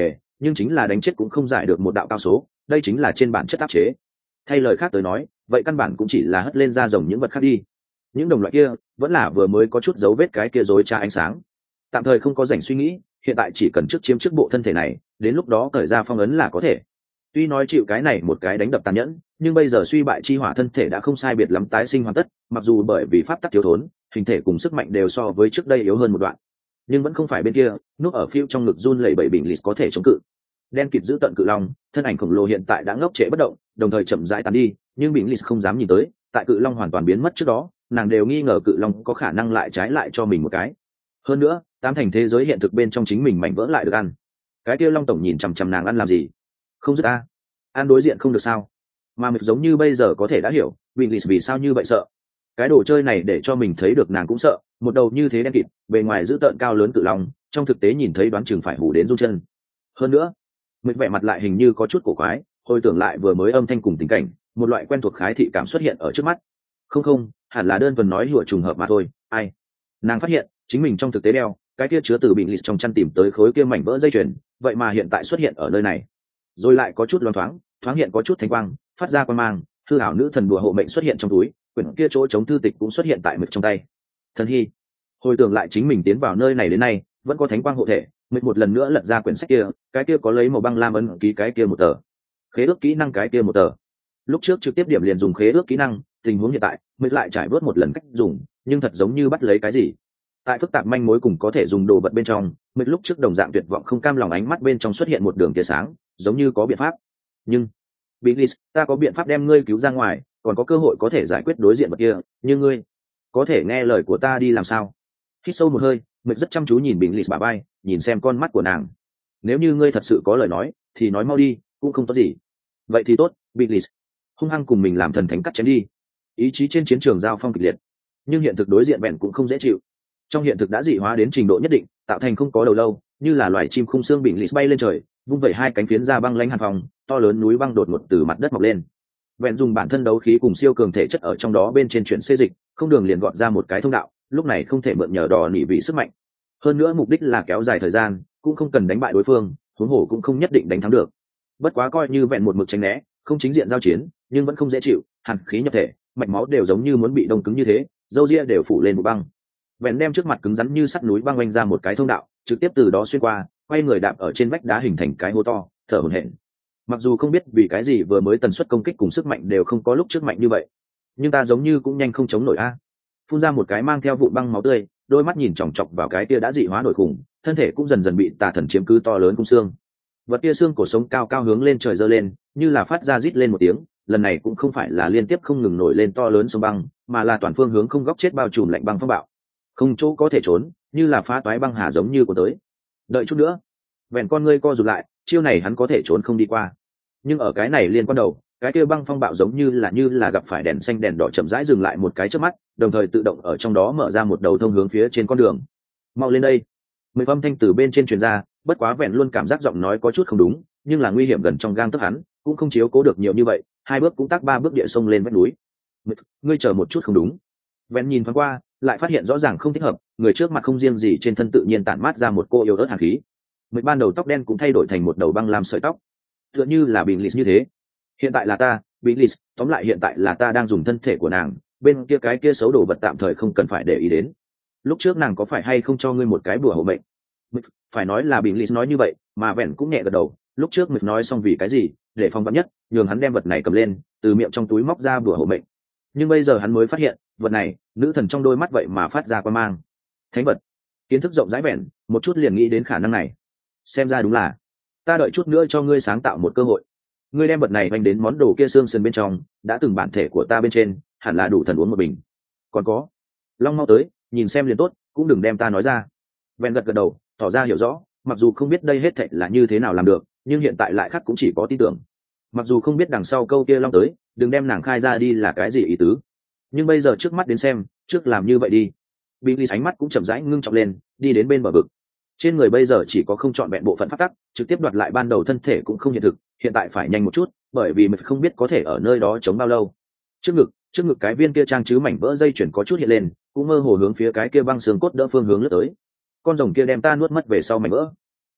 nhưng chính là đánh chết cũng không giải được một đạo cao số, đây chính là trên bản chất áp chế. Thay lời khác tới nói, vậy căn bản cũng chỉ là hất lên ra rồng những vật khác đi. Những đồng loại kia vẫn là vừa mới có chút dấu vết cái kia rối tra ánh sáng. Tạm thời không có rảnh suy nghĩ, hiện tại chỉ cần trước chiếm trước bộ thân thể này, đến lúc đó cởi ra phong ấn là có thể. Tuy nói chịu cái này một cái đánh đập tàn nhẫn, nhưng bây giờ suy bại chi hỏa thân thể đã không sai biệt lắm tái sinh hoàn tất, mặc dù bởi vì pháp tắc thiếu thốn, hình thể cùng sức mạnh đều so với trước đây yếu hơn một đoạn, nhưng vẫn không phải bên kia núp ở phiêu trong ngực run lẩy bẩy bình lịt có thể chống cự. Đen kịt giữ tận cự long, thân ảnh khổng lồ hiện tại đã ngốc trệ bất động, đồng thời chậm rãi tàn đi, nhưng bình lịt không dám nhìn tới, tại cự long hoàn toàn biến mất trước đó, nàng đều nghi ngờ cự long có khả năng lại trái lại cho mình một cái. Hơn nữa, tám thành thế giới hiện thực bên trong chính mình mảnh vỡ lại được ăn. Cái kia long tổng nhìn chằm chằm nàng ăn làm gì? Không dứt a, ăn đối diện không được sao? Mà mực giống như bây giờ có thể đã hiểu, bình lịt vì sao như vậy sợ. Cái đồ chơi này để cho mình thấy được nàng cũng sợ, một đầu như thế đen kịt, bề ngoài giữ tợn cao lớn cự long, trong thực tế nhìn thấy đoán chừng phải hù đến run chân. Hơn nữa, mực vẻ mặt lại hình như có chút cổ quái, hồi tưởng lại vừa mới âm thanh cùng tình cảnh, một loại quen thuộc khái thị cảm xuất hiện ở trước mắt. Không không, hẳn là đơn thuần nói hùa trùng hợp mà thôi. Ai? Nàng phát hiện chính mình trong thực tế đeo cái kia chứa từ bình lịt trong chăn tìm tới khối kia mảnh vỡ dây chuyền, vậy mà hiện tại xuất hiện ở nơi này, rồi lại có chút loáng thoáng, thoáng hiện có chút thánh quang, phát ra quang mang, thư hảo nữ thần đùa hộ mệnh xuất hiện trong túi, quyển kia chỗ chống thư tịch cũng xuất hiện tại mực trong tay. Thần hy, hồi tưởng lại chính mình tiến vào nơi này đến nay, vẫn có thánh quang hộ thể, mực một lần nữa lật ra quyển sách kia, cái kia có lấy màu băng lam ấn ký cái kia một tờ, khế ước kỹ năng cái kia một tờ. Lúc trước trực tiếp điểm liền dùng khế ước kỹ năng, tình huống hiện tại mực lại trải bớt một lần cách dùng, nhưng thật giống như bắt lấy cái gì. Tại phức tạp manh mối cùng có thể dùng đồ vật bên trong, mực lúc trước đồng dạng tuyệt vọng không cam lòng ánh mắt bên trong xuất hiện một đường tia sáng, giống như có biện pháp. Nhưng Biglis, ta có biện pháp đem ngươi cứu ra ngoài, còn có cơ hội có thể giải quyết đối diện vật kia, nhưng ngươi có thể nghe lời của ta đi làm sao? Hít sâu một hơi, mực rất chăm chú nhìn Biglis bả vai, nhìn xem con mắt của nàng. Nếu như ngươi thật sự có lời nói, thì nói mau đi, cũng không tốt gì. Vậy thì tốt, Biglis. Hung hăng cùng mình làm thần thánh cắt chém đi. Ý chí trên chiến trường giao phong kịch liệt, nhưng hiện thực đối diện vẹn cũng không dễ chịu. Trong hiện thực đã dị hóa đến trình độ nhất định, tạo thành không có đầu lâu, như là loài chim khung xương Biglis bay lên trời, vung vẩy hai cánh phiến ra băng lãnh hàn phòng, to lớn núi băng đột ngột từ mặt đất mọc lên. Vẹn dùng bản thân đấu khí cùng siêu cường thể chất ở trong đó bên trên chuyển xê dịch, không đường liền gọn ra một cái thông đạo, lúc này không thể mượn nhờ đò nỉ vị sức mạnh. Hơn nữa mục đích là kéo dài thời gian, cũng không cần đánh bại đối phương, huống hồ cũng không nhất định đánh thắng được. Bất quá coi như vẹn một mực tránh né, không chính diện giao chiến, nhưng vẫn không dễ chịu, hàn khí nhập thể, mạch máu đều giống như muốn bị đông cứng như thế, râu ria đều phủ lên một băng. Vẹn đem trước mặt cứng rắn như sắt núi băng oanh ra một cái thông đạo, trực tiếp từ đó xuyên qua, quay người đạp ở trên vách đá hình thành cái hố to, thở hổn hển. Mặc dù không biết vì cái gì vừa mới tần suất công kích cùng sức mạnh đều không có lúc trước mạnh như vậy, nhưng ta giống như cũng nhanh không chống nổi a. Phun ra một cái mang theo vụ băng máu tươi, đôi mắt nhìn chòng chọc vào cái kia đã dị hóa nổi khủng, thân thể cũng dần dần bị tà thần chiếm cứ to lớn cung xương. Vật kia xương cổ sống cao cao hướng lên trời giơ lên, như là phát ra rít lên một tiếng, lần này cũng không phải là liên tiếp không ngừng nổi lên to lớn sông băng, mà là toàn phương hướng không góc chết bao trùm lạnh băng phong bạo. Không chỗ có thể trốn, như là phá toái băng hà giống như của tới. Đợi chút nữa, vẹn con ngươi co rụt lại, chiêu này hắn có thể trốn không đi qua. Nhưng ở cái này liên quan đầu, cái kia băng phong bạo giống như là như là gặp phải đèn xanh đèn đỏ chậm rãi dừng lại một cái trước mắt, đồng thời tự động ở trong đó mở ra một đầu thông hướng phía trên con đường. Mau lên đây. Mười âm thanh từ bên trên truyền ra, bất quá vẹn luôn cảm giác giọng nói có chút không đúng, nhưng là nguy hiểm gần trong gang tấc hắn, cũng không chiếu cố được nhiều như vậy, hai bước cũng tác ba bước địa sông lên vách núi. Ngươi chờ một chút không đúng. Vẹn nhìn thoáng qua, lại phát hiện rõ ràng không thích hợp, người trước mặt không riêng gì trên thân tự nhiên tản mát ra một cô yêu ớt hàn khí. Mười ban đầu tóc đen cũng thay đổi thành một đầu băng lam sợi tóc, tựa như là bình lịt như thế. Hiện tại là ta, bình lịt, tóm lại hiện tại là ta đang dùng thân thể của nàng, bên kia cái kia xấu đồ vật tạm thời không cần phải để ý đến. Lúc trước nàng có phải hay không cho ngươi một cái bùa hộ mệnh? Phải nói là bình lịt nói như vậy, mà vẹn cũng nhẹ gật đầu. Lúc trước mực nói xong vì cái gì, để phòng vắn nhất, nhường hắn đem vật này cầm lên, từ miệng trong túi móc ra bùa hộ mệnh. Nhưng bây giờ hắn mới phát hiện, vật này, nữ thần trong đôi mắt vậy mà phát ra quang mang. Thánh vật. Kiến thức rộng rãi vẹn, một chút liền nghĩ đến khả năng này. Xem ra đúng là, ta đợi chút nữa cho ngươi sáng tạo một cơ hội. Ngươi đem vật này vanh đến món đồ kia xương sườn bên trong, đã từng bản thể của ta bên trên, hẳn là đủ thần uống một bình. Còn có, long mau tới, nhìn xem liền tốt, cũng đừng đem ta nói ra. Vẹn gật gật đầu, tỏ ra hiểu rõ, mặc dù không biết đây hết thảy là như thế nào làm được, nhưng hiện tại lại khác cũng chỉ có tin tưởng. Mặc dù không biết đằng sau câu kia long tới, đừng đem nàng khai ra đi là cái gì ý tứ, nhưng bây giờ trước mắt đến xem, trước làm như vậy đi. Billy ánh mắt cũng chậm rãi ngưng trọng lên, đi đến bên bờ vực. Trên người bây giờ chỉ có không chọn vẹn bộ phận pháp tắc, trực tiếp đoạt lại ban đầu thân thể cũng không hiện thực, hiện tại phải nhanh một chút, bởi vì mình không biết có thể ở nơi đó chống bao lâu. Trước ngực, trước ngực cái viên kia trang chứ mảnh vỡ dây chuyển có chút hiện lên, cũng mơ hồ hướng phía cái kia băng xương cốt đỡ phương hướng lướt tới. Con rồng kia đem ta nuốt mất về sau mảnh vỡ.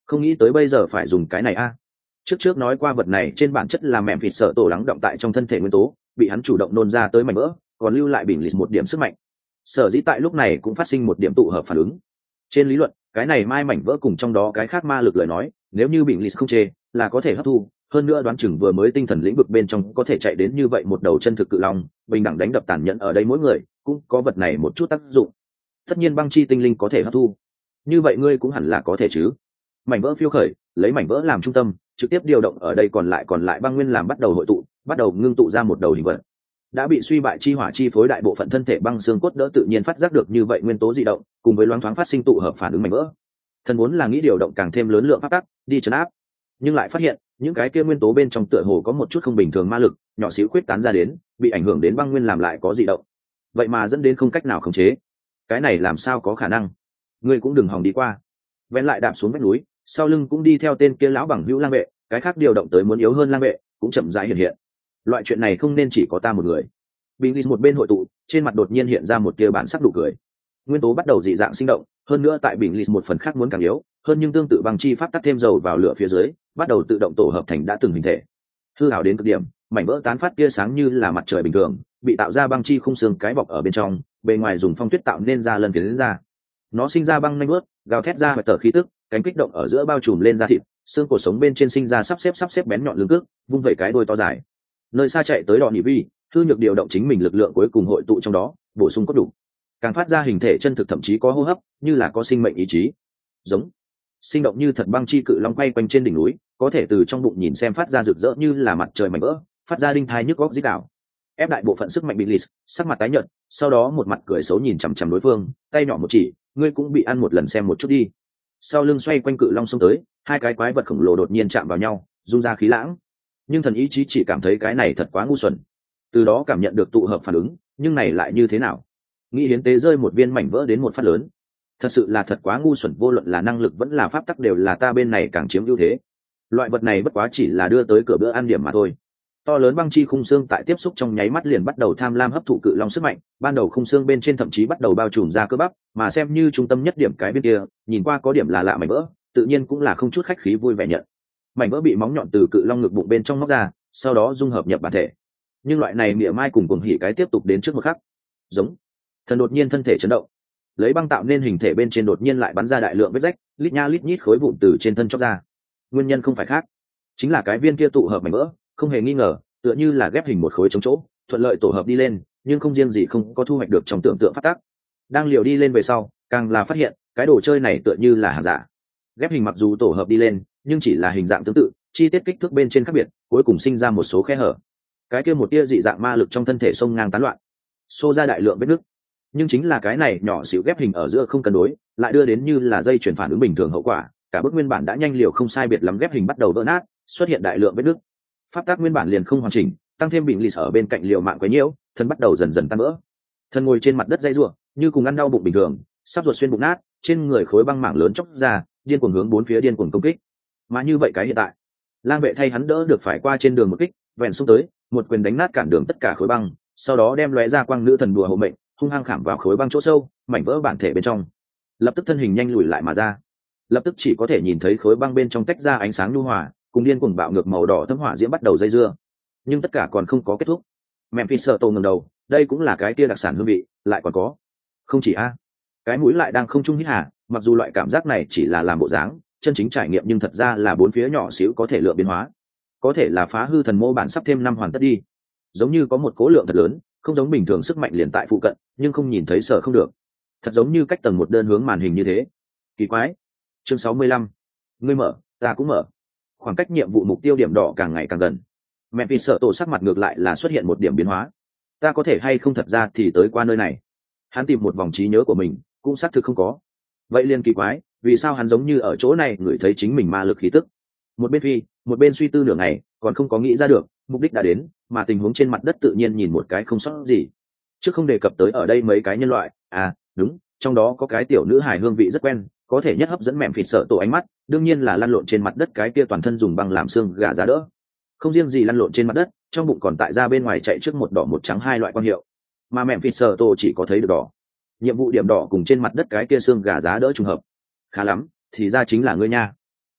Không nghĩ tới bây giờ phải dùng cái này a. Trước trước nói qua vật này trên bản chất là mẹm vịt sợ tổ lắng động tại trong thân thể nguyên tố, bị hắn chủ động nôn ra tới mảnh vỡ, còn lưu lại bình lịt một điểm sức mạnh. Sở dĩ tại lúc này cũng phát sinh một điểm tụ hợp phản ứng. Trên lý luận, cái này mai mảnh vỡ cùng trong đó cái khác ma lực lời nói, nếu như bình lịt không chê, là có thể hấp thu, hơn nữa đoán chừng vừa mới tinh thần lĩnh vực bên trong có thể chạy đến như vậy một đầu chân thực cự long, bình đẳng đánh đập tàn nhẫn ở đây mỗi người, cũng có vật này một chút tác dụng. Tất nhiên băng chi tinh linh có thể hấp thu, như vậy ngươi cũng hẳn là có thể chứ. Mảnh vỡ phiêu khởi, lấy mảnh vỡ làm trung tâm, trực tiếp điều động ở đây còn lại còn lại băng nguyên làm bắt đầu hội tụ, bắt đầu ngưng tụ ra một đầu hình vật. Đã bị suy bại chi hỏa chi phối đại bộ phận thân thể băng xương cốt đỡ tự nhiên phát giác được như vậy nguyên tố dị động, cùng với loáng thoáng phát sinh tụ hợp phản ứng mảnh vỡ. Thần vốn là nghĩ điều động càng thêm lớn lượng pháp tắc, đi trấn áp, nhưng lại phát hiện những cái kia nguyên tố bên trong tựa hồ có một chút không bình thường ma lực, nhỏ xíu khuyết tán ra đến, bị ảnh hưởng đến băng nguyên làm lại có dị động. Vậy mà dẫn đến không cách nào khống chế. Cái này làm sao có khả năng? Ngươi cũng đừng hòng đi qua. Vén lại đạp xuống vách núi, sau lưng cũng đi theo tên kia lão bằng hữu lang vệ, cái khác điều động tới muốn yếu hơn lang vệ, cũng chậm rãi hiện hiện. Loại chuyện này không nên chỉ có ta một người. Bình Ly một bên hội tụ, trên mặt đột nhiên hiện ra một tia bản sắc nụ cười. Nguyên tố bắt đầu dị dạng sinh động, hơn nữa tại Bình Ly một phần khác muốn càng yếu, hơn nhưng tương tự bằng chi pháp tắc thêm dầu vào lửa phía dưới, bắt đầu tự động tổ hợp thành đã từng hình thể. Hư ảo đến cực điểm, mảnh vỡ tán phát tia sáng như là mặt trời bình thường, bị tạo ra băng chi khung xương cái bọc ở bên trong, bề ngoài dùng phong tuyết tạo nên ra lần phiến ra. Nó sinh ra băng nhanh bước, gào thét ra và tở khí tức, cánh kích động ở giữa bao trùm lên da thịt, xương cổ sống bên trên sinh ra sắp xếp sắp xếp bén nhọn lưng cước, vung vẩy cái đuôi to dài. Nơi xa chạy tới đỏ nhị vi, thư nhược điều động chính mình lực lượng cuối cùng hội tụ trong đó, bổ sung cốt đủ, càng phát ra hình thể chân thực thậm chí có hô hấp, như là có sinh mệnh ý chí. Giống sinh động như thật băng chi cự long quay quanh trên đỉnh núi, có thể từ trong bụng nhìn xem phát ra rực rỡ như là mặt trời mảnh vỡ, phát ra đinh thai nhức góc rít đảo. Ép đại bộ phận sức mạnh bị lì, sắc mặt tái nhợt, sau đó một mặt cười xấu nhìn chằm chằm đối phương, tay nhỏ một chỉ, ngươi cũng bị ăn một lần xem một chút đi. Sau lưng xoay quanh cự long xông tới, hai cái quái vật khổng lồ đột nhiên chạm vào nhau, rung ra khí lãng. Nhưng thần ý chí chỉ cảm thấy cái này thật quá ngu xuẩn. Từ đó cảm nhận được tụ hợp phản ứng, nhưng này lại như thế nào? Nghĩ hiến tế rơi một viên mảnh vỡ đến một phát lớn. Thật sự là thật quá ngu xuẩn, vô luận là năng lực vẫn là pháp tắc đều là ta bên này càng chiếm ưu thế. Loại vật này bất quá chỉ là đưa tới cửa bữa ăn điểm mà thôi. To lớn băng chi khung xương tại tiếp xúc trong nháy mắt liền bắt đầu tham lam hấp thụ cự long sức mạnh, ban đầu khung xương bên trên thậm chí bắt đầu bao trùm ra cơ bắp, mà xem như trung tâm nhất điểm cái bên kia, nhìn qua có điểm là lạ mảnh vỡ, tự nhiên cũng là không chút khách khí vui vẻ nhận. Mảnh vỡ bị móng nhọn từ cự long ngực bụng bên trong móc ra, sau đó dung hợp nhập bản thể. Nhưng loại này mỉa mai cùng cuồng hỉ cái tiếp tục đến trước một khắc. Giống. Thần đột nhiên thân thể chấn động, lấy băng tạo nên hình thể bên trên đột nhiên lại bắn ra đại lượng vết rách, lít nha lít nhít khối vụn từ trên thân chóc ra. Nguyên nhân không phải khác, chính là cái viên kia tụ hợp mảnh vỡ, không hề nghi ngờ, tựa như là ghép hình một khối chống chỗ, thuận lợi tổ hợp đi lên, nhưng không riêng gì không có thu hoạch được trong tưởng tượng phát tác. Đang liều đi lên về sau, càng là phát hiện, cái đồ chơi này tựa như là hàng giả. Ghép hình mặc dù tổ hợp đi lên, nhưng chỉ là hình dạng tương tự, chi tiết kích thước bên trên khác biệt, cuối cùng sinh ra một số khe hở. Cái kia một tia dị dạng ma lực trong thân thể sông ngang tán loạn, xô ra đại lượng vết nứt. Nhưng chính là cái này nhỏ xíu ghép hình ở giữa không cân đối, lại đưa đến như là dây chuyển phản ứng bình thường hậu quả, cả bức nguyên bản đã nhanh liều không sai biệt lắm ghép hình bắt đầu vỡ nát, xuất hiện đại lượng vết nứt. Pháp tác nguyên bản liền không hoàn chỉnh, tăng thêm bình lì ở bên cạnh liều mạng quấy nhiễu, thân bắt đầu dần dần tan vỡ. Thân ngồi trên mặt đất dây rủa, như cùng ăn đau bụng bình thường, sắp ruột xuyên bụng nát, trên người khối băng mảng lớn chóc ra, điên cuồng hướng bốn phía điên cuồng công kích. Mà như vậy cái hiện tại, lang vệ thay hắn đỡ được phải qua trên đường một kích, vẹn xung tới, một quyền đánh nát cản đường tất cả khối băng, sau đó đem lóe ra quang nữ thần đùa hộ mệnh, hung hăng khảm vào khối băng chỗ sâu, mảnh vỡ bản thể bên trong. Lập tức thân hình nhanh lùi lại mà ra, lập tức chỉ có thể nhìn thấy khối băng bên trong tách ra ánh sáng nhu hòa, cùng điên cuồng bạo ngược màu đỏ thấm hỏa diễm bắt đầu dây dưa. Nhưng tất cả còn không có kết thúc. Memphis sợ tổ ngẩng đầu, đây cũng là cái tia đặc sản hương vị, lại còn có. Không chỉ a, cái mũi lại đang không trung hít hà, mặc dù loại cảm giác này chỉ là làm bộ dáng, chân chính trải nghiệm nhưng thật ra là bốn phía nhỏ xíu có thể lượng biến hóa. Có thể là phá hư thần mô bản sắp thêm năm hoàn tất đi. Giống như có một cố lượng thật lớn, không giống bình thường sức mạnh liền tại phụ cận, nhưng không nhìn thấy sợ không được. Thật giống như cách tầng một đơn hướng màn hình như thế. Kỳ quái. Chương sáu mươi lăm. Ngươi mở, ta cũng mở. Khoảng cách nhiệm vụ mục tiêu điểm đỏ càng ngày càng gần. Memphis sợ tổ sắc mặt ngược lại là xuất hiện một điểm biến hóa. Ta có thể hay không thật ra thì tới qua nơi này. Hắn tìm một vòng trí nhớ của mình, cũng xác thực không có. Vậy liền kỳ quái, vì sao hắn giống như ở chỗ này ngửi thấy chính mình ma lực khí tức. Một bên phi, một bên suy tư nửa ngày, còn không có nghĩ ra được, mục đích đã đến, mà tình huống trên mặt đất tự nhiên nhìn một cái không sót gì. Chứ không đề cập tới ở đây mấy cái nhân loại, à, đúng, trong đó có cái tiểu nữ hài hương vị rất quen, có thể nhất hấp dẫn Memphis sợ tổ ánh mắt, đương nhiên là lăn lộn trên mặt đất cái kia toàn thân dùng băng làm xương gà giá đỡ. Không riêng gì lăn lộn trên mặt đất, trong bụng còn tại ra bên ngoài chạy trước một đỏ một trắng hai loại quang hiệu, mà Memphis sợ tổ chỉ có thấy được đỏ. Nhiệm vụ điểm đỏ cùng trên mặt đất cái kia xương gà giá đỡ trùng hợp. Khá lắm, thì ra chính là ngươi nha.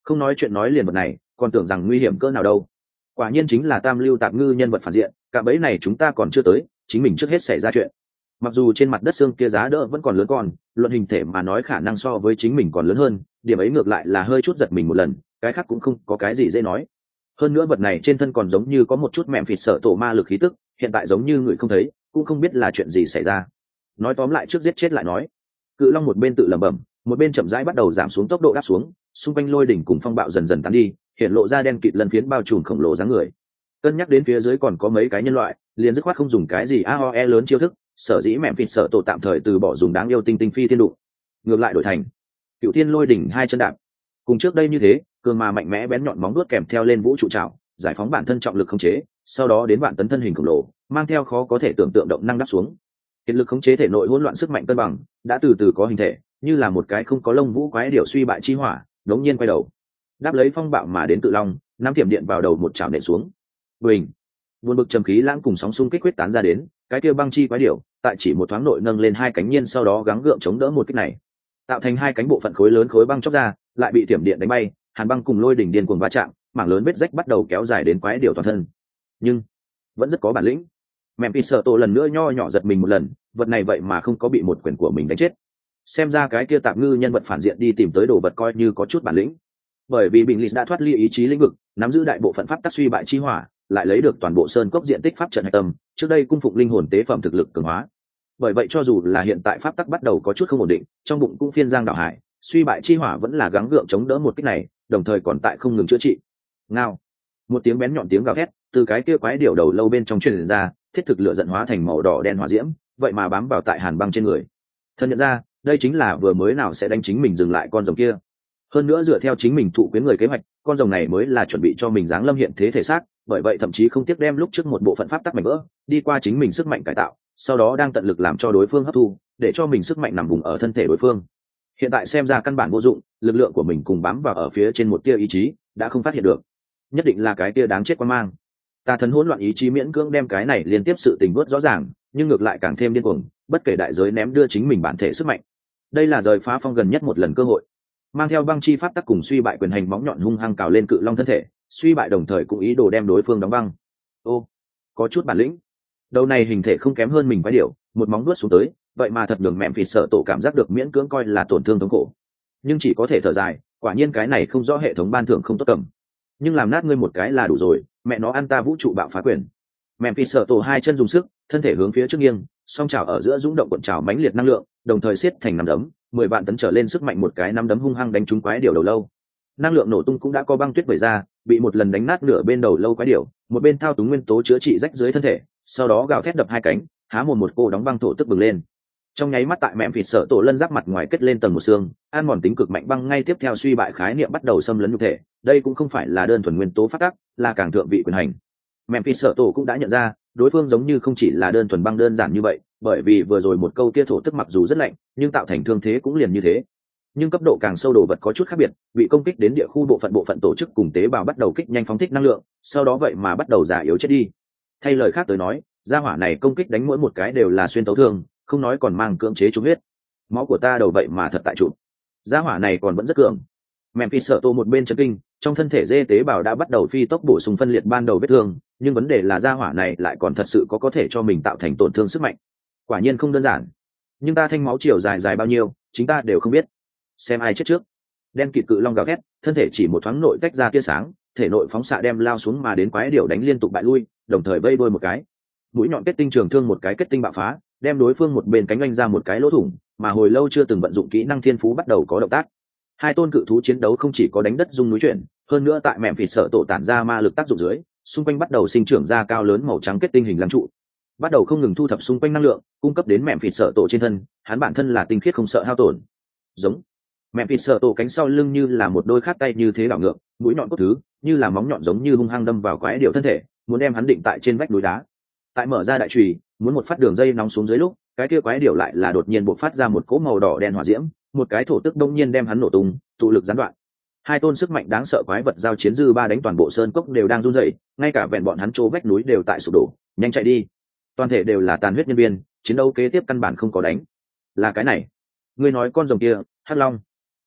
Không nói chuyện nói liền vật này, còn tưởng rằng nguy hiểm cỡ nào đâu. Quả nhiên chính là tam lưu tạp ngư nhân vật phản diện, cả bẫy này chúng ta còn chưa tới, chính mình trước hết xảy ra chuyện. Mặc dù trên mặt đất xương kia giá đỡ vẫn còn lớn con, luận hình thể mà nói khả năng so với chính mình còn lớn hơn, điểm ấy ngược lại là hơi chút giật mình một lần, cái khác cũng không có cái gì dễ nói. Hơn nữa vật này trên thân còn giống như có một chút mẹm phịt sợ tổ ma lực khí tức, hiện tại giống như người không thấy, cũng không biết là chuyện gì xảy ra. Nói tóm lại trước giết chết lại nói. Cự long một bên tự lẩm bẩm, một bên chậm rãi bắt đầu giảm xuống tốc độ đáp xuống, xung quanh lôi đỉnh cùng phong bạo dần dần tán đi, hiện lộ ra đen kịt lân phiến bao trùm khổng lồ dáng người. Cân nhắc đến phía dưới còn có mấy cái nhân loại, liền dứt khoát không dùng cái gì a o e lớn chiêu thức, sở dĩ mẹm phịt sợ tổ tạm thời từ bỏ dùng đáng yêu tinh tinh phi thiên đụng, ngược lại đổi thành cựu thiên lôi đỉnh hai chân đạp. Cùng trước đây như thế, cường mà mạnh mẽ bén nhọn móng đuốt kèm theo lên vũ trụ trảo, giải phóng bản thân trọng lực khống chế, sau đó đến vạn tấn thân hình khổng lồ, mang theo khó có thể tưởng tượng động năng đáp xuống. Hiện lực khống chế thể nội hỗn loạn sức mạnh cân bằng, đã từ từ có hình thể, như là một cái không có lông vũ quái điểu suy bại chi hỏa, đống nhiên quay đầu, đáp lấy phong bạo mà đến tự long, nắm tiềm điện vào đầu một chảo nện xuống. Bình, buồn bực trầm khí lãng cùng sóng xung kích quyết tán ra đến, cái kia băng chi quái điểu, tại chỉ một thoáng nội nâng lên hai cánh nhiên sau đó gắng gượng chống đỡ một kích này, tạo thành hai cánh bộ phận khối lớn khối băng chóc ra, lại bị tiềm điện đánh bay, hàn băng cùng lôi đỉnh điên cuồng va chạm, mảng lớn vết rách bắt đầu kéo dài đến quái điểu toàn thân. Nhưng vẫn rất có bản lĩnh. Mẹm pì sợ tổ lần nữa nho nhỏ giật mình một lần, vật này vậy mà không có bị một quyền của mình đánh chết. Xem ra cái kia tạp ngư nhân vật phản diện đi tìm tới đồ vật coi như có chút bản lĩnh. Bởi vì Bình Lịch đã thoát ly ý chí lĩnh vực, nắm giữ đại bộ phận pháp tắc suy bại chi hỏa, lại lấy được toàn bộ sơn cốc diện tích pháp trận hạch tâm, trước đây cung phụng linh hồn tế phẩm thực lực cường hóa. Bởi vậy cho dù là hiện tại pháp tắc bắt đầu có chút không ổn định, trong bụng cũng phiên giang đạo hải, suy bại chi hỏa vẫn là gắng gượng chống đỡ một kích này, đồng thời còn tại không ngừng chữa trị. Ngao, một tiếng bén nhọn tiếng gào thét từ cái kia quái điểu đầu lâu bên trong truyền ra, thiết thực lửa giận hóa thành màu đỏ đen hỏa diễm, vậy mà bám vào tại hàn băng trên người. Thân nhận ra, đây chính là vừa mới nào sẽ đánh chính mình dừng lại con rồng kia. Hơn nữa dựa theo chính mình thụ quyến người kế hoạch, con rồng này mới là chuẩn bị cho mình giáng lâm hiện thế thể xác, bởi vậy thậm chí không tiếc đem lúc trước một bộ phận pháp tắc mảnh vỡ, đi qua chính mình sức mạnh cải tạo, sau đó đang tận lực làm cho đối phương hấp thu, để cho mình sức mạnh nằm vùng ở thân thể đối phương. Hiện tại xem ra căn bản vô dụng, lực lượng của mình cùng bám vào ở phía trên một tia ý chí, đã không phát hiện được. Nhất định là cái tia đáng chết quan mang. Tà thần hỗn loạn ý chí miễn cưỡng đem cái này liên tiếp sự tình vớt rõ ràng, nhưng ngược lại càng thêm điên cuồng, bất kể đại giới ném đưa chính mình bản thể sức mạnh. Đây là rời phá phong gần nhất một lần cơ hội. Mang theo băng chi pháp tắc cùng suy bại quyền hành móng nhọn hung hăng cào lên cự long thân thể, suy bại đồng thời cũng ý đồ đem đối phương đóng băng. Ô, có chút bản lĩnh. Đầu này hình thể không kém hơn mình quái điểu, một móng nuốt xuống tới, vậy mà thật đường mẹm phì sợ tổ cảm giác được miễn cưỡng coi là tổn thương thống khổ. Nhưng chỉ có thể thở dài, quả nhiên cái này không rõ hệ thống ban thưởng không tốt cầm. Nhưng làm nát ngươi một cái là đủ rồi, mẹ nó ăn ta vũ trụ bạo phá quyền. Mẹm phì sợ tổ hai chân dùng sức, thân thể hướng phía trước nghiêng, song chảo ở giữa rung động cuộn trào mãnh liệt năng lượng, đồng thời siết thành nắm đấm, mười vạn tấn trở lên sức mạnh một cái nắm đấm hung hăng đánh trúng quái điểu đầu lâu. Năng lượng nổ tung cũng đã có băng tuyết vẩy ra, bị một lần đánh nát nửa bên đầu lâu quái điểu, một bên thao túng nguyên tố chữa trị rách dưới thân thể, sau đó gào thét đập hai cánh, há mồm một cô đóng băng thổ tức bừng lên. Trong nháy mắt tại mẹm phịt sợ tổ lân giáp mặt ngoài kết lên tầng một xương, ăn mòn tính cực mạnh băng ngay tiếp theo suy bại khái niệm bắt đầu xâm lấn nhục thể. Đây cũng không phải là đơn thuần nguyên tố phát tắc, là càng thượng vị quyền hành. Mẹm phịt sợ tổ cũng đã nhận ra, đối phương giống như không chỉ là đơn thuần băng đơn giản như vậy, bởi vì vừa rồi một câu kia thổ tức mặc dù rất lạnh, nhưng tạo thành thương thế cũng liền như thế. Nhưng cấp độ càng sâu đồ vật có chút khác biệt, bị công kích đến địa khu bộ phận bộ phận tổ chức cùng tế bào bắt đầu kích nhanh phóng thích năng lượng, sau đó vậy mà bắt đầu già yếu chết đi. Thay lời khác tới nói, gia hỏa này công kích đánh mỗi một cái đều là xuyên tấu thương, không nói còn mang cưỡng chế trúng huyết. Máu của ta đầu vậy mà thật tại trụ. Gia hỏa này còn vẫn rất cường. Memphis sợ tô một bên chấn kinh, trong thân thể dê tế bào đã bắt đầu phi tốc bổ sung phân liệt ban đầu vết thương, nhưng vấn đề là gia hỏa này lại còn thật sự có có thể cho mình tạo thành tổn thương sức mạnh. Quả nhiên không đơn giản. Nhưng ta thanh máu chiều dài dài bao nhiêu, chính ta đều không biết. Xem ai chết trước. Đen kịt cự long gào thét, thân thể chỉ một thoáng nội tách ra tia sáng, thể nội phóng xạ đem lao xuống mà đến quái điểu đánh liên tục bại lui, đồng thời vây đuôi một cái. Mũi nhọn kết tinh trường thương một cái kết tinh bạo phá, đem đối phương một bên cánh anh ra một cái lỗ thủng, mà hồi lâu chưa từng vận dụng kỹ năng thiên phú bắt đầu có động tác. Hai tôn cự thú chiến đấu không chỉ có đánh đất rung núi chuyển, hơn nữa tại mẹm phì sợ tổ tản ra ma lực tác dụng dưới, xung quanh bắt đầu sinh trưởng ra cao lớn màu trắng kết tinh hình lăng trụ, bắt đầu không ngừng thu thập xung quanh năng lượng, cung cấp đến mẹm phì sợ tổ trên thân. Hắn bản thân là tinh khiết không sợ hao tổn. Giống mẹm phì sợ tổ cánh sau lưng như là một đôi khát tay như thế đảo ngược, mũi nhọn cốt thứ như là móng nhọn giống như hung hăng đâm vào quái điểu thân thể, muốn đem hắn định tại trên vách núi đá. Tại mở ra đại chùy muốn một phát đường dây nóng xuống dưới lúc, cái kia quái điểu lại là đột nhiên bộc phát ra một cỗ màu đỏ đen hỏa diễm, một cái thổ tức đông nhiên đem hắn nổ tung, tụ lực gián đoạn. Hai tôn sức mạnh đáng sợ quái vật giao chiến dư ba đánh toàn bộ sơn cốc đều đang run rẩy, ngay cả vẹn bọn hắn chỗ vách núi đều tại sụp đổ, nhanh chạy đi. Toàn thể đều là tàn huyết nhân viên, chiến đấu kế tiếp căn bản không có đánh. Là cái này. Ngươi nói con rồng kia, Hắc Long.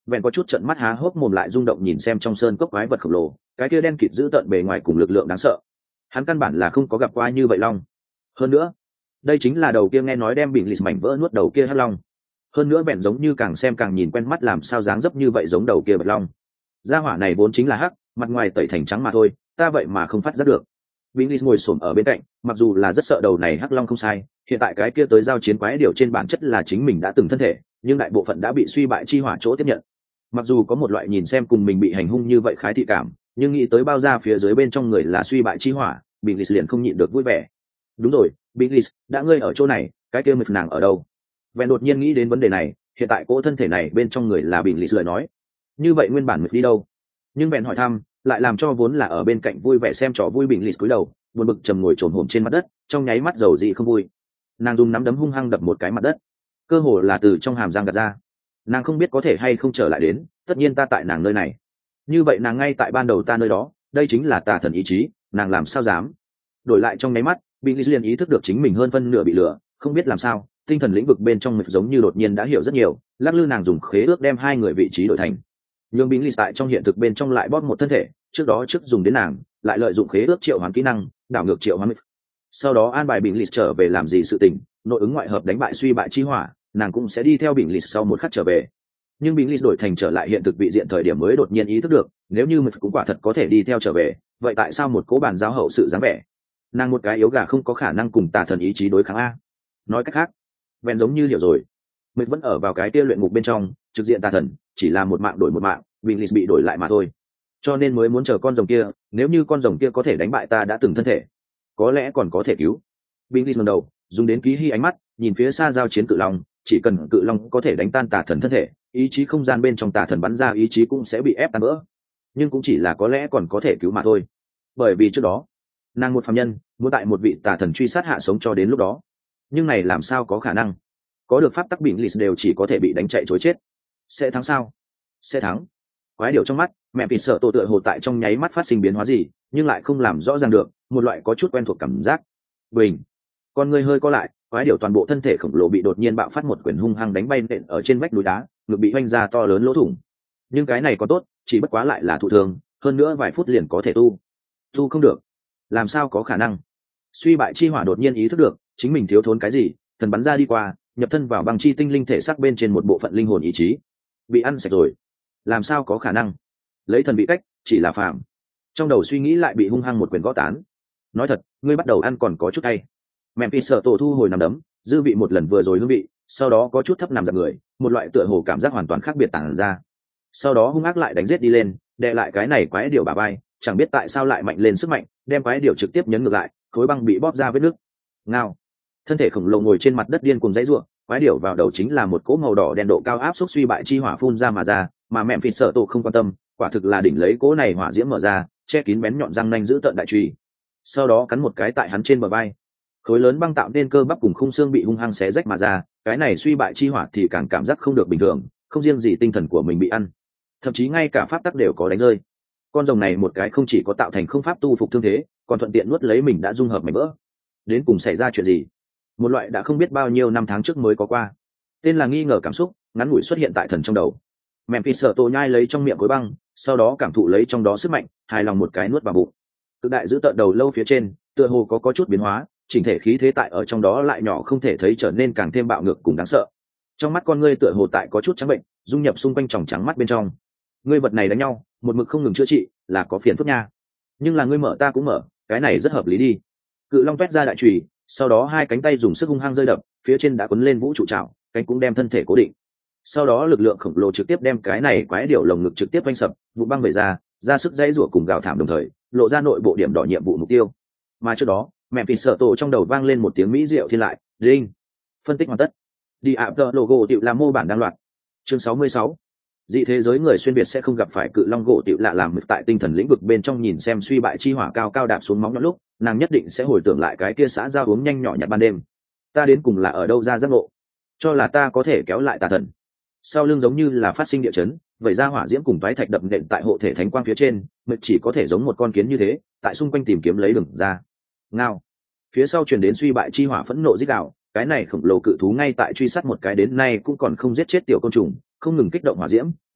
Vẹn có chút trận mắt há hốc mồm lại rung động nhìn xem trong sơn cốc quái vật khổng lồ, cái kia đen kịt giữ tận bề ngoài cùng lực lượng đáng sợ. Hắn căn bản là không có gặp qua như vậy long. Hơn nữa, đây chính là đầu kia nghe nói đem bình lịch mảnh vỡ nuốt đầu kia hắc long. Hơn nữa vẹn giống như càng xem càng nhìn quen mắt, làm sao dáng dấp như vậy giống đầu kia bạch long. Gia hỏa này vốn chính là hắc, mặt ngoài tẩy thành trắng mà thôi, ta vậy mà không phát giác được. Bình lịch ngồi xổm ở bên cạnh, mặc dù là rất sợ đầu này hắc long không sai, hiện tại cái kia tới giao chiến quái điều trên bản chất là chính mình đã từng thân thể, nhưng đại bộ phận đã bị suy bại chi hỏa chỗ tiếp nhận. Mặc dù có một loại nhìn xem cùng mình bị hành hung như vậy khái thị cảm, nhưng nghĩ tới bao ra phía dưới bên trong người là suy bại chi hỏa, Bình lịch liền không nhịn được vui vẻ. Đúng rồi, Bình lịch, đã ngươi ở chỗ này, cái kia mực nàng ở đâu? Vẹn đột nhiên nghĩ đến vấn đề này, hiện tại cỗ thân thể này bên trong người là Bình lịch lời nói, như vậy nguyên bản mực đi đâu? Nhưng vẹn hỏi thăm lại làm cho vốn là ở bên cạnh vui vẻ xem trò vui Bình lịch cúi đầu, buồn bực trầm ngồi trồm hổm trên mặt đất, trong nháy mắt dầu dị không vui. Nàng dùng nắm đấm hung hăng đập một cái mặt đất, cơ hồ là từ trong hàm răng gạt ra. Nàng không biết có thể hay không trở lại đến, tất nhiên ta tại nàng nơi này, như vậy nàng ngay tại ban đầu ta nơi đó, đây chính là tà thần ý chí, nàng làm sao dám? Đổi lại trong nháy mắt, Billy liền ý thức được chính mình hơn phân nửa bị lừa, không biết làm sao, tinh thần lĩnh vực bên trong mực giống như đột nhiên đã hiểu rất nhiều, lắc lư nàng dùng khế ước đem hai người vị trí đổi thành. Nhưng Billy tại trong hiện thực bên trong lại bóp một thân thể, trước đó trước dùng đến nàng, lại lợi dụng khế ước triệu hoán kỹ năng, đảo ngược triệu hoán mực. Sau đó an bài Billy trở về làm gì sự tình, nội ứng ngoại hợp đánh bại suy bại chi hỏa, nàng cũng sẽ đi theo Billy sau một khắc trở về. Nhưng Bình Lee đổi thành trở lại hiện thực vị diện thời điểm mới đột nhiên ý thức được, nếu như mực cũng quả thật có thể đi theo trở về, vậy tại sao một cố bàn giao hậu sự dáng vẻ? Nàng một cái yếu gà không có khả năng cùng tà thần ý chí đối kháng a. Nói cách khác, Vẹn giống như hiểu rồi, mực vẫn ở vào cái kia luyện ngục bên trong, trực diện tà thần, chỉ là một mạng đổi một mạng, Bình Lee bị đổi lại mà thôi. Cho nên mới muốn chờ con rồng kia, nếu như con rồng kia có thể đánh bại ta đã từng thân thể, có lẽ còn có thể cứu. Bình Lee ngẩng đầu, dùng đến ký hy ánh mắt, nhìn phía xa giao chiến cự long, chỉ cần cự long có thể đánh tan tà thần thân thể, ý chí không gian bên trong tà thần bắn ra ý chí cũng sẽ bị ép tan vỡ, nhưng cũng chỉ là có lẽ còn có thể cứu mà thôi. Bởi vì trước đó nàng một phàm nhân muốn tại một vị tà thần truy sát hạ sống cho đến lúc đó, nhưng này làm sao có khả năng? Có được pháp tắc Bình Lịch đều chỉ có thể bị đánh chạy chối chết. Sẽ thắng sao? Sẽ thắng. Quái điều trong mắt mẹ vì sợ tổ tựa hồ tại trong nháy mắt phát sinh biến hóa gì, nhưng lại không làm rõ ràng được, một loại có chút quen thuộc cảm giác. Bình, con người hơi co lại, quái điều toàn bộ thân thể khổng lồ bị đột nhiên bạo phát một quyền hung hăng đánh bay nện ở trên vách núi đá, ngực bị hoanh ra to lớn lỗ thủng. Nhưng cái này có tốt, chỉ bất quá lại là thụ thương, hơn nữa vài phút liền có thể tu. Tu không được, làm sao có khả năng? Suy bại chi hỏa đột nhiên ý thức được chính mình thiếu thốn cái gì, thần bắn ra đi qua, nhập thân vào băng chi tinh linh thể xác bên trên một bộ phận linh hồn ý chí, bị ăn sạch rồi. Làm sao có khả năng? Lấy thần bị cách, chỉ là phàm. Trong đầu suy nghĩ lại bị hung hăng một quyền gõ tán. Nói thật, ngươi bắt đầu ăn còn có chút hay. Mẹ vì sợ tổ thu hồi nằm đấm, dư vị một lần vừa rồi hương vị, sau đó có chút thấp nằm dập người, một loại tựa hồ cảm giác hoàn toàn khác biệt tản ra. Sau đó hung ác lại đánh giết đi lên, đè lại cái này quái điều bà bay, chẳng biết tại sao lại mạnh lên sức mạnh, đem quái điều trực tiếp nhấn ngược lại, khối băng bị bóp ra vết nước. Ngao. Thân thể khổng lồ ngồi trên mặt đất điên cuồng dãy rủa, quái điều vào đầu chính là một cỗ màu đỏ đen độ cao áp suất suy bại chi hỏa phun ra mà ra, mà mẹ vì sợ tổ không quan tâm, quả thực là đỉnh lấy cỗ này hỏa diễm mở ra, che kín bén nhọn răng nanh giữ tợn đại chùy. Sau đó cắn một cái tại hắn trên bờ vai, khối lớn băng tạo nên cơ bắp cùng khung xương bị hung hăng xé rách mà ra, cái này suy bại chi hỏa thì càng cảm giác không được bình thường, không riêng gì tinh thần của mình bị ăn, thậm chí ngay cả pháp tắc đều có đánh rơi. Con rồng này một cái không chỉ có tạo thành không pháp tu phục thương thế, còn thuận tiện nuốt lấy mình đã dung hợp mảnh vỡ. Đến cùng xảy ra chuyện gì? Một loại đã không biết bao nhiêu năm tháng trước mới có qua, tên là nghi ngờ cảm xúc ngắn ngủi xuất hiện tại thần trong đầu. Mẹ phi sợ tổ nhai lấy trong miệng khối băng, sau đó cảm thụ lấy trong đó sức mạnh, hài lòng một cái nuốt vào bụng. Cực đại giữ tợn đầu lâu phía trên tựa hồ có có chút biến hóa, chỉnh thể khí thế tại ở trong đó lại nhỏ không thể thấy, trở nên càng thêm bạo ngược cùng đáng sợ. Trong mắt con ngươi tựa hồ tại có chút trắng bệnh, dung nhập xung quanh tròng trắng mắt bên trong. Ngươi vật này đánh nhau một mực không ngừng chữa trị là có phiền phức nha, nhưng là ngươi mở ta cũng mở, cái này rất hợp lý đi. Cự long quét ra đại chùy, sau đó hai cánh tay dùng sức hung hăng rơi đập, phía trên đã quấn lên vũ trụ trảo, cánh cũng đem thân thể cố định. Sau đó lực lượng khổng lồ trực tiếp đem cái này quái điểu lồng ngực trực tiếp vanh sập, vụ băng về ra, ra sức dãy rủa cùng gào thảm đồng thời lộ ra nội bộ điểm đỏ nhiệm vụ mục tiêu. Mà trước đó mẹ vì sợ tổ trong đầu vang lên một tiếng mỹ diệu thiên lại đinh. Phân tích hoàn tất. Đi ạ tờ logo tiểu là mô bản đang loạt. Chương sáu mươi sáu. Dị thế giới người xuyên việt sẽ không gặp phải cự long gỗ tiểu lạ làm mực tại tinh thần lĩnh vực bên trong, nhìn xem suy bại chi hỏa cao cao đạp xuống móng nhọn lúc, nàng nhất định sẽ hồi tưởng lại cái kia xã giao uống nhanh nhỏ nhặt ban đêm. Ta đến cùng là ở đâu ra giác ngộ, cho là ta có thể kéo lại tà thần. Sau lưng giống như là phát sinh địa chấn, vậy ra hỏa diễm cùng toái thạch đập nện tại hộ thể thánh quang phía trên, mực chỉ có thể giống một con kiến như thế, tại xung quanh tìm kiếm lấy đường ra. Ngao. Phía sau truyền đến suy bại chi hỏa phẫn nộ rít gào, cái này khổng lồ cự thú ngay tại truy sát một cái đến nay cũng còn không giết chết tiểu côn trùng, không ngừng kích động hỏa diễm,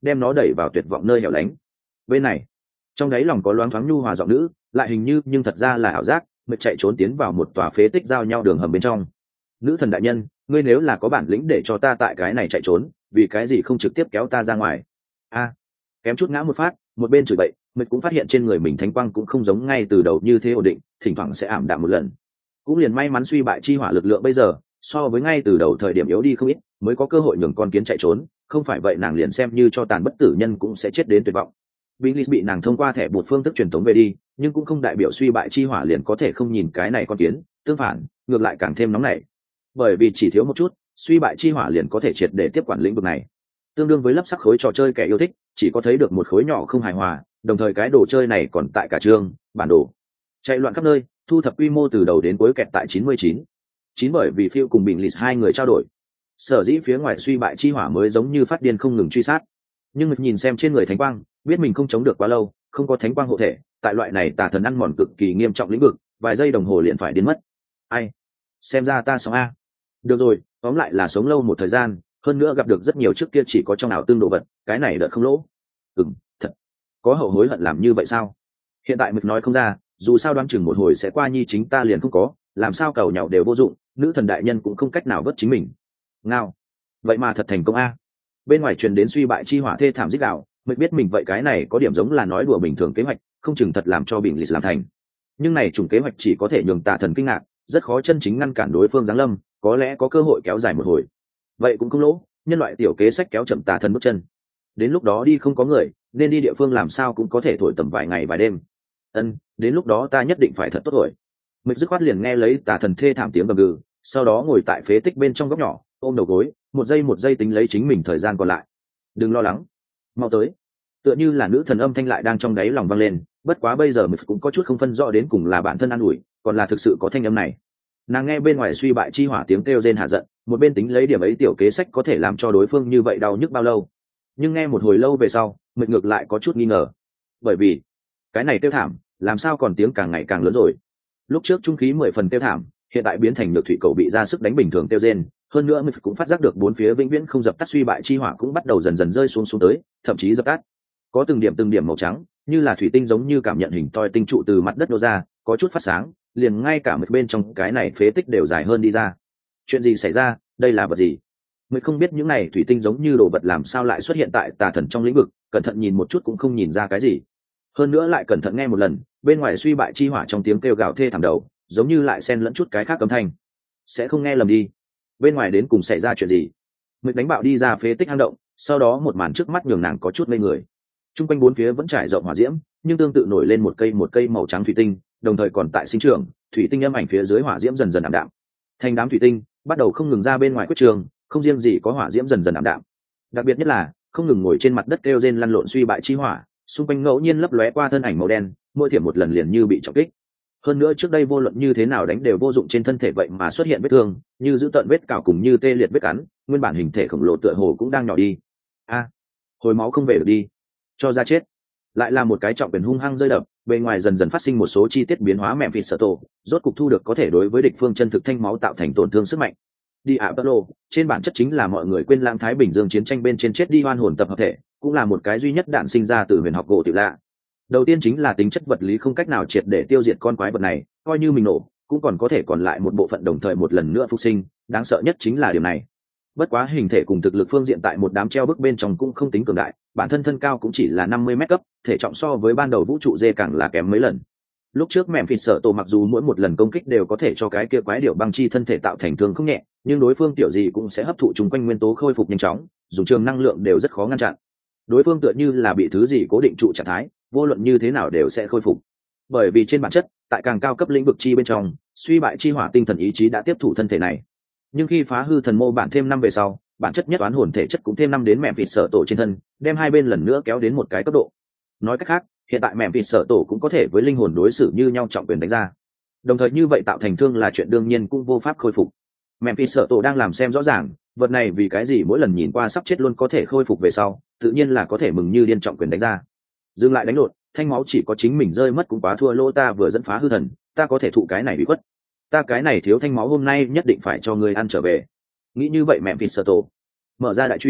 đem nó đẩy vào tuyệt vọng nơi hẻo lánh. Bên này, trong đáy lòng có loáng thoáng nhu hòa giọng nữ, lại hình như nhưng thật ra là ảo giác, mệt chạy trốn tiến vào một tòa phế tích giao nhau đường hầm bên trong. Nữ thần đại nhân, ngươi nếu là có bản lĩnh để cho ta tại cái này chạy trốn, vì cái gì không trực tiếp kéo ta ra ngoài? A, kém chút ngã một phát, một bên chửi bậy, mệt cũng phát hiện trên người mình thánh quang cũng không giống ngay từ đầu như thế ổn định, thỉnh thoảng sẽ ảm đạm một lần. Cũng liền may mắn suy bại chi hỏa lực lượng bây giờ so với ngay từ đầu thời điểm yếu đi không ít, mới có cơ hội nhường con kiến chạy trốn, không phải vậy nàng liền xem như cho tàn bất tử nhân cũng sẽ chết đến tuyệt vọng. Binglis bị nàng thông qua thẻ bột phương thức truyền tống về đi, nhưng cũng không đại biểu suy bại chi hỏa liền có thể không nhìn cái này con kiến, tương phản, ngược lại càng thêm nóng nảy. Bởi vì chỉ thiếu một chút, suy bại chi hỏa liền có thể triệt để tiếp quản lĩnh vực này. Tương đương với lắp sắc khối trò chơi kẻ yêu thích, chỉ có thấy được một khối nhỏ không hài hòa, đồng thời cái đồ chơi này còn tại cả trường, bản đồ. Chạy loạn khắp nơi, thu thập quy mô từ đầu đến cuối kẹt tại chín mươi chín. Chín bởi vì Phil cùng Binglis hai người trao đổi. Sở dĩ phía ngoài suy bại chi hỏa mới giống như phát điên không ngừng truy sát. Nhưng ngực nhìn xem trên người thánh quang, biết mình không chống được quá lâu, không có thánh quang hộ thể, tại loại này tà thần ăn mòn cực kỳ nghiêm trọng lĩnh vực, vài giây đồng hồ liền phải đến mất. Ai? Xem ra ta sống a. Được rồi, tóm lại là sống lâu một thời gian, hơn nữa gặp được rất nhiều trước kia chỉ có trong ảo tương đồ vật, cái này đợt không lỗ. Ừm, thật. Có hậu hối hận làm như vậy sao? Hiện tại mực nói không ra, dù sao đoán chừng một hồi sẽ qua nhi chính ta liền không có, làm sao cầu nhậu đều vô dụng, nữ thần đại nhân cũng không cách nào vớt chính mình. Ngao. Vậy mà thật thành công a. Bên ngoài truyền đến suy bại chi hỏa thê thảm rít gào, mực biết mình vậy cái này có điểm giống là nói đùa bình thường kế hoạch, không chừng thật làm cho bình lịch làm thành. Nhưng này trùng kế hoạch chỉ có thể nhường tà thần kinh ngạc, rất khó chân chính ngăn cản đối phương giáng lâm, có lẽ có cơ hội kéo dài một hồi. Vậy cũng không lỗ, nhân loại tiểu kế sách kéo chậm tà thần bước chân. Đến lúc đó đi không có người, nên đi địa phương làm sao cũng có thể thổi tầm vài ngày vài đêm. Ân, đến lúc đó ta nhất định phải thật tốt rồi. Mịch dứt khoát liền nghe lấy tà thần thê thảm tiếng gầm gừ, sau đó ngồi tại phế tích bên trong góc nhỏ, ôm đầu gối, một giây một giây tính lấy chính mình thời gian còn lại. Đừng lo lắng, mau tới. Tựa như là nữ thần âm thanh lại đang trong đáy lòng vang lên, bất quá bây giờ Mịch cũng có chút không phân rõ đến cùng là bản thân an ủi, còn là thực sự có thanh âm này. Nàng nghe bên ngoài suy bại chi hỏa tiếng kêu rên hạ giận, một bên tính lấy điểm ấy tiểu kế sách có thể làm cho đối phương như vậy đau nhức bao lâu. Nhưng nghe một hồi lâu về sau, Mịch ngược lại có chút nghi ngờ, bởi vì cái này kêu thảm, làm sao còn tiếng càng ngày càng lớn rồi. Lúc trước trung khí mười phần kêu thảm, hiện tại biến thành nhược thủy cầu bị ra sức đánh bình thường kêu rên, hơn nữa Mịch cũng phát giác được bốn phía vĩnh viễn không dập tắt suy bại chi hỏa cũng bắt đầu dần dần rơi xuống xuống tới, thậm chí dập tắt. Có từng điểm từng điểm màu trắng, như là thủy tinh giống như cảm nhận hình toi tinh trụ từ mặt đất nô ra, có chút phát sáng, liền ngay cả Mịch bên trong cái này phế tích đều dài hơn đi ra. Chuyện gì xảy ra, đây là vật gì? Mịch không biết những này thủy tinh giống như đồ vật làm sao lại xuất hiện tại tà thần trong lĩnh vực, cẩn thận nhìn một chút cũng không nhìn ra cái gì. Hơn nữa lại cẩn thận nghe một lần, bên ngoài suy bại chi hỏa trong tiếng kêu gào thê thảm đầu, giống như lại xen lẫn chút cái khác âm thanh. Sẽ không nghe lầm đi. Bên ngoài đến cùng xảy ra chuyện gì? Mịch đánh bạo đi ra phế tích hang động, sau đó một màn trước mắt nhường nàng có chút ngây người. Trung quanh bốn phía vẫn trải rộng hỏa diễm, nhưng tương tự nổi lên một cây một cây màu trắng thủy tinh, đồng thời còn tại sinh trưởng, thủy tinh âm ảnh phía dưới hỏa diễm dần dần ảm đạm. Thành đám thủy tinh bắt đầu không ngừng ra bên ngoài quyết trường, không riêng gì có hỏa diễm dần dần ảm đạm. Đặc biệt nhất là không ngừng ngồi trên mặt đất kêu rên lăn lộn suy bại chi hỏa, xung quanh ngẫu nhiên lấp lóe qua thân ảnh màu đen, mỗi thiểm một lần liền như bị trọng kích. Hơn nữa trước đây vô luận như thế nào đánh đều vô dụng, trên thân thể vậy mà xuất hiện vết thương, như giữ tận vết cào cùng như tê liệt vết cắn, nguyên bản hình thể khổng lồ tựa hồ cũng đang nhỏ đi. A, hồi máu không về được đi, cho ra chết. Lại là một cái trọng quyền hung hăng rơi đập, bên ngoài dần dần phát sinh một số chi tiết biến hóa, mẹ vịt sở tổ rốt cục thu được có thể đối với địch phương chân thực thanh máu tạo thành tổn thương sức mạnh. Đi Apollo, trên bản chất chính là mọi người quên lãng Thái Bình Dương chiến tranh bên trên chết đi oan hồn tập hợp thể, cũng là một cái duy nhất đạn sinh ra từ huyền học gỗ tiểu lạ. Đầu tiên chính là tính chất vật lý không cách nào triệt để tiêu diệt con quái vật này, coi như mình nổ, cũng còn có thể còn lại một bộ phận đồng thời một lần nữa phục sinh, đáng sợ nhất chính là điều này. Bất quá hình thể cùng thực lực phương diện tại một đám treo bức bên trong cũng không tính cường đại, bản thân thân cao cũng chỉ là năm mươi mét cấp, thể trọng so với ban đầu vũ trụ dê càng là kém mấy lần. Lúc trước mẹm phịt sợ tổ mặc dù mỗi một lần công kích đều có thể cho cái kia quái điểu băng chi thân thể tạo thành thương không nhẹ, nhưng đối phương tiểu gì cũng sẽ hấp thụ chung quanh nguyên tố khôi phục nhanh chóng, dùng trường năng lượng đều rất khó ngăn chặn. Đối phương tựa như là bị thứ gì cố định trụ trạng thái, vô luận như thế nào đều sẽ khôi phục. Bởi vì trên bản chất, tại càng cao cấp lĩnh vực chi bên trong, suy bại chi hỏa tinh thần ý chí đã tiếp thụ thân thể này. Nhưng khi phá hư thần mô bản thêm năm về sau, bản chất nhất toán hồn thể chất cũng thêm năm đến mẹm phịt sợ tổ trên thân, đem hai bên lần nữa kéo đến một cái cấp độ. Nói cách khác, hiện tại mẹm vịt sở tổ cũng có thể với linh hồn đối xử như nhau trọng quyền đánh ra, đồng thời như vậy tạo thành thương là chuyện đương nhiên cũng vô pháp khôi phục. Mẹm vịt sở tổ đang làm xem rõ ràng vật này vì cái gì mỗi lần nhìn qua sắp chết luôn có thể khôi phục về sau, tự nhiên là có thể mừng như điên trọng quyền đánh ra. Dừng lại đánh lộn, thanh máu chỉ có chính mình rơi mất cũng quá thua lỗ, ta vừa dẫn phá hư thần, ta có thể thụ cái này bị khuất, ta cái này thiếu thanh máu hôm nay nhất định phải cho người ăn trở về. Nghĩ như vậy mẹm vịt sở tổ mở ra đại truy,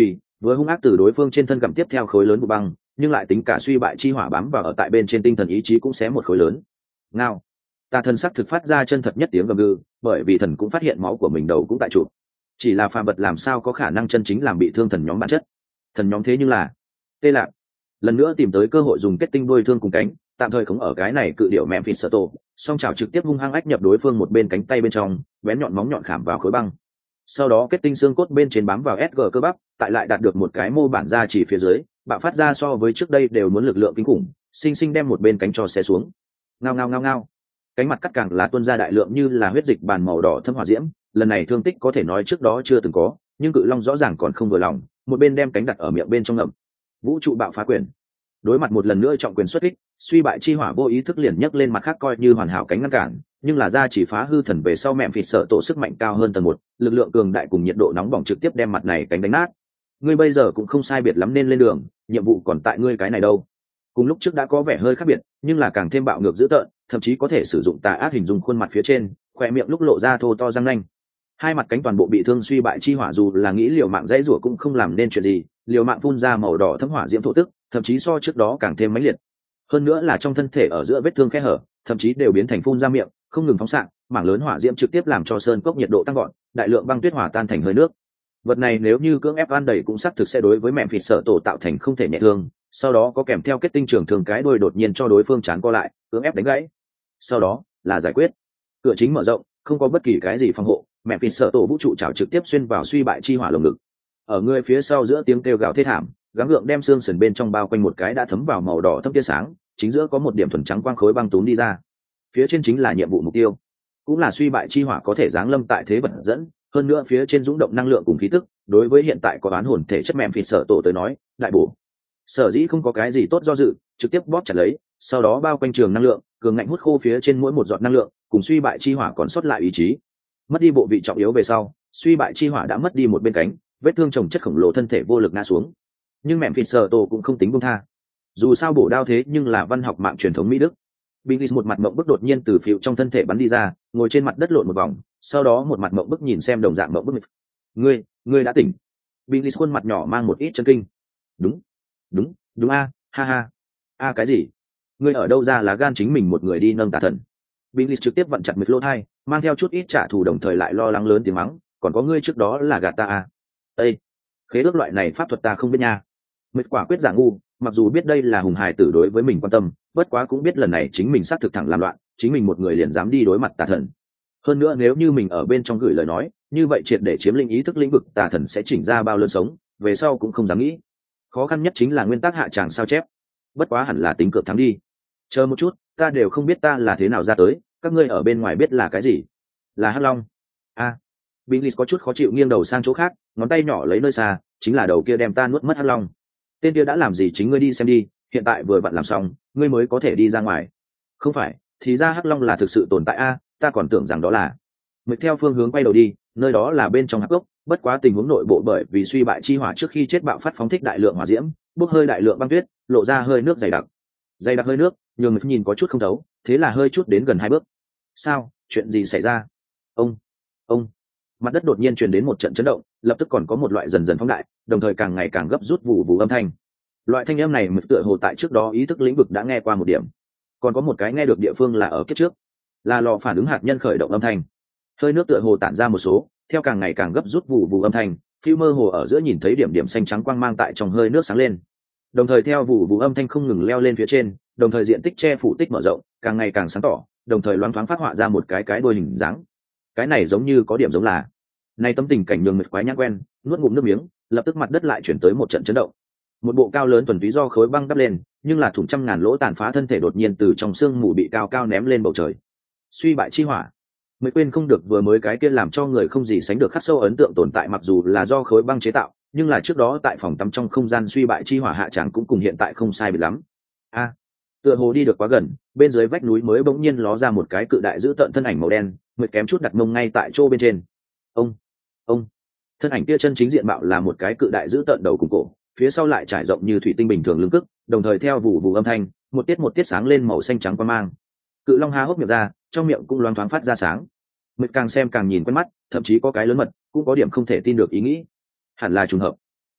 Vừa hung ác từ đối phương trên thân gặm tiếp theo khối lớn của băng, nhưng lại tính cả suy bại chi hỏa bám vào ở tại bên trên tinh thần ý chí cũng xé một khối lớn. Ngao. Tà thần sắc thực phát ra chân thật nhất tiếng gầm gừ, bởi vì thần cũng phát hiện máu của mình đầu cũng tại trụ. Chỉ là phàm vật làm sao có khả năng chân chính làm bị thương thần nhóm bản chất. Thần nhóm thế nhưng là tê lạc. Lần nữa tìm tới cơ hội dùng kết tinh đuôi thương cùng cánh, tạm thời không ở cái này cự điệu mẹ phì sợ tổ, song chảo trực tiếp hung hăng ách nhập đối phương một bên cánh tay bên trong, bén nhọn móng nhọn khảm vào khối băng. Sau đó kết tinh xương cốt bên trên bám vào ét giê cơ bắp, tại lại đạt được một cái mô bản ra chỉ phía dưới, bạo phát ra so với trước đây đều muốn lực lượng kinh khủng, sinh sinh đem một bên cánh cho xe xuống. Ngao ngao ngao ngao. Cánh mặt cắt càng là tuôn ra đại lượng như là huyết dịch bàn màu đỏ thâm hỏa diễm, lần này thương tích có thể nói trước đó chưa từng có, nhưng cự long rõ ràng còn không vừa lòng, một bên đem cánh đặt ở miệng bên trong ngậm. Vũ trụ bạo phá quyền. Đối mặt một lần nữa trọng quyền xuất kích, suy bại chi hỏa vô ý thức liền nhấc lên mặt khác coi như hoàn hảo cánh ngăn cản, nhưng là ra chỉ phá hư thần về sau mẹ phì sợ tổ sức mạnh cao hơn tầng một, lực lượng cường đại cùng nhiệt độ nóng bỏng trực tiếp đem mặt này cánh đánh nát. Ngươi bây giờ cũng không sai biệt lắm nên lên đường, nhiệm vụ còn tại ngươi cái này đâu. Cùng lúc trước đã có vẻ hơi khác biệt, nhưng là càng thêm bạo ngược dữ tợn, thậm chí có thể sử dụng tà ác hình dung khuôn mặt phía trên, khỏe miệng lúc lộ ra thô to răng nanh. Hai mặt cánh toàn bộ bị thương suy bại chi hỏa dù là nghĩ liều mạng dãy rủa cũng không làm nên chuyện gì, liều mạng phun ra màu đỏ thấm hỏa diễm thổ tức, thậm chí so trước đó càng thêm mãnh liệt. Hơn nữa là trong thân thể ở giữa vết thương khe hở, thậm chí đều biến thành phun ra miệng, không ngừng phóng xạ, mảng lớn hỏa diễm trực tiếp làm cho sơn cốc nhiệt độ tăng gọn, đại lượng băng tuyết hòa tan thành hơi nước. Vật này nếu như cưỡng ép ăn đầy cũng xác thực sẽ đối với mẹ phì sợ tổ tạo thành không thể nhẹ thương, sau đó có kèm theo kết tinh trường thường cái đuôi đột nhiên cho đối phương chán co lại, cưỡng ép đánh gãy. Sau đó là giải quyết. Cửa chính mở rộng, không có bất kỳ cái gì phòng hộ, mẹ phì sợ tổ vũ trụ chảo trực tiếp xuyên vào suy bại chi hỏa lồng ngực. Ở người phía sau giữa tiếng kêu gào thê thảm, gắng gượng đem xương sườn bên trong bao quanh một cái đã thấm vào màu đỏ thâm tia sáng, chính giữa có một điểm thuần trắng quang khối băng túm đi ra. Phía trên chính là nhiệm vụ mục tiêu, cũng là suy bại chi hỏa có thể giáng lâm tại thế vật dẫn, hơn nữa phía trên dũng động năng lượng cùng khí tức, đối với hiện tại có đoán hồn thể chất mềm phì sở tổ tới nói, đại bổ. Sở dĩ không có cái gì tốt do dự, trực tiếp bóp chặt lấy, sau đó bao quanh trường năng lượng, cường ngạnh hút khô phía trên mỗi một giọt năng lượng, cùng suy bại chi hỏa còn sót lại ý chí. Mất đi bộ vị trọng yếu về sau, suy bại chi hỏa đã mất đi một bên cánh, vết thương chồng chất khổng lồ thân thể vô lực ngã xuống. Nhưng mềm phì sở tổ cũng không tính buông tha. Dù sao bổ đao thế nhưng là văn học mạng truyền thống Mỹ Đức. Binglis một mặt mộng bức đột nhiên từ phiêu trong thân thể bắn đi ra, ngồi trên mặt đất lộn một vòng, sau đó một mặt mộng bức nhìn xem đồng dạng mộng bức. Ngươi, ngươi đã tỉnh. Binglis khuôn mặt nhỏ mang một ít chấn kinh. Đúng, đúng, đúng a, ha ha. A cái gì? Ngươi ở đâu ra lá gan chính mình một người đi nâng tà thần? Binglis trực tiếp vặn chặt mịch lỗ thai, mang theo chút ít trả thù đồng thời lại lo lắng lớn tiếng mắng, còn có ngươi trước đó là gạt ta a. Ê, khế ước loại này pháp thuật ta không biết nha. Mịch quả quyết giả ngu, mặc dù biết đây là hùng hài tử đối với mình quan tâm, bất quá cũng biết lần này chính mình xác thực thẳng làm loạn, chính mình một người liền dám đi đối mặt tà thần. Hơn nữa nếu như mình ở bên trong gửi lời nói, như vậy triệt để chiếm lĩnh ý thức lĩnh vực tà thần sẽ chỉnh ra bao lớn sống, về sau cũng không dám nghĩ. Khó khăn nhất chính là nguyên tắc hạ tràng sao chép. Bất quá hẳn là tính cược thắng đi. Chờ một chút, ta đều không biết ta là thế nào ra tới, các ngươi ở bên ngoài biết là cái gì? Là Hắc Long. A. À, Binglis có chút khó chịu nghiêng đầu sang chỗ khác, ngón tay nhỏ lấy nơi xa, chính là đầu kia đem ta nuốt mất Hắc Long. Tên kia đã làm gì chính ngươi đi xem đi, hiện tại vừa vặn làm xong, ngươi mới có thể đi ra ngoài. Không phải, thì ra Hắc Long là thực sự tồn tại a, ta còn tưởng rằng đó là. Mịch theo phương hướng quay đầu đi, nơi đó là bên trong hắc gốc, bất quá tình huống nội bộ bởi vì suy bại chi hỏa trước khi chết bạo phát phóng thích đại lượng hỏa diễm, bốc hơi đại lượng băng tuyết, lộ ra hơi nước dày đặc. Dày đặc hơi nước, nhường Mịch nhìn có chút không thấu, thế là hơi chút đến gần hai bước. Sao, chuyện gì xảy ra? Ông, ông. Mặt đất đột nhiên truyền đến một trận chấn động, lập tức còn có một loại dần dần phóng đại, đồng thời càng ngày càng gấp rút vụ vụ âm thanh. Loại thanh âm này Mịch tựa hồ tại trước đó ý thức lĩnh vực đã nghe qua một điểm. Còn có một cái nghe được địa phương là ở kiếp trước, là lò phản ứng hạt nhân khởi động âm thanh. Hơi nước tựa hồ tản ra một số, theo càng ngày càng gấp rút vụ vụ âm thanh, phiêu mơ hồ ở giữa nhìn thấy điểm điểm xanh trắng quang mang tại trong hơi nước sáng lên. Đồng thời theo vụ vụ âm thanh không ngừng leo lên phía trên, đồng thời diện tích che phủ tích mở rộng, càng ngày càng sáng tỏ, đồng thời loáng thoáng phát họa ra một cái cái đuôi hình dáng. Cái này giống như có điểm giống là, này tâm tình cảnh nhường Mịch quái nhãn quen, nuốt ngụm nước miếng, lập tức mặt đất lại chuyển tới một trận chấn động. Một bộ cao lớn thuần túy do khối băng đắp lên, nhưng là thủng trăm ngàn lỗ tàn phá thân thể đột nhiên từ trong sương mù bị cao cao ném lên bầu trời. Suy bại chi hỏa. Mới quên không được vừa mới cái kia làm cho người không gì sánh được khắc sâu ấn tượng tồn tại, mặc dù là do khối băng chế tạo, nhưng là trước đó tại phòng tắm trong không gian suy bại chi hỏa hạ tràng cũng cùng hiện tại không sai biệt lắm. A, à, tựa hồ đi được quá gần, bên dưới vách núi mới bỗng nhiên ló ra một cái cự đại giữ tận thân ảnh màu đen, mới kém chút đặt mông ngay tại chỗ bên trên. Ông, ông, thân ảnh kia chân chính diện mạo là một cái cự đại giữ tận đầu cùng cổ, phía sau lại trải rộng như thủy tinh bình thường lưng cức, đồng thời theo vụ vụ âm thanh, một tiết một tiết sáng lên màu xanh trắng quang mang. Cự long há hốc miệng ra, trong miệng cũng loáng thoáng phát ra sáng. Mịch càng xem càng nhìn quen mắt, thậm chí có cái lớn mật, cũng có điểm không thể tin được ý nghĩ. Hẳn là trùng hợp.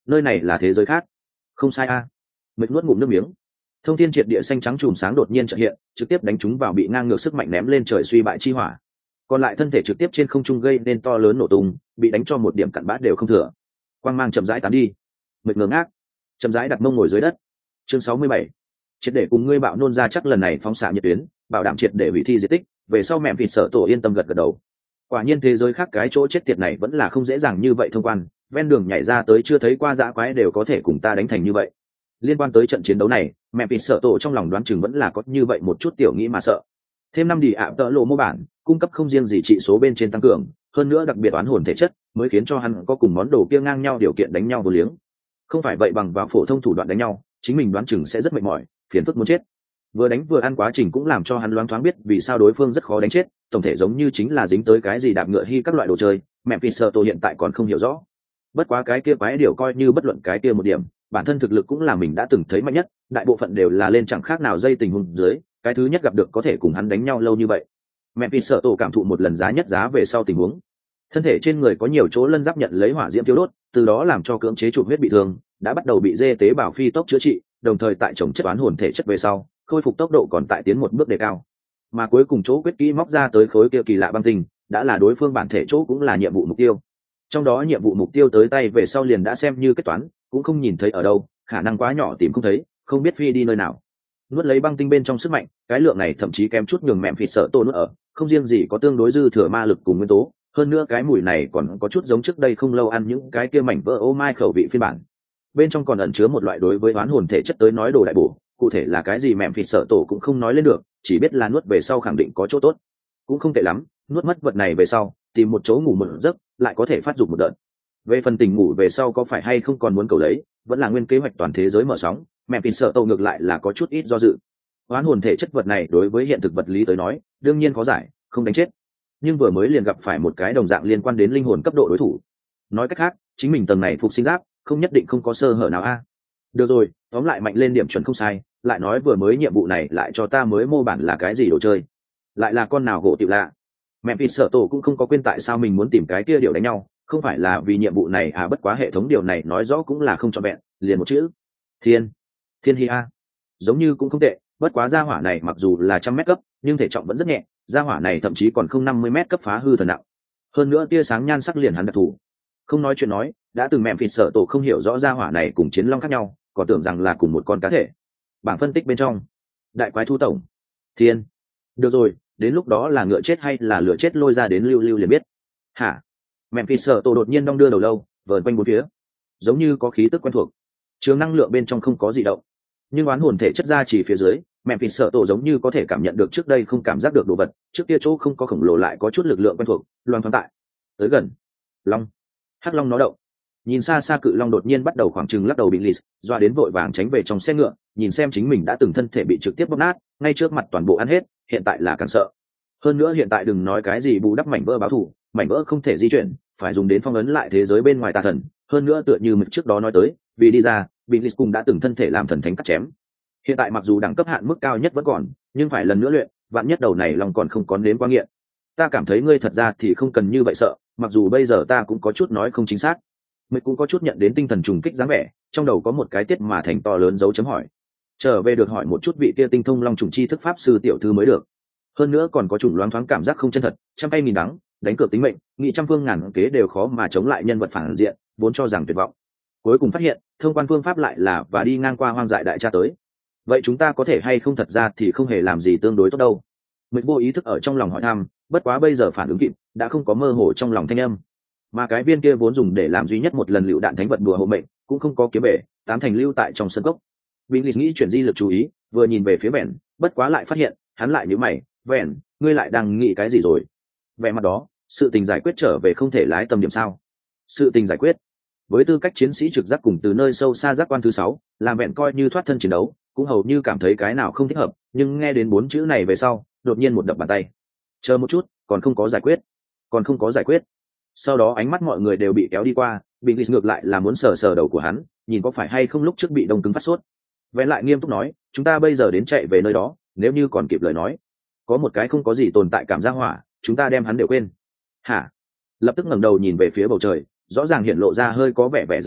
nơi này là thế giới khác. Không sai a. Mệt nuốt ngụm nước miếng. Thông thiên triệt địa xanh trắng chùm sáng đột nhiên chợt hiện, trực tiếp đánh trúng vào bị ngang ngược sức mạnh ném lên trời suy bại chi hỏa. Còn lại thân thể trực tiếp trên không trung gây nên to lớn nổ tung, bị đánh cho một điểm cặn bã đều không thừa. Quang mang chậm rãi tán đi. Mệt ngớ ngác, chậm rãi đặt mông ngồi dưới đất. Chương sáu mươi bảy. Triệt để cùng ngươi bạo nôn ra chắc lần này phóng xạ nhiệt tuyến, bảo đảm triệt để hủy thi diệt tích, về sau mẹ vịt sợ tổ yên tâm gật gật đầu. Quả nhiên thế giới khác cái chỗ chết tiệt này vẫn là không dễ dàng như vậy thông quan, ven đường nhảy ra tới chưa thấy qua dã quái đều có thể cùng ta đánh thành như vậy. Liên quan tới trận chiến đấu này, mẹ vịt sợ tổ trong lòng đoán chừng vẫn là có như vậy một chút tiểu nghĩ mà sợ. Thêm năm đi ạ tợ lộ mô bản, cung cấp không riêng gì trị số bên trên tăng cường, hơn nữa đặc biệt oán hồn thể chất, mới khiến cho hắn có cùng món đồ kia ngang nhau điều kiện đánh nhau vô liếng. Không phải vậy bằng vào phổ thông thủ đoạn đánh nhau, chính mình đoán chừng sẽ rất mệt mỏi, phiền phức muốn chết. Vừa đánh vừa ăn quá trình cũng làm cho hắn loáng thoáng biết vì sao đối phương rất khó đánh chết, tổng thể giống như chính là dính tới cái gì đạp ngựa hy các loại đồ chơi, mẹ phi sợ tổ hiện tại còn không hiểu rõ. Bất quá cái kia quái điều coi như bất luận cái kia một điểm, bản thân thực lực cũng là mình đã từng thấy mạnh nhất, đại bộ phận đều là lên chẳng khác nào dây tình huống dưới, cái thứ nhất gặp được có thể cùng hắn đánh nhau lâu như vậy. Mẹ phi sợ tổ cảm thụ một lần giá nhất giá về sau tình huống, thân thể trên người có nhiều chỗ lân giáp nhận lấy hỏa diễm tiêu đốt, từ đó làm cho cưỡng chế chụp huyết bị thương, đã bắt đầu bị dê tế bào phi tốc chữa trị, đồng thời tại trồng chất oán hồn thể chất về sau, khôi phục tốc độ còn tại tiến một bước đề cao. Mà cuối cùng chỗ quyết kỹ móc ra tới khối kia kỳ lạ băng tinh, đã là đối phương bản thể chỗ cũng là nhiệm vụ mục tiêu. Trong đó nhiệm vụ mục tiêu tới tay về sau liền đã xem như kết toán, cũng không nhìn thấy ở đâu, khả năng quá nhỏ tìm không thấy, không biết phi đi nơi nào. Nuốt lấy băng tinh bên trong sức mạnh, cái lượng này thậm chí kém chút nhường mẹm phì sợ tổ nuốt ở, không riêng gì có tương đối dư thừa ma lực cùng nguyên tố, hơn nữa cái mùi này còn có chút giống trước đây không lâu ăn những cái kia mảnh vỡ ô mai khẩu vị phiên bản. Bên trong còn ẩn chứa một loại đối với oán hồn thể chất tới nói đồ đại bổ, cụ thể là cái gì mẹm phì sợ tổ cũng không nói lên được, chỉ biết là nuốt về sau khẳng định có chỗ tốt. Cũng không tệ lắm, nuốt mất vật này về sau, tìm một chỗ ngủ một giấc, lại có thể phát dục một đợt. Về phần tình ngủ về sau có phải hay không còn muốn cầu lấy, vẫn là nguyên kế hoạch toàn thế giới mở sóng, mẹm phì sợ tổ ngược lại là có chút ít do dự. Oán hồn thể chất vật này đối với hiện thực vật lý tới nói, đương nhiên có giải, không đánh chết. Nhưng vừa mới liền gặp phải một cái đồng dạng liên quan đến linh hồn cấp độ đối thủ. Nói cách khác, chính mình tầng này phục sinh giáp, không nhất định không có sơ hở nào a. Được rồi, tóm lại mạnh lên điểm chuẩn không sai, lại nói vừa mới nhiệm vụ này lại cho ta mới mô bản là cái gì đồ chơi, lại là con nào gỗ tiểu lạ. Mẹ vịt sợ tổ cũng không có quên tại sao mình muốn tìm cái kia điều đánh nhau, không phải là vì nhiệm vụ này à, bất quá hệ thống điều này nói rõ cũng là không trọn vẹn, liền một chữ thiên thiên hi a, giống như cũng không tệ. Bất quá gia hỏa này mặc dù là trăm mét cấp, nhưng thể trọng vẫn rất nhẹ, gia hỏa này thậm chí còn không năm mươi mét cấp phá hư thần nặng. Hơn nữa tia sáng nhan sắc liền hắn đặc thù. Không nói chuyện nói, đã từng mẹ phịt sợ tổ không hiểu rõ gia hỏa này cùng chiến long khác nhau, còn tưởng rằng là cùng một con cá thể. Bảng phân tích bên trong, đại quái thu tổng, thiên. Được rồi, đến lúc đó là ngựa chết hay là lửa chết lôi ra đến lưu lưu liền biết. Hả? Mẹ phịt sợ tổ đột nhiên đong đưa đầu lâu, vờn quanh bốn phía, giống như có khí tức quen thuộc. Trường năng lượng bên trong không có gì động, nhưng oán hồn thể chất ra chỉ phía dưới, mẹ phịt sợ tổ giống như có thể cảm nhận được trước đây không cảm giác được đồ vật, trước kia chỗ không có khổng lồ lại có chút lực lượng quen thuộc, loan thoáng tại. Tới gần, long, hắc long nó động. Nhìn xa xa cự long đột nhiên bắt đầu khoảng chừng lắc đầu bị lì, doa đến vội vàng tránh về trong xe ngựa, nhìn xem chính mình đã từng thân thể bị trực tiếp bóp nát, ngay trước mặt toàn bộ ăn hết, hiện tại là càng sợ. Hơn nữa hiện tại đừng nói cái gì bù đắp mảnh vỡ báo thù, mảnh vỡ không thể di chuyển, phải dùng đến phong ấn lại thế giới bên ngoài tà thần. Hơn nữa tựa như mực trước đó nói tới, vì đi ra, bị lì cùng đã từng thân thể làm thần thánh cắt chém. Hiện tại mặc dù đẳng cấp hạn mức cao nhất vẫn còn, nhưng phải lần nữa luyện, vạn nhất đầu này lòng còn không có nếm qua nghiện. Ta cảm thấy ngươi thật ra thì không cần như vậy sợ, mặc dù bây giờ ta cũng có chút nói không chính xác. Mình cũng có chút nhận đến tinh thần trùng kích dáng vẻ, trong đầu có một cái tiết mà thành to lớn dấu chấm hỏi. Trở về được hỏi một chút vị kia tinh thông long trùng chi thức pháp sư tiểu thư mới được. Hơn nữa còn có chủng loáng thoáng cảm giác không chân thật, trăm tay nghìn đắng, đánh cược tính mệnh, nghị trăm phương ngàn kế đều khó mà chống lại nhân vật phản diện, vốn cho rằng tuyệt vọng. Cuối cùng phát hiện, thông quan phương pháp lại là và đi ngang qua hoang dại đại tra tới. Vậy chúng ta có thể hay không thật ra thì không hề làm gì tương đối tốt đâu. Mình vô ý thức ở trong lòng hỏi thăm, bất quá bây giờ phản ứng kịp, đã không có mơ hồ trong lòng thanh âm. Mà cái viên kia vốn dùng để làm duy nhất một lần lựu đạn thánh vật đùa hộ mệnh, cũng không có kiếm bể, tám thành lưu tại trong sân cốc. Bình Lịch nghĩ chuyển di lực chú ý, vừa nhìn về phía Vẹn, bất quá lại phát hiện, hắn lại nhíu mày, "Vẹn, ngươi lại đang nghĩ cái gì rồi?" Vẻ mặt đó, sự tình giải quyết trở về không thể lái tầm điểm sao? Sự tình giải quyết. Với tư cách chiến sĩ trực giác cùng từ nơi sâu xa giác quan thứ sáu, làm Vẹn coi như thoát thân chiến đấu, cũng hầu như cảm thấy cái nào không thích hợp, nhưng nghe đến bốn chữ này về sau, đột nhiên một đập bàn tay. Chờ một chút, còn không có giải quyết, còn không có giải quyết. Sau đó ánh mắt mọi người đều bị kéo đi qua, Bình Lịch ngược lại là muốn sờ sờ đầu của hắn, nhìn có phải hay không lúc trước bị đông cứng phát sốt. Vẹn lại nghiêm túc nói, chúng ta bây giờ đến chạy về nơi đó, nếu như còn kịp lời nói, có một cái không có gì tồn tại cảm giác hỏa, chúng ta đem hắn đều quên. Hả? Lập tức ngẩng đầu nhìn về phía bầu trời, rõ ràng hiện lộ ra hơi có vẻ vẻ giật mình,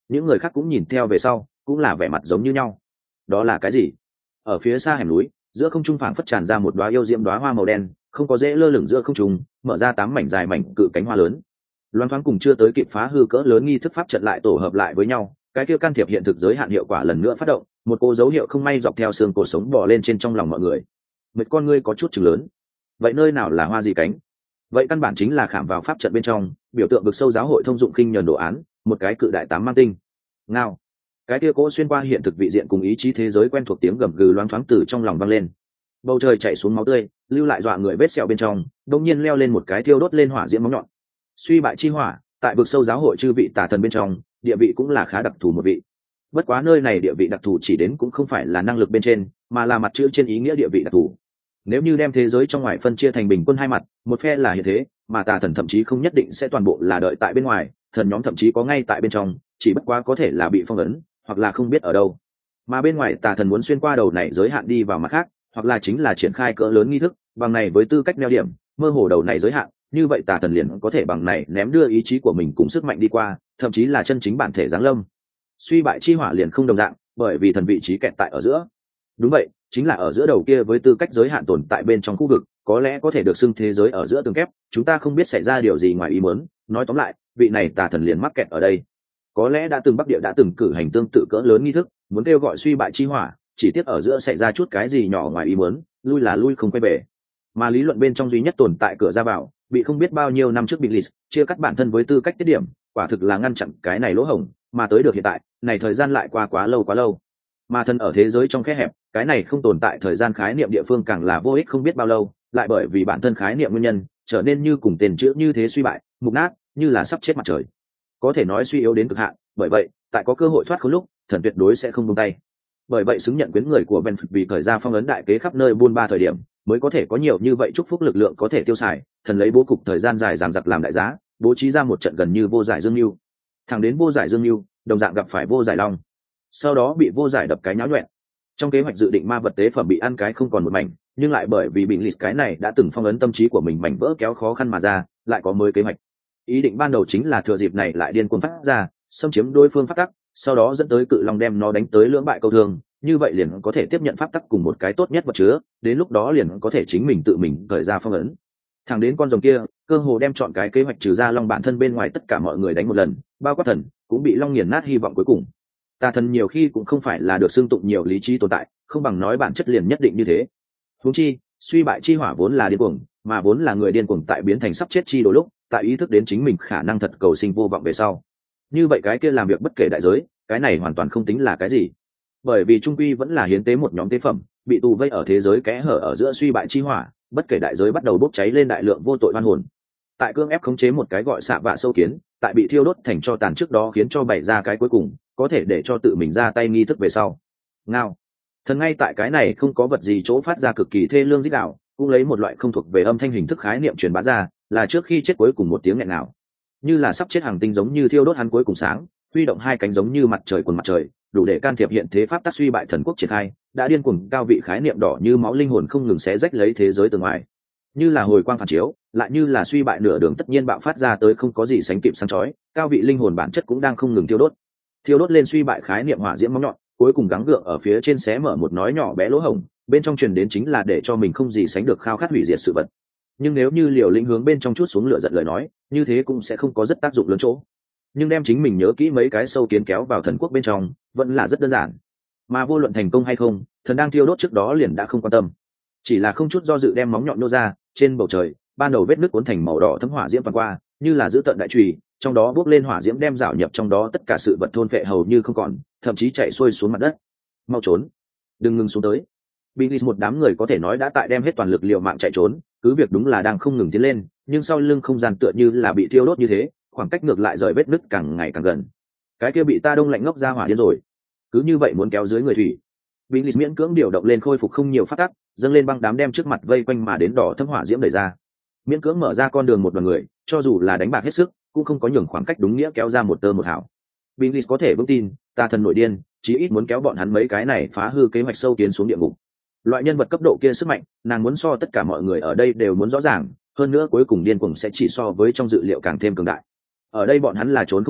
những người khác cũng nhìn theo về sau, cũng là vẻ mặt giống như nhau. Đó là cái gì? Ở phía xa hẻm núi, giữa không trung phảng phất tràn ra một đóa yêu diễm đóa hoa màu đen, không có dễ lơ lửng giữa không trung, mở ra tám mảnh dài mảnh cự cánh hoa lớn. Loan thoáng cùng chưa tới kịp phá hư cỡ lớn nghi thức pháp trận lại tổ hợp lại với nhau, cái kia can thiệp hiện thực giới hạn hiệu quả lần nữa phát động, một cô dấu hiệu không may dọc theo xương cổ sống bò lên trên trong lòng mọi người. Một con ngươi có chút chừng lớn. Vậy nơi nào là hoa gì cánh? Vậy căn bản chính là khảm vào pháp trận bên trong, biểu tượng vực sâu giáo hội thông dụng khinh nhờn đồ án, một cái cự đại tám mang tinh. Ngao. Cái kia cỗ xuyên qua hiện thực vị diện cùng ý chí thế giới quen thuộc tiếng gầm gừ loáng thoáng từ trong lòng vang lên. Bầu trời chảy xuống máu tươi, lưu lại dọa người vết sẹo bên trong, đột nhiên leo lên một cái thiêu đốt lên hỏa diễm móng nhọn. Suy bại chi hỏa, tại vực sâu giáo hội chư vị tà thần bên trong, địa vị cũng là khá đặc thù một vị. Bất quá nơi này địa vị đặc thù chỉ đến cũng không phải là năng lực bên trên, mà là mặt chữ trên ý nghĩa địa vị đặc thù. Nếu như đem thế giới trong ngoài phân chia thành bình quân hai mặt, một phe là như thế, mà tà thần thậm chí không nhất định sẽ toàn bộ là đợi tại bên ngoài, thần nhóm thậm chí có ngay tại bên trong, chỉ bất quá có thể là bị phong ấn, hoặc là không biết ở đâu. Mà bên ngoài tà thần muốn xuyên qua đầu này giới hạn đi vào mặt khác, hoặc là chính là triển khai cỡ lớn nghi thức, bằng này với tư cách neo điểm, mơ hồ đầu này giới hạn, như vậy tà thần liền có thể bằng này ném đưa ý chí của mình cùng sức mạnh đi qua, thậm chí là chân chính bản thể giáng lâm. Suy bại chi hỏa liền không đồng dạng, bởi vì thần vị trí kẹt tại ở giữa. Đúng vậy, chính là ở giữa đầu kia với tư cách giới hạn tồn tại bên trong khu vực, có lẽ có thể được xưng thế giới ở giữa tường kép, chúng ta không biết xảy ra điều gì ngoài ý muốn, nói tóm lại, vị này tà thần liền mắc kẹt ở đây. Có lẽ đã từng Bắc Địa đã từng cử hành tương tự cỡ lớn nghi thức, muốn kêu gọi suy bại chi hỏa, chỉ tiếc ở giữa xảy ra chút cái gì nhỏ ngoài ý muốn, lui là lui không quay về. Mà lý luận bên trong duy nhất tồn tại cửa ra vào, bị không biết bao nhiêu năm trước bị list chia cắt bản thân với tư cách tiết điểm, quả thực là ngăn chặn cái này lỗ hổng, mà tới được hiện tại, này thời gian lại qua quá lâu quá lâu. Mà thân ở thế giới trong khe hẹp, cái này không tồn tại thời gian khái niệm địa phương càng là vô ích không biết bao lâu, lại bởi vì bản thân khái niệm nguyên nhân, trở nên như cùng tên chữ như thế suy bại, mục nát, như là sắp chết mặt trời. Có thể nói suy yếu đến cực hạn, bởi vậy, tại có cơ hội thoát khốn lúc, thần tuyệt đối sẽ không buông tay. Bởi vậy xứng nhận quyến người của Ben vì thời ra phong ấn đại kế khắp nơi buôn ba thời điểm, mới có thể có nhiều như vậy chúc phúc lực lượng có thể tiêu xài, thần lấy bố cục thời gian dài giảm giặc làm đại giá, bố trí ra một trận gần như vô giải dương lưu. Thẳng đến vô giải dương lưu, đồng dạng gặp phải vô giải long, sau đó bị vô giải đập cái nháo nhuẹn. Trong kế hoạch dự định ma vật tế phẩm bị ăn cái không còn một mảnh, nhưng lại bởi vì bị lịt cái này đã từng phong ấn tâm trí của mình mảnh vỡ kéo khó khăn mà ra, lại có mới kế hoạch. Ý định ban đầu chính là thừa dịp này lại điên cuồng phát ra, xâm chiếm đối phương pháp tắc, sau đó dẫn tới cự long đem nó đánh tới lưỡng bại câu thương, như vậy liền có thể tiếp nhận pháp tắc cùng một cái tốt nhất vật chứa, đến lúc đó liền có thể chính mình tự mình khởi ra phong ấn. Thẳng đến con rồng kia, cơ hồ đem chọn cái kế hoạch trừ ra long bản thân bên ngoài tất cả mọi người đánh một lần, bao quát thần cũng bị long nghiền nát hy vọng cuối cùng. Tà thần nhiều khi cũng không phải là được xưng tụng nhiều lý trí tồn tại, không bằng nói bản chất liền nhất định như thế. Huống chi, suy bại chi hỏa vốn là điên cuồng, mà vốn là người điên cuồng tại biến thành sắp chết chi đôi lúc, tại ý thức đến chính mình khả năng thật cầu sinh vô vọng về sau. Như vậy cái kia làm việc bất kể đại giới, cái này hoàn toàn không tính là cái gì. Bởi vì trung quy vẫn là hiến tế một nhóm tế phẩm, bị tù vây ở thế giới kẽ hở ở giữa suy bại chi hỏa, bất kể đại giới bắt đầu bốc cháy lên đại lượng vô tội oan hồn. Tại cương ép khống chế một cái gọi xạ vạ sâu kiến, tại bị thiêu đốt thành cho tàn trước đó khiến cho bày ra cái cuối cùng, có thể để cho tự mình ra tay nghi thức về sau. Ngao. Thần ngay tại cái này không có vật gì chỗ phát ra cực kỳ thê lương rít gào, cũng lấy một loại không thuộc về âm thanh hình thức khái niệm truyền bá ra, là trước khi chết cuối cùng một tiếng nghẹn nào. Như là sắp chết hàng tinh giống như thiêu đốt hắn cuối cùng sáng, huy động hai cánh giống như mặt trời quần mặt trời, đủ để can thiệp hiện thế pháp tác suy bại thần quốc triển khai, đã điên cuồng cao vị khái niệm đỏ như máu linh hồn không ngừng xé rách lấy thế giới từ ngoài. Như là hồi quang phản chiếu, lại như là suy bại nửa đường tất nhiên bạo phát ra tới không có gì sánh kịp sáng chói, cao vị linh hồn bản chất cũng đang không ngừng thiêu đốt. Thiêu đốt lên suy bại khái niệm hỏa diễm móng nhọn, cuối cùng gắng gượng ở phía trên xé mở một nói nhỏ bé lỗ hổng, bên trong truyền đến chính là để cho mình không gì sánh được khao khát hủy diệt sự vật. Nhưng nếu như liều lĩnh hướng bên trong chút xuống lửa giận lời nói, như thế cũng sẽ không có rất tác dụng lớn chỗ. Nhưng đem chính mình nhớ kỹ mấy cái sâu kiến kéo vào thần quốc bên trong, vẫn là rất đơn giản. Mà vô luận thành công hay không, thần đang thiêu đốt trước đó liền đã không quan tâm, chỉ là không chút do dự đem móng nhọn nô ra, trên bầu trời, ban đầu vết nứt cuốn thành màu đỏ thấm hỏa diễm toàn qua, như là giữ tận đại chùy, trong đó bốc lên hỏa diễm đem rảo nhập trong đó tất cả sự vật thôn phệ hầu như không còn, thậm chí chạy xuôi xuống mặt đất. Mau trốn, đừng ngừng xuống tới. Bilis một đám người có thể nói đã tại đem hết toàn lực liều mạng chạy trốn, cứ việc đúng là đang không ngừng tiến lên, nhưng sau lưng không gian tựa như là bị thiêu đốt như thế, khoảng cách ngược lại rời vết nứt càng ngày càng gần. Cái kia bị ta đông lạnh ngốc ra hỏa điên rồi, cứ như vậy muốn kéo dưới người thủy. Bilis miễn cưỡng điều động lên khôi phục không nhiều phát tắc, dâng lên băng đám đem trước mặt vây quanh mà đến đỏ thấm hỏa diễm đẩy ra, miễn cưỡng mở ra con đường một đoàn người, cho dù là đánh bạc hết sức, cũng không có nhường khoảng cách đúng nghĩa kéo ra một tơ một hào. Bilis có thể vững tin, ta thần nội điên, chí ít muốn kéo bọn hắn mấy cái này phá hư kế hoạch sâu tiến xuống địa ngục. Loại nhân vật cấp độ kia sức mạnh, nàng muốn so tất cả mọi người ở đây đều muốn rõ ràng, hơn nữa cuối cùng điên cuồng sẽ chỉ so với trong dự liệu càng thêm cường đại. Ở đây bọn hắn là trốn không thoát,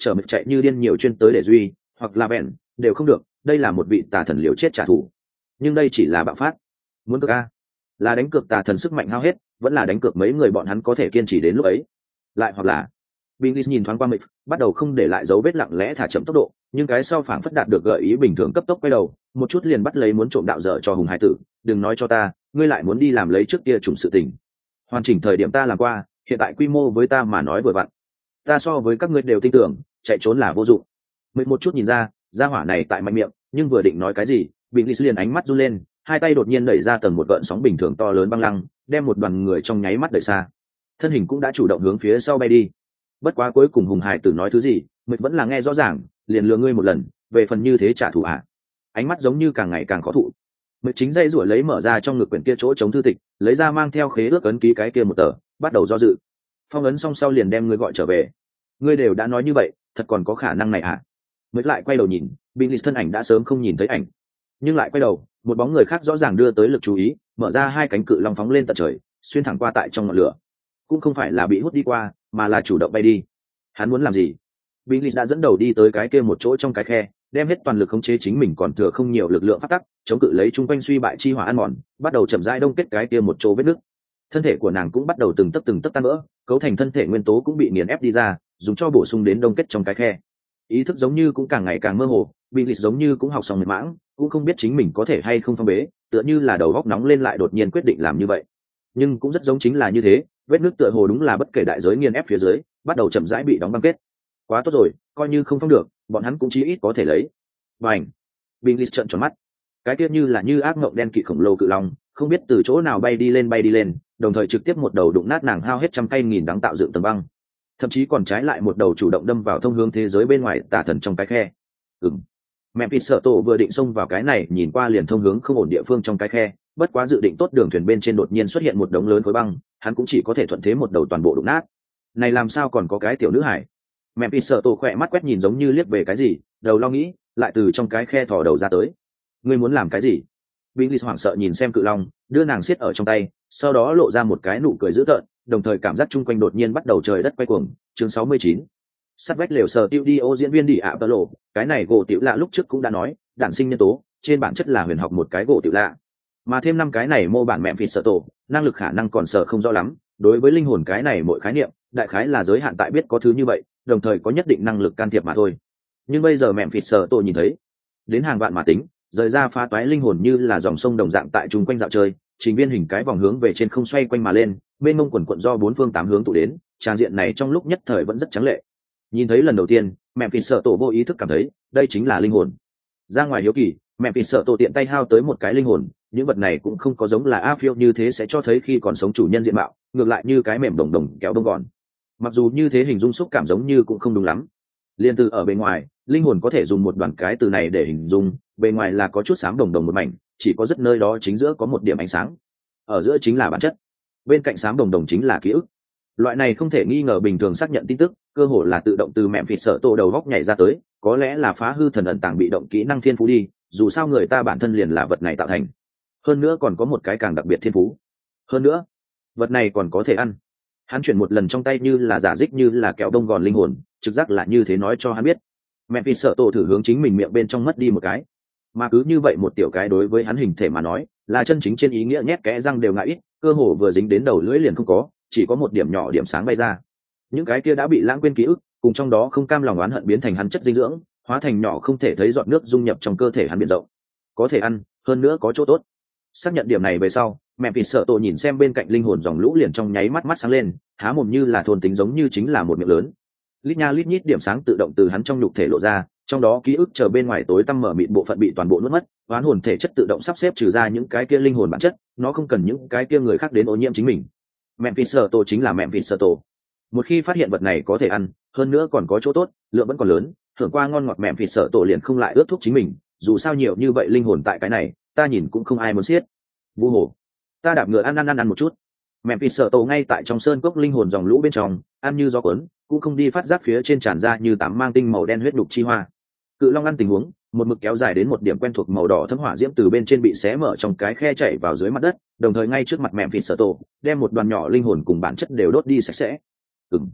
chở mực chạy như điên nhiều chuyên tới để duy hoặc là bèn đều không được, đây là một vị tà thần liều chết trả thù. Nhưng đây chỉ là bạo phát. Muốn cược a, là đánh cược tà thần sức mạnh hao hết, vẫn là đánh cược mấy người bọn hắn có thể kiên trì đến lúc ấy, lại hoặc là Binglis nhìn thoáng qua mịch, bắt đầu không để lại dấu vết, lặng lẽ thả chậm tốc độ, nhưng cái sau phảng phất đạt được gợi ý bình thường cấp tốc quay đầu, một chút liền bắt lấy muốn trộm đạo dở cho Hùng Hải Tử, đừng nói cho ta, ngươi lại muốn đi làm lấy trước kia trùng sự tình. Hoàn chỉnh thời điểm ta làm qua, hiện tại quy mô với ta mà nói vừa vặn. Ta so với các ngươi đều tin tưởng, chạy trốn là vô dụng. Mịch một chút nhìn ra, gia hỏa này tại mạnh miệng, nhưng vừa định nói cái gì, Binglis liền ánh mắt run lên, hai tay đột nhiên đẩy ra tầng một gợn sóng bình thường to lớn băng lăng, đem một đoàn người trong nháy mắt đẩy xa. Thân hình cũng đã chủ động hướng phía sau bay đi. Bất quá cuối cùng Hùng Hải Tử nói thứ gì mịch vẫn là nghe rõ ràng, liền lừa ngươi một lần, về phần như thế trả thù ạ. À. Ánh mắt giống như càng ngày càng khó thụ. Mịch chính dây rủa lấy mở ra trong ngực quyển kia chỗ chống thư tịch, lấy ra mang theo khế ước ấn ký cái kia một tờ, bắt đầu do dự. Phong ấn xong sau liền đem ngươi gọi trở về. Ngươi đều đã nói như vậy, thật còn có khả năng này à? Mịch lại quay đầu nhìn, Billy thân ảnh đã sớm không nhìn thấy ảnh, nhưng lại quay đầu, một bóng người khác rõ ràng đưa tới lực chú ý, mở ra hai cánh cự long phóng lên tận trời, xuyên thẳng qua tại trong ngọn lửa. Cũng không phải là bị hút đi qua, mà là chủ động bay đi. Hắn muốn làm gì? Billy đã dẫn đầu đi tới cái kia một chỗ trong cái khe, đem hết toàn lực khống chế chính mình còn thừa không nhiều lực lượng phát tắc, chống cự lấy chung quanh suy bại chi hỏa ăn mòn, bắt đầu chậm rãi đông kết cái kia một chỗ vết nứt. Thân thể của nàng cũng bắt đầu từng tấc từng tấc tan vỡ, cấu thành thân thể nguyên tố cũng bị nghiền ép đi ra, dùng cho bổ sung đến đông kết trong cái khe. Ý thức giống như cũng càng ngày càng mơ hồ, Billy giống như cũng học xong mệt mãng, cũng không biết chính mình có thể hay không phong bế, tựa như là đầu óc nóng lên lại đột nhiên quyết định làm như vậy. Nhưng cũng rất giống chính là như thế, vết nước tựa hồ đúng là bất kể đại giới nghiền ép phía dưới, bắt đầu chậm rãi bị đóng băng kết. Quá tốt rồi, coi như không phong được, bọn hắn cũng chí ít có thể lấy. Bành! Billy trợn tròn mắt. Cái kia như là như ác mộng đen kịt khổng lồ cự long, không biết từ chỗ nào bay đi lên bay đi lên, đồng thời trực tiếp một đầu đụng nát nàng hao hết trăm cây nghìn đắng tạo dựng tầng băng. Thậm chí còn trái lại một đầu chủ động đâm vào thông hướng thế giới bên ngoài tà thần trong cái khe. Ừm. Mẹ Pete sợ tổ vừa định xông vào cái này nhìn qua liền thông hướng không ổn địa phương trong cái khe, bất quá dự định tốt đường thuyền bên trên đột nhiên xuất hiện một đống lớn khối băng, hắn cũng chỉ có thể thuận thế một đầu toàn bộ đụng nát. Này làm sao còn có cái tiểu nữ hải? Mẹ Pete sợ tổ khỏe mắt quét nhìn giống như liếc về cái gì, đầu lo nghĩ, lại từ trong cái khe thò đầu ra tới. Ngươi muốn làm cái gì? Billy hoảng sợ nhìn xem cự long, đưa nàng siết ở trong tay, sau đó lộ ra một cái nụ cười dữ tợn, đồng thời cảm giác chung quanh đột nhiên bắt đầu trời đất quay cuồng. Chương sáu mươi chín. Sắt vách lều sờ tiêu đi ô diễn viên đi ạ tơ lộ, cái này gỗ tiểu lạ lúc trước cũng đã nói, đản sinh nhân tố, trên bản chất là huyền học một cái gỗ tiểu lạ. Mà thêm năm cái này mô bản mẹ phì sợ tổ, năng lực khả năng còn sợ không rõ lắm, đối với linh hồn cái này mỗi khái niệm, đại khái là giới hạn tại biết có thứ như vậy, đồng thời có nhất định năng lực can thiệp mà thôi. Nhưng bây giờ mẹ phì sợ tổ nhìn thấy, đến hàng vạn mà tính, rời ra phá toái linh hồn như là dòng sông đồng dạng tại chung quanh dạo chơi, trình viên hình cái vòng hướng về trên không xoay quanh mà lên, bên mông quần quận do bốn phương tám hướng tụ đến, tràng diện này trong lúc nhất thời vẫn rất trắng lệ. Nhìn thấy lần đầu tiên, mẹ phì sợ tổ vô ý thức cảm thấy đây chính là linh hồn. Ra ngoài hiếu kỳ, mẹ phì sợ tổ tiện tay hao tới một cái linh hồn, những vật này cũng không có giống là a phiêu như thế sẽ cho thấy khi còn sống chủ nhân diện mạo, ngược lại như cái mềm đồng đồng kéo đông gòn. Mặc dù như thế hình dung xúc cảm giống như cũng không đúng lắm. Liên từ ở bên ngoài, linh hồn có thể dùng một đoàn cái từ này để hình dung, bề ngoài là có chút xám đồng đồng một mảnh, chỉ có rất nơi đó chính giữa có một điểm ánh sáng, ở giữa chính là bản chất, bên cạnh xám đồng đồng chính là ký ức. Loại này không thể nghi ngờ bình thường xác nhận tin tức, cơ hồ là tự động từ mẹ phì sợ tổ đầu góc nhảy ra tới, có lẽ là phá hư thần ẩn tàng bị động kỹ năng thiên phú đi, dù sao người ta bản thân liền là vật này tạo thành, hơn nữa còn có một cái càng đặc biệt thiên phú, hơn nữa vật này còn có thể ăn. Hắn chuyển một lần trong tay như là giả dích như là kẹo đông gòn linh hồn, trực giác là như thế nói cho hắn biết. Mẹ phì sợ tổ thử hướng chính mình miệng bên trong mất đi một cái, mà cứ như vậy một tiểu cái đối với hắn hình thể mà nói là chân chính trên ý nghĩa nhét kẽ răng đều ngại ít, cơ hồ vừa dính đến đầu lưỡi liền không có, chỉ có một điểm nhỏ điểm sáng bay ra. Những cái kia đã bị lãng quên ký ức, cùng trong đó không cam lòng oán hận biến thành hắn chất dinh dưỡng, hóa thành nhỏ không thể thấy giọt nước dung nhập trong cơ thể hắn biển rộng. Có thể ăn, hơn nữa có chỗ tốt. Xác nhận điểm này về sau, mẹ vịt sợ tổ nhìn xem bên cạnh linh hồn dòng lũ liền trong nháy mắt mắt sáng lên, há mồm như là thôn tính giống như chính là một miệng lớn. Lít nha lít nhít điểm sáng tự động từ hắn trong nhục thể lộ ra, trong đó ký ức chờ bên ngoài tối tăm mở mịt bộ phận bị toàn bộ nuốt mất, oán hồn thể chất tự động sắp xếp trừ ra những cái kia linh hồn bản chất, nó không cần những cái kia người khác đến ô nhiễm chính mình. Mẹ vịt sợ tổ chính là mẹ vịt sợ tổ. Một khi phát hiện vật này có thể ăn, hơn nữa còn có chỗ tốt, lượng vẫn còn lớn, thưởng qua ngon ngọt mẹ vịt sợ tổ liền không lại ướt thuốc chính mình, dù sao nhiều như vậy linh hồn tại cái này, ta nhìn cũng không ai muốn xiết. Vu hồ, ta đạp ngựa ăn ăn ăn ăn một chút. Mẹ vịt sợ tổ ngay tại trong sơn cốc linh hồn dòng lũ bên trong, ăn như gió cuốn, cũng không đi phát giác phía trên tràn ra như tám mang tinh màu đen huyết đục chi hoa. Cự long ăn tình huống, một mực kéo dài đến một điểm quen thuộc màu đỏ thấm hỏa diễm từ bên trên bị xé mở trong cái khe chảy vào dưới mặt đất, đồng thời ngay trước mặt mẹ vịt sợ tổ, đem một đoàn nhỏ linh hồn cùng bản chất đều đốt đi sạch sẽ. Ừm.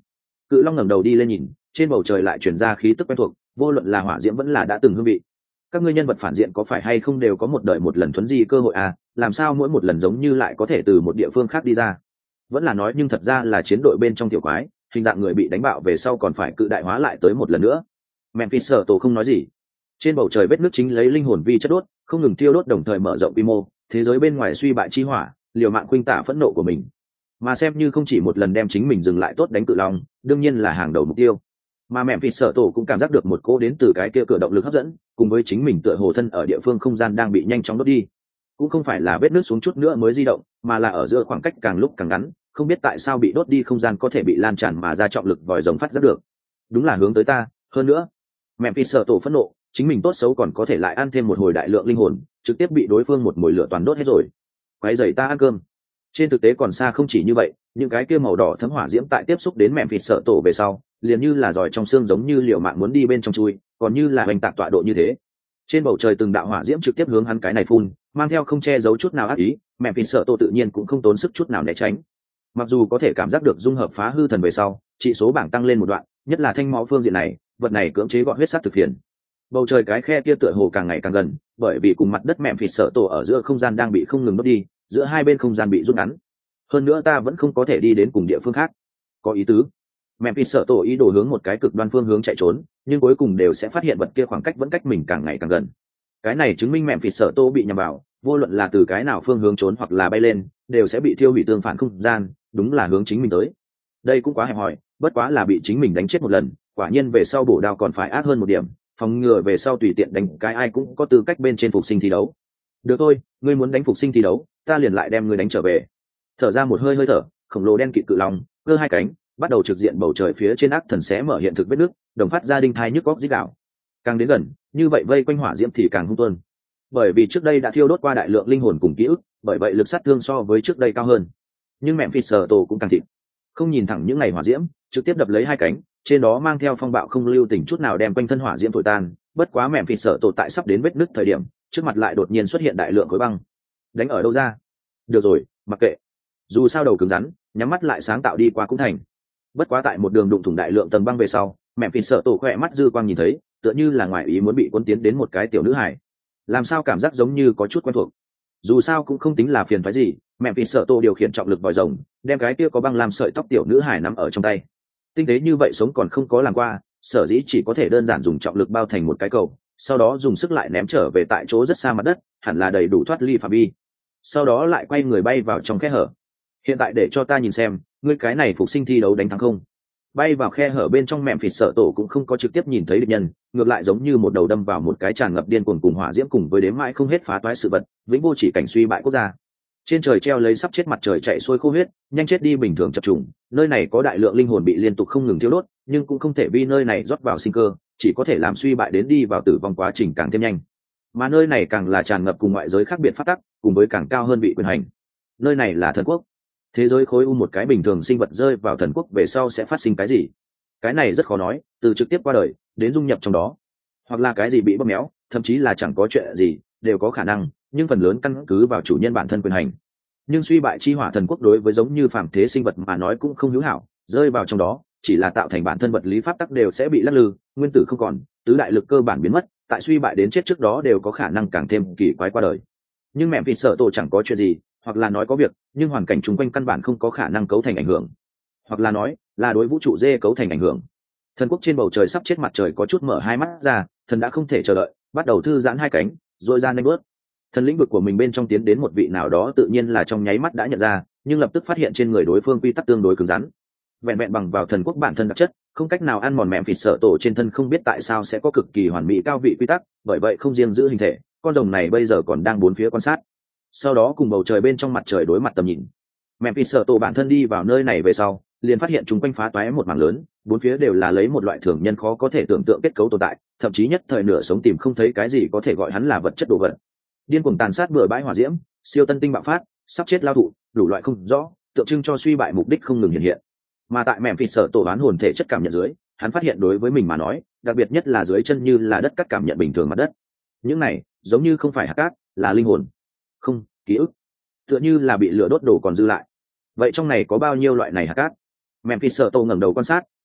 Cự long ngẩng đầu đi lên nhìn, trên bầu trời lại truyền ra khí tức quen thuộc, vô luận là hỏa diễm vẫn là đã từng hương vị. Các ngươi nhân vật phản diện có phải hay không đều có một đời một lần thuấn di cơ hội à, làm sao mỗi một lần giống như lại có thể từ một địa phương khác đi ra? Vẫn là nói nhưng thật ra là chiến đội bên trong tiểu quái, hình dạng người bị đánh bạo về sau còn phải cự đại hóa lại tới một lần nữa. Memphis sở tổ không nói gì. Trên bầu trời vết nước chính lấy linh hồn vi chất đốt, không ngừng tiêu đốt đồng thời mở rộng quy mô, thế giới bên ngoài suy bại chi hỏa, liều mạng khuynh tả phẫn nộ của mình. Mà xem như không chỉ một lần đem chính mình dừng lại tốt đánh cự long, đương nhiên là hàng đầu mục tiêu. Mà Memphis sở tổ cũng cảm giác được một cỗ đến từ cái kia cửa động lực hấp dẫn, cùng với chính mình tựa hồ thân ở địa phương không gian đang bị nhanh chóng đốt đi. Cũng không phải là vết nước xuống chút nữa mới di động, mà là ở giữa khoảng cách càng lúc càng ngắn, không biết tại sao bị đốt đi không gian có thể bị lan tràn mà ra trọng lực vòi rồng phát ra được. Đúng là hướng tới ta, hơn nữa, Memphis sở tổ phẫn nộ, chính mình tốt xấu còn có thể lại ăn thêm một hồi đại lượng linh hồn, trực tiếp bị đối phương một mồi lửa toàn đốt hết rồi. Quấy rầy ta ăn cơm. Trên thực tế còn xa không chỉ như vậy, những cái kia màu đỏ thấm hỏa diễm tại tiếp xúc đến Memphis sở tổ về sau, liền như là giỏi trong xương giống như liều mạng muốn đi bên trong chui, còn như là hành tạc tọa độ như thế. Trên bầu trời từng đạo hỏa diễm trực tiếp hướng hắn cái này phun, mang theo không che giấu chút nào ác ý, Memphis sở tổ tự nhiên cũng không tốn sức chút nào né tránh. Mặc dù có thể cảm giác được dung hợp phá hư thần về sau, chỉ số bảng tăng lên một đoạn, nhất là thanh máu phương diện này, vật này cưỡng chế gọi huyết sát thực phiền. Bầu trời cái khe kia tựa hồ càng ngày càng gần, bởi vì cùng mặt đất Memphis sở tổ ở giữa không gian đang bị không ngừng đốt đi, giữa hai bên không gian bị rút ngắn. Hơn nữa ta vẫn không có thể đi đến cùng địa phương khác. Có ý tứ. Memphis sở tổ ý đồ hướng một cái cực đoan phương hướng chạy trốn, nhưng cuối cùng đều sẽ phát hiện vật kia khoảng cách vẫn cách mình càng ngày càng gần. Cái này chứng minh Memphis sở tổ bị nhầm vào, vô luận là từ cái nào phương hướng trốn hoặc là bay lên, đều sẽ bị thiêu hủy tương phản không gian, đúng là hướng chính mình tới. Đây cũng quá hẹp hòi, bất quá là bị chính mình đánh chết một lần, quả nhiên về sau bổ đao còn phải ác hơn một điểm, phòng ngừa về sau tùy tiện đánh cái ai cũng có tư cách bên trên phục sinh thi đấu. Được thôi, ngươi muốn đánh phục sinh thi đấu, ta liền lại đem ngươi đánh trở về. Thở ra một hơi hơi thở, khổng lồ đen kịt cự long, cơ hai cánh, bắt đầu trực diện bầu trời phía trên ác thần xé mở hiện thực vết nước, đồng phát ra đinh thai nhức góc rít đảo. Càng đến gần, như vậy vây quanh hỏa diễm thì càng hung tuôn. Bởi vì trước đây đã thiêu đốt qua đại lượng linh hồn cùng ký ức, bởi vậy lực sát thương so với trước đây cao hơn. Nhưng Memphis sở tổ cũng càng thịt, không nhìn thẳng những ngày hỏa diễm, trực tiếp đập lấy hai cánh, trên đó mang theo phong bạo không lưu tình chút nào đem quanh thân hỏa diễm thổi tan. Bất quá Memphis sở tổ tại sắp đến vết nứt thời điểm, trước mặt lại đột nhiên xuất hiện đại lượng khối băng. Đánh ở đâu ra? Được rồi, mặc kệ. Dù sao đầu cứng rắn, nhắm mắt lại sáng tạo đi qua cũng thành. Bất quá tại một đường đụng thủng đại lượng tầng băng về sau, Memphis sở tổ khỏe mắt dư quang nhìn thấy, tựa như là ngoài ý muốn bị cuốn tiến đến một cái tiểu nữ hải. Làm sao cảm giác giống như có chút quen thuộc. Dù sao cũng không tính là phiền phức gì, Memphis sở tổ điều khiển trọng lực vòi rồng, đem cái kia có băng làm sợi tóc tiểu nữ hải nắm ở trong tay. Tinh tế như vậy sống còn không có làm qua, sở dĩ chỉ có thể đơn giản dùng trọng lực bao thành một cái cầu, sau đó dùng sức lại ném trở về tại chỗ rất xa mặt đất, hẳn là đầy đủ thoát ly phạm vi. Sau đó lại quay người bay vào trong khe hở. Hiện tại để cho ta nhìn xem, ngươi cái này phục sinh thi đấu đánh thắng không? Bay vào khe hở bên trong Memphis sở tổ cũng không có trực tiếp nhìn thấy địch nhân, ngược lại giống như một đầu đâm vào một cái tràn ngập điên cuồng cùng hỏa diễm cùng với đếm mãi không hết phá toái sự vật, vĩnh vô chỉ cảnh suy bại quốc gia. Trên trời treo lấy sắp chết mặt trời chạy xuôi khô huyết, nhanh chết đi bình thường chập trùng, nơi này có đại lượng linh hồn bị liên tục không ngừng thiêu đốt, nhưng cũng không thể vì nơi này rót vào sinh cơ, chỉ có thể làm suy bại đến đi vào tử vong quá trình càng thêm nhanh. Mà nơi này càng là tràn ngập cùng ngoại giới khác biệt phát tắc, cùng với càng cao hơn vị quyền hành. Nơi này là thần quốc. Thế giới khối u một cái bình thường sinh vật rơi vào thần quốc về sau sẽ phát sinh cái gì? Cái này rất khó nói, từ trực tiếp qua đời đến dung nhập trong đó, hoặc là cái gì bị bóp méo, thậm chí là chẳng có chuyện gì, đều có khả năng, nhưng phần lớn căn cứ vào chủ nhân bản thân quyền hành. Nhưng suy bại chi hỏa thần quốc đối với giống như phàm thế sinh vật mà nói cũng không hữu hảo, rơi vào trong đó chỉ là tạo thành bản thân vật lý pháp tắc đều sẽ bị lắc lư, nguyên tử không còn, tứ đại lực cơ bản biến mất, tại suy bại đến chết trước đó đều có khả năng càng thêm kỳ quái qua đời. Nhưng mẹ vì sợ tổ chẳng có chuyện gì, hoặc là nói có việc, nhưng hoàn cảnh chung quanh căn bản không có khả năng cấu thành ảnh hưởng, hoặc là nói là đối vũ trụ dê cấu thành ảnh hưởng. Thần quốc trên bầu trời sắp chết mặt trời có chút mở hai mắt ra, thần đã không thể chờ đợi, bắt đầu thư giãn hai cánh, rồi ra nanh bước. Thần lĩnh vực của mình bên trong tiến đến một vị nào đó tự nhiên là trong nháy mắt đã nhận ra, nhưng lập tức phát hiện trên người đối phương quy tắc tương đối cứng rắn. Vẹn vẹn bằng vào thần quốc bản thân đặc chất, không cách nào ăn mòn mẹm phịt sợ tổ trên thân không biết tại sao sẽ có cực kỳ hoàn mỹ cao vị quy tắc, bởi vậy không riêng giữ hình thể, con rồng này bây giờ còn đang bốn phía quan sát. Sau đó cùng bầu trời bên trong mặt trời đối mặt tầm nhìn. Mẹm phịt sợ tổ bản thân đi vào nơi này về sau, liền phát hiện chúng quanh phá toái một mảng lớn, bốn phía đều là lấy một loại thường nhân khó có thể tưởng tượng kết cấu tồn tại, thậm chí nhất thời nửa sống tìm không thấy cái gì có thể gọi hắn là vật chất đồ vật. Điên cuồng tàn sát bừa bãi hỏa diễm, siêu tân tinh bạo phát, sắp chết lao thụ, đủ loại không rõ, tượng trưng cho suy bại mục đích không ngừng hiện hiện. Mà tại mẹm phịt sợ tổ đoán hồn thể chất cảm nhận dưới, hắn phát hiện đối với mình mà nói, đặc biệt nhất là dưới chân như là đất cắt cảm nhận bình thường mặt đất. Những này giống như không phải hạt cát, là linh hồn, không ký ức, tựa như là bị lửa đốt đổ còn dư lại. Vậy trong này có bao nhiêu loại này hạt cát? Mẹm phịt sợ tổ ngẩng đầu quan sát,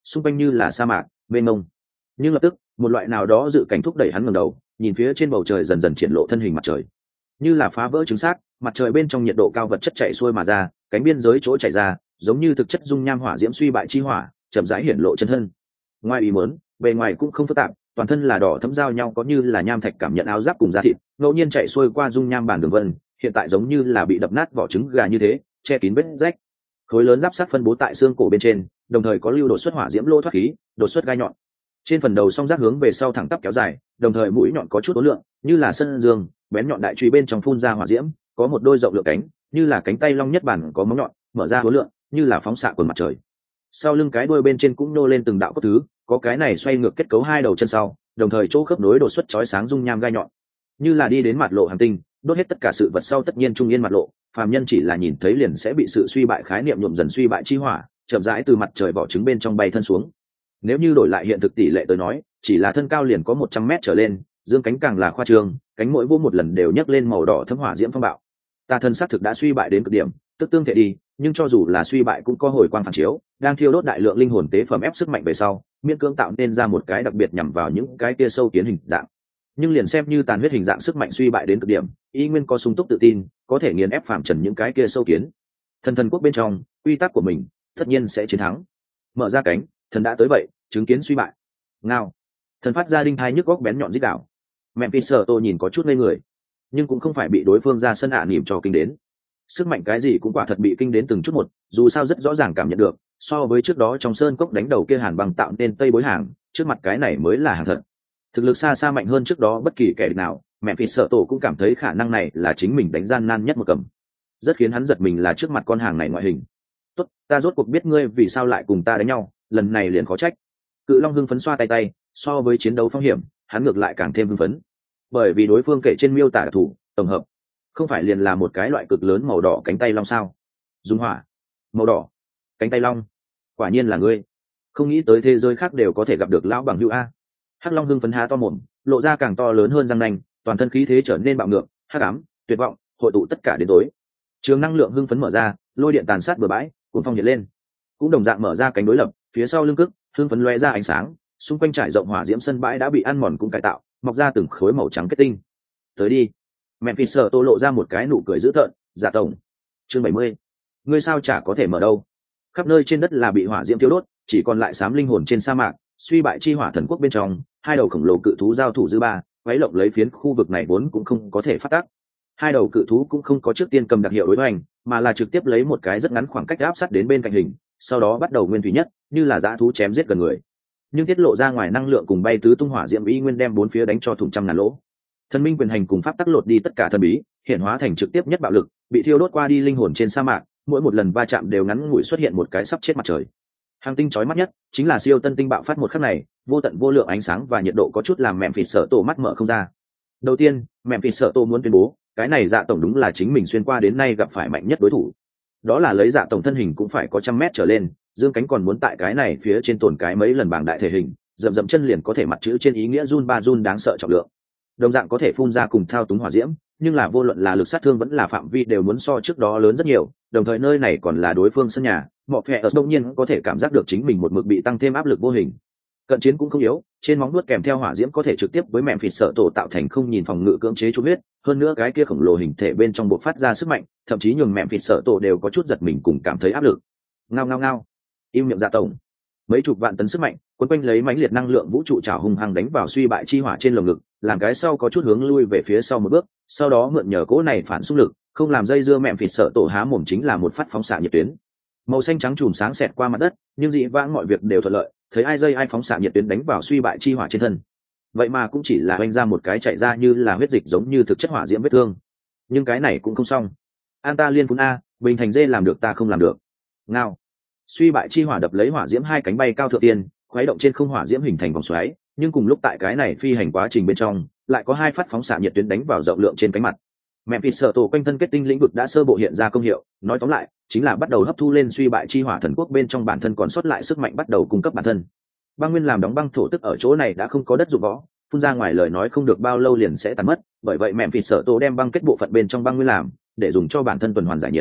xung quanh như là sa mạc mênh mông. Nhưng lập tức một loại nào đó dự cảnh thúc đẩy hắn ngẩng đầu nhìn phía trên bầu trời dần dần triển lộ thân hình mặt trời, như là phá vỡ trứng xác, mặt trời bên trong nhiệt độ cao vật chất chạy xuôi mà ra, cánh biên giới chỗ chảy ra giống như thực chất dung nham hỏa diễm suy bại chi hỏa, chậm rãi hiển lộ chân thân. Ngoài ý muốn, bề ngoài cũng không phức tạp, toàn thân là đỏ thẫm giao nhau, có như là nham thạch cảm nhận áo giáp cùng da thịt, ngẫu nhiên chạy xuôi qua dung nham bản đường vân, hiện tại giống như là bị đập nát vỏ trứng gà như thế, che kín vết rách. Khối lớn giáp sắt phân bố tại xương cổ bên trên, đồng thời có lưu đột xuất hỏa diễm lỗ thoát khí, đột xuất gai nhọn. Trên phần đầu song giác hướng về sau thẳng tắp kéo dài, đồng thời mũi nhọn có chút ố lượng, như là sân dương, bén nhọn đại truy bên trong phun ra hỏa diễm, có một đôi rộng lượng cánh, như là cánh tay long nhất bản có móng nhọn, mở ra ố lượng, như là phóng xạ của mặt trời. Sau lưng cái đuôi bên trên cũng nô lên từng đạo cốt thứ, có cái này xoay ngược kết cấu hai đầu chân sau, đồng thời chỗ khớp nối đột xuất chói sáng dung nham gai nhọn, như là đi đến mặt lộ hành tinh, đốt hết tất cả sự vật sau tất nhiên trung yên mặt lộ, phàm nhân chỉ là nhìn thấy liền sẽ bị sự suy bại khái niệm nhuộm dần suy bại chi hỏa, chậm rãi từ mặt trời vỏ trứng bên trong bay thân xuống. Nếu như đổi lại hiện thực tỷ lệ tới nói, chỉ là thân cao liền có một trăm mét trở lên, dương cánh càng là khoa trương, cánh mỗi vô một lần đều nhấc lên màu đỏ thấm hỏa diễm phong bạo. Ta thân xác thực đã suy bại đến cực điểm, tức tương thể đi, nhưng cho dù là suy bại cũng có hồi quang phản chiếu, đang thiêu đốt đại lượng linh hồn tế phẩm ép sức mạnh về sau, miễn cưỡng tạo nên ra một cái đặc biệt nhằm vào những cái kia sâu kiến hình dạng. Nhưng liền xem như tàn huyết hình dạng sức mạnh suy bại đến cực điểm, y nguyên có sung túc tự tin, có thể nghiền ép phàm trần những cái kia sâu kiến. Thần thần quốc bên trong, quy tắc của mình tất nhiên sẽ chiến thắng. Mở ra cánh, thần đã tới vậy, chứng kiến suy bại. Ngao. Thần phát ra đinh thai nhức góc bén nhọn rít đảo. Mẹ Peter tôi nhìn có chút ngây người, nhưng cũng không phải bị đối phương ra sân ạ niệm cho kinh đến. Sức mạnh cái gì cũng quả thật bị kinh đến từng chút một, dù sao rất rõ ràng cảm nhận được, so với trước đó trong sơn cốc đánh đầu kia hàn băng tạo nên tây bối hàng, trước mặt cái này mới là hàng thật. Thực lực xa xa mạnh hơn trước đó bất kỳ kẻ nào, mẹ Phi sợ tổ cũng cảm thấy khả năng này là chính mình đánh gian nan nhất một cầm. Rất khiến hắn giật mình là trước mặt con hàng này ngoại hình. Tốt, ta rốt cuộc biết ngươi vì sao lại cùng ta đánh nhau, lần này liền khó trách. Cự Long hưng phấn xoa tay tay, so với chiến đấu phong hiểm, hắn ngược lại càng thêm hưng phấn. Bởi vì đối phương kể trên miêu tả thủ, tổng hợp, không phải liền là một cái loại cực lớn màu đỏ cánh tay long sao? Dung hỏa, màu đỏ, cánh tay long, quả nhiên là ngươi. Không nghĩ tới thế giới khác đều có thể gặp được lão bằng hữu a. Hắc Long hưng phấn há to mồm, lộ ra càng to lớn hơn răng nanh, toàn thân khí thế trở nên bạo ngược, hắc ám, tuyệt vọng, hội tụ tất cả đến tối. Trường năng lượng hưng phấn mở ra, lôi điện tàn sát bừa bãi, cuốn phong hiện lên. Cũng đồng dạng mở ra cánh đối lập, phía sau lưng cước, hưng phấn lóe ra ánh sáng, xung quanh trải rộng hỏa diễm sân bãi đã bị ăn mòn cũng cải tạo, mọc ra từng khối màu trắng kết tinh. Tới đi. Mẹ Phi sợ tô lộ ra một cái nụ cười dữ tợn, "Dạ tổng." Chương bảy mươi. Ngươi sao chả có thể mở đâu? Khắp nơi trên đất là bị hỏa diễm thiêu đốt, chỉ còn lại xám linh hồn trên sa mạc, suy bại chi hỏa thần quốc bên trong, hai đầu khổng lồ cự thú giao thủ dư ba, quấy lộng lấy phiến khu vực này vốn cũng không có thể phát tác. Hai đầu cự thú cũng không có trước tiên cầm đặc hiệu đối hoành, mà là trực tiếp lấy một cái rất ngắn khoảng cách áp sát đến bên cạnh hình, sau đó bắt đầu nguyên thủy nhất, như là dã thú chém giết gần người. Nhưng tiết lộ ra ngoài năng lượng cùng bay tứ tung hỏa diễm y nguyên đem bốn phía đánh cho thủng trăm ngàn lỗ. Thần minh quyền hành cùng pháp tắc lột đi tất cả thần bí, hiện hóa thành trực tiếp nhất bạo lực, bị thiêu đốt qua đi linh hồn trên sa mạc, mỗi một lần va chạm đều ngắn ngủi xuất hiện một cái sắp chết mặt trời. Hàng tinh chói mắt nhất chính là siêu tân tinh bạo phát một khắc này, vô tận vô lượng ánh sáng và nhiệt độ có chút làm mẹm phì sợ tổ mắt mở không ra. Đầu tiên, mẹm phì sợ tổ muốn tuyên bố, cái này Dạ tổng đúng là chính mình xuyên qua đến nay gặp phải mạnh nhất đối thủ. Đó là lấy Dạ tổng thân hình cũng phải có trăm mét trở lên, dương cánh còn muốn tại cái này phía trên tồn cái mấy lần bảng đại thể hình, dậm dậm chân liền có thể mặt chữ trên ý nghĩa run ba run đáng sợ trọng lượng. Đồng dạng có thể phun ra cùng thao túng hỏa diễm, nhưng là vô luận là lực sát thương vẫn là phạm vi đều muốn so trước đó lớn rất nhiều, đồng thời nơi này còn là đối phương sân nhà, Mọ Phệ ở đông nhiên có thể cảm giác được chính mình một mực bị tăng thêm áp lực vô hình. Cận chiến cũng không yếu, trên móng vuốt kèm theo hỏa diễm có thể trực tiếp với mẹm phịt sợ tổ tạo thành không nhìn phòng ngự cưỡng chế chút huyết, hơn nữa cái kia khổng lồ hình thể bên trong bộc phát ra sức mạnh, thậm chí nhường mẹm phịt sợ tổ đều có chút giật mình cùng cảm thấy áp lực. Ngao ngao ngao. Im miệng Dạ tổng. Mấy chục vạn tấn sức mạnh quấn quanh lấy mãnh liệt năng lượng vũ trụ trào hung hăng đánh vào suy bại chi hỏa trên lồng ngực, làm cái sau có chút hướng lui về phía sau một bước, sau đó mượn nhờ cỗ này phản xung lực, không làm dây dưa mẹm phịt sợ tổ há mồm chính là một phát phóng xạ nhiệt tuyến. Màu xanh trắng chùm sáng xẹt qua mặt đất, nhưng dị vãng mọi việc đều thuận lợi, thấy ai dây ai phóng xạ nhiệt tuyến đánh vào suy bại chi hỏa trên thân. Vậy mà cũng chỉ là oanh ra một cái chạy ra như là huyết dịch giống như thực chất hỏa diễm vết thương. Nhưng cái này cũng không xong. An ta liên phun a, bình thành dê làm được ta không làm được. Ngao. Suy bại chi hỏa đập lấy hỏa diễm hai cánh bay cao thượng tiên, khuấy động trên không hỏa diễm hình thành vòng xoáy, nhưng cùng lúc tại cái này phi hành quá trình bên trong, lại có hai phát phóng xạ nhiệt tuyến đánh vào rộng lượng trên cánh mặt. Mẹ vịt sợ tổ quanh thân kết tinh lĩnh vực đã sơ bộ hiện ra công hiệu, nói tóm lại chính là bắt đầu hấp thu lên suy bại chi hỏa thần quốc bên trong bản thân còn sót lại sức mạnh bắt đầu cung cấp bản thân. Băng nguyên làm đóng băng thổ tức ở chỗ này đã không có đất dụng võ, phun ra ngoài lời nói không được bao lâu liền sẽ tàn mất, bởi vậy mẹ vịt sợ tổ đem băng kết bộ phận bên trong băng nguyên làm để dùng cho bản thân tuần hoàn giải nhiệt.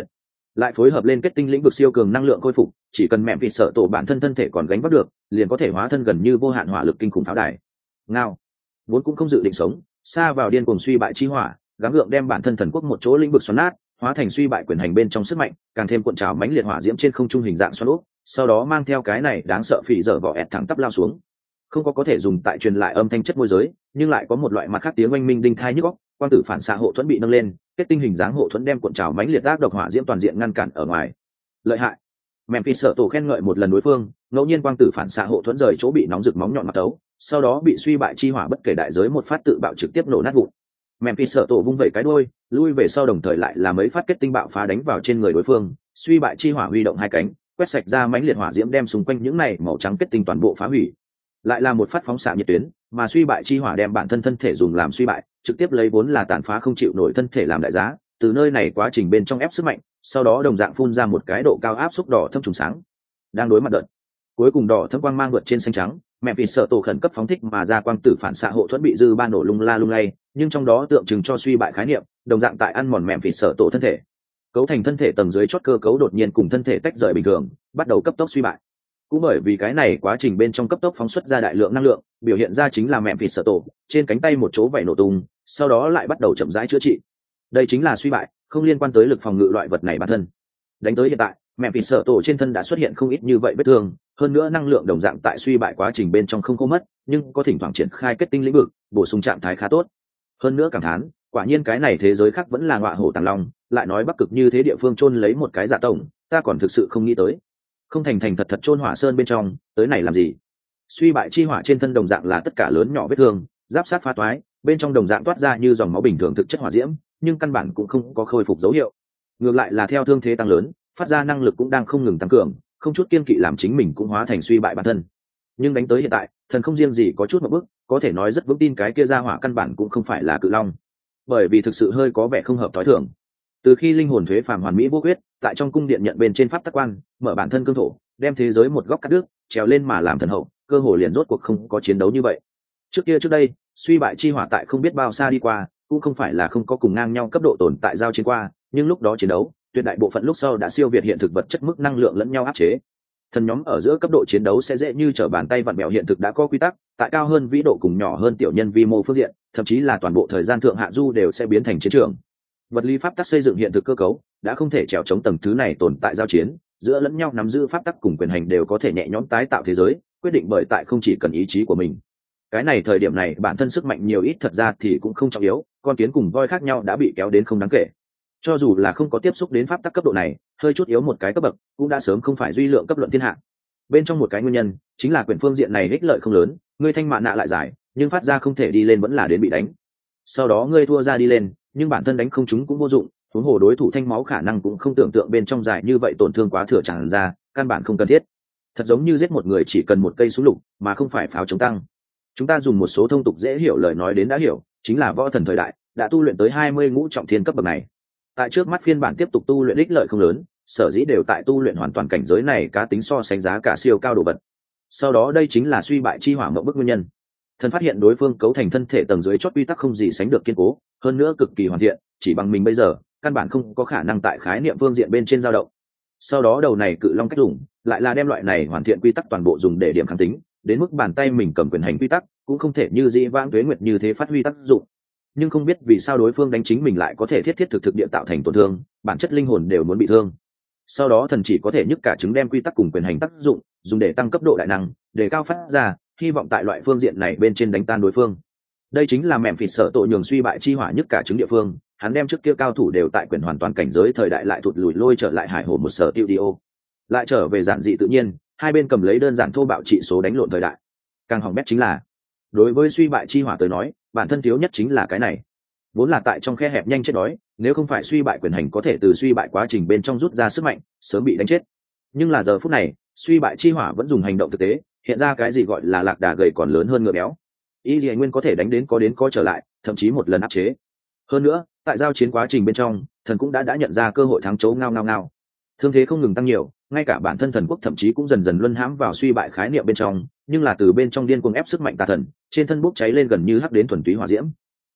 lại phối hợp lên kết tinh lĩnh vực siêu cường năng lượng khôi phục, chỉ cần mẹ vịt sợ tổ bản thân thân thể còn gánh vác được, liền có thể hóa thân gần như vô hạn hỏa lực kinh khủng pháo đài. Ngao, vốn cũng không dự định sống, xa vào điên cuồng suy bại chi hỏa, gắng gượng đem bản thân thần quốc một chỗ lĩnh vực xoắn nát, hóa thành suy bại quyền hành bên trong sức mạnh, càng thêm cuộn trào mãnh liệt hỏa diễm trên không trung hình dạng xoắn ốc, sau đó mang theo cái này đáng sợ phỉ dở vỏ ẹt thẳng tắp lao xuống. Không có có thể dùng tại truyền lại âm thanh chất môi giới, nhưng lại có một loại mặt khác tiếng oanh minh đinh thai nhức óc, quang tử phản xạ hộ thuẫn bị nâng lên, kết tinh hình dáng hộ thuẫn đem cuộn trào mãnh liệt ác độc hỏa diễm toàn diện ngăn cản ở ngoài. Lợi hại. Memphis sợ tổ khen ngợi một lần đối phương, ngẫu nhiên quang tử phản xạ hộ thuẫn rời chỗ bị nóng rực móng nhọn mặt tấu, sau đó bị suy bại chi hỏa bất kể đại giới một phát tự bạo trực tiếp nổ nát vụn. Memphis sợ tổ vung vẩy cái đuôi, lui về sau đồng thời lại là mấy phát kết tinh bạo phá đánh vào trên người đối phương, suy bại chi hỏa huy động hai cánh, quét sạch ra mãnh liệt hỏa diễm đem xung quanh những này màu trắng kết tinh toàn bộ phá hủy. Lại là một phát phóng xạ nhiệt tuyến, mà suy bại chi hỏa đem bản thân thân thể dùng làm suy bại, trực tiếp lấy vốn là tàn phá không chịu nổi thân thể làm đại giá, từ nơi này quá trình bên trong ép sức mạnh, sau đó đồng dạng phun ra một cái độ cao áp xúc đỏ thâm trùng sáng. Đang đối mặt đợt cuối cùng đỏ thâm quang mang vượt trên xanh trắng, mẹ vì sợ tổ khẩn cấp phóng thích mà ra quang tử phản xạ hộ thuẫn bị dư ba nổ lung la lung lay, nhưng trong đó tượng trưng cho suy bại khái niệm, đồng dạng tại ăn mòn mẹ vì sợ tổ thân thể, cấu thành thân thể tầng dưới chót cơ cấu đột nhiên cùng thân thể tách rời bình thường, bắt đầu cấp tốc suy bại. Cũng bởi vì cái này quá trình bên trong cấp tốc phóng xuất ra đại lượng năng lượng, biểu hiện ra chính là mẹ vì sợ tổ trên cánh tay một chỗ vảy nổ tung, sau đó lại bắt đầu chậm rãi chữa trị. Đây chính là suy bại, không liên quan tới lực phòng ngự loại vật này bản thân. Đánh tới hiện tại, mẹ vì sợ tổ trên thân đã xuất hiện không ít như vậy vết thương, hơn nữa năng lượng đồng dạng tại suy bại quá trình bên trong không khô mất, nhưng có thỉnh thoảng triển khai kết tinh lĩnh vực, bổ sung trạng thái khá tốt. Hơn nữa cảm thán, quả nhiên cái này thế giới khác vẫn là ngọa hổ tàng long, lại nói bắc cực như thế địa phương chôn lấy một cái giả tổng, ta còn thực sự không nghĩ tới. Không thành thành thật thật chôn hỏa sơn bên trong, tới này làm gì? Suy bại chi hỏa trên thân đồng dạng là tất cả lớn nhỏ vết thương, giáp sát phá toái, bên trong đồng dạng toát ra như dòng máu bình thường thực chất hỏa diễm, nhưng căn bản cũng không có khôi phục dấu hiệu. Ngược lại là theo thương thế tăng lớn, phát ra năng lực cũng đang không ngừng tăng cường, không chút kiên kỵ làm chính mình cũng hóa thành suy bại bản thân. Nhưng đánh tới hiện tại, thần không riêng gì có chút một bước, có thể nói rất vững tin cái kia ra hỏa căn bản cũng không phải là cự long, bởi vì thực sự hơi có vẻ không hợp tối thường. Từ khi linh hồn thuế phàm hoàn mỹ vô quyết, tại trong cung điện nhận bên trên pháp tắc quan, mở bản thân cương thổ, đem thế giới một góc cắt đứt, trèo lên mà làm thần hậu, cơ hội liền rốt cuộc không có chiến đấu như vậy. Trước kia trước đây, suy bại chi hỏa tại không biết bao xa đi qua, cũng không phải là không có cùng ngang nhau cấp độ tồn tại giao chiến qua, nhưng lúc đó chiến đấu, tuyệt đại bộ phận lúc sau đã siêu việt hiện thực vật chất mức năng lượng lẫn nhau áp chế. Thần nhóm ở giữa cấp độ chiến đấu sẽ dễ như trở bàn tay vặn bẹo hiện thực đã có quy tắc, tại cao hơn vĩ độ cùng nhỏ hơn tiểu nhân vi mô phương diện, thậm chí là toàn bộ thời gian thượng hạ du đều sẽ biến thành chiến trường. Vật lý pháp tắc xây dựng hiện thực cơ cấu đã không thể trèo chống tầng thứ này tồn tại giao chiến, giữa lẫn nhau nắm giữ pháp tắc cùng quyền hành đều có thể nhẹ nhõm tái tạo thế giới, quyết định bởi tại không chỉ cần ý chí của mình. Cái này thời điểm này bản thân sức mạnh nhiều ít thật ra thì cũng không trọng yếu, con kiến cùng voi khác nhau đã bị kéo đến không đáng kể. Cho dù là không có tiếp xúc đến pháp tắc cấp độ này, hơi chút yếu một cái cấp bậc cũng đã sớm không phải duy lượng cấp luận thiên hạ. Bên trong một cái nguyên nhân chính là quyền phương diện này ích lợi không lớn, ngươi thanh mạ nạ lại giải, nhưng phát ra không thể đi lên vẫn là đến bị đánh. Sau đó ngươi thua ra đi lên, nhưng bản thân đánh không chúng cũng vô dụng, huống hồ đối thủ thanh máu khả năng cũng không tưởng tượng bên trong giải như vậy tổn thương quá thừa tràn ra, căn bản không cần thiết. Thật giống như giết một người chỉ cần một cây súng lục, mà không phải pháo chống tăng. Chúng ta dùng một số thông tục dễ hiểu lời nói đến đã hiểu, chính là võ thần thời đại đã tu luyện tới hai mươi ngũ trọng thiên cấp bậc này. Tại trước mắt phiên bản tiếp tục tu luyện ích lợi không lớn, sở dĩ đều tại tu luyện hoàn toàn cảnh giới này cá tính so sánh giá cả siêu cao đồ vật. Sau đó đây chính là suy bại chi hỏa mộng bức nguyên nhân. Thần phát hiện đối phương cấu thành thân thể tầng dưới chót quy tắc không gì sánh được kiên cố, hơn nữa cực kỳ hoàn thiện, chỉ bằng mình bây giờ căn bản không có khả năng tại khái niệm phương diện bên trên dao động. Sau đó đầu này cự long cách dùng lại là đem loại này hoàn thiện quy tắc toàn bộ dùng để điểm kháng tính, đến mức bàn tay mình cầm quyền hành quy tắc cũng không thể như dĩ vãng tuế nguyệt như thế phát huy tác dụng. Nhưng không biết vì sao đối phương đánh chính mình lại có thể thiết thiết thực thực địa tạo thành tổn thương, bản chất linh hồn đều muốn bị thương. Sau đó thần chỉ có thể nhức cả chứng đem quy tắc cùng quyền hành tác dụng dùng để tăng cấp độ đại năng, để cao phát ra, hy vọng tại loại phương diện này bên trên đánh tan đối phương. Đây chính là mẹm phịt sợ tội nhường suy bại chi hỏa nhức cả chứng địa phương, hắn đem trước kia cao thủ đều tại quyền hoàn toàn cảnh giới thời đại lại thụt lùi lôi trở lại hải hồ một sở tiêu dio, lại trở về giản dị tự nhiên, hai bên cầm lấy đơn giản thô bạo trị số đánh lộn thời đại. Càng hỏng bét chính là, đối với suy bại chi hỏa tới nói, bản thân thiếu nhất chính là cái này, vốn là tại trong khe hẹp nhanh chết đói, nếu không phải suy bại quyền hành có thể từ suy bại quá trình bên trong rút ra sức mạnh, sớm bị đánh chết. Nhưng là giờ phút này, suy bại chi hỏa vẫn dùng hành động thực tế hiện ra cái gì gọi là lạc đà gầy còn lớn hơn ngựa béo. Y Lệ Nguyên có thể đánh đến có đến có trở lại, thậm chí một lần áp chế. Hơn nữa, tại giao chiến quá trình bên trong, thần cũng đã đã nhận ra cơ hội thắng chấu ngao ngao ngao. Thương thế không ngừng tăng nhiều, ngay cả bản thân thần quốc thậm chí cũng dần dần luân hãm vào suy bại khái niệm bên trong, nhưng là từ bên trong điên cuồng ép sức mạnh tà thần, trên thân bốc cháy lên gần như hắc đến thuần túy hỏa diễm.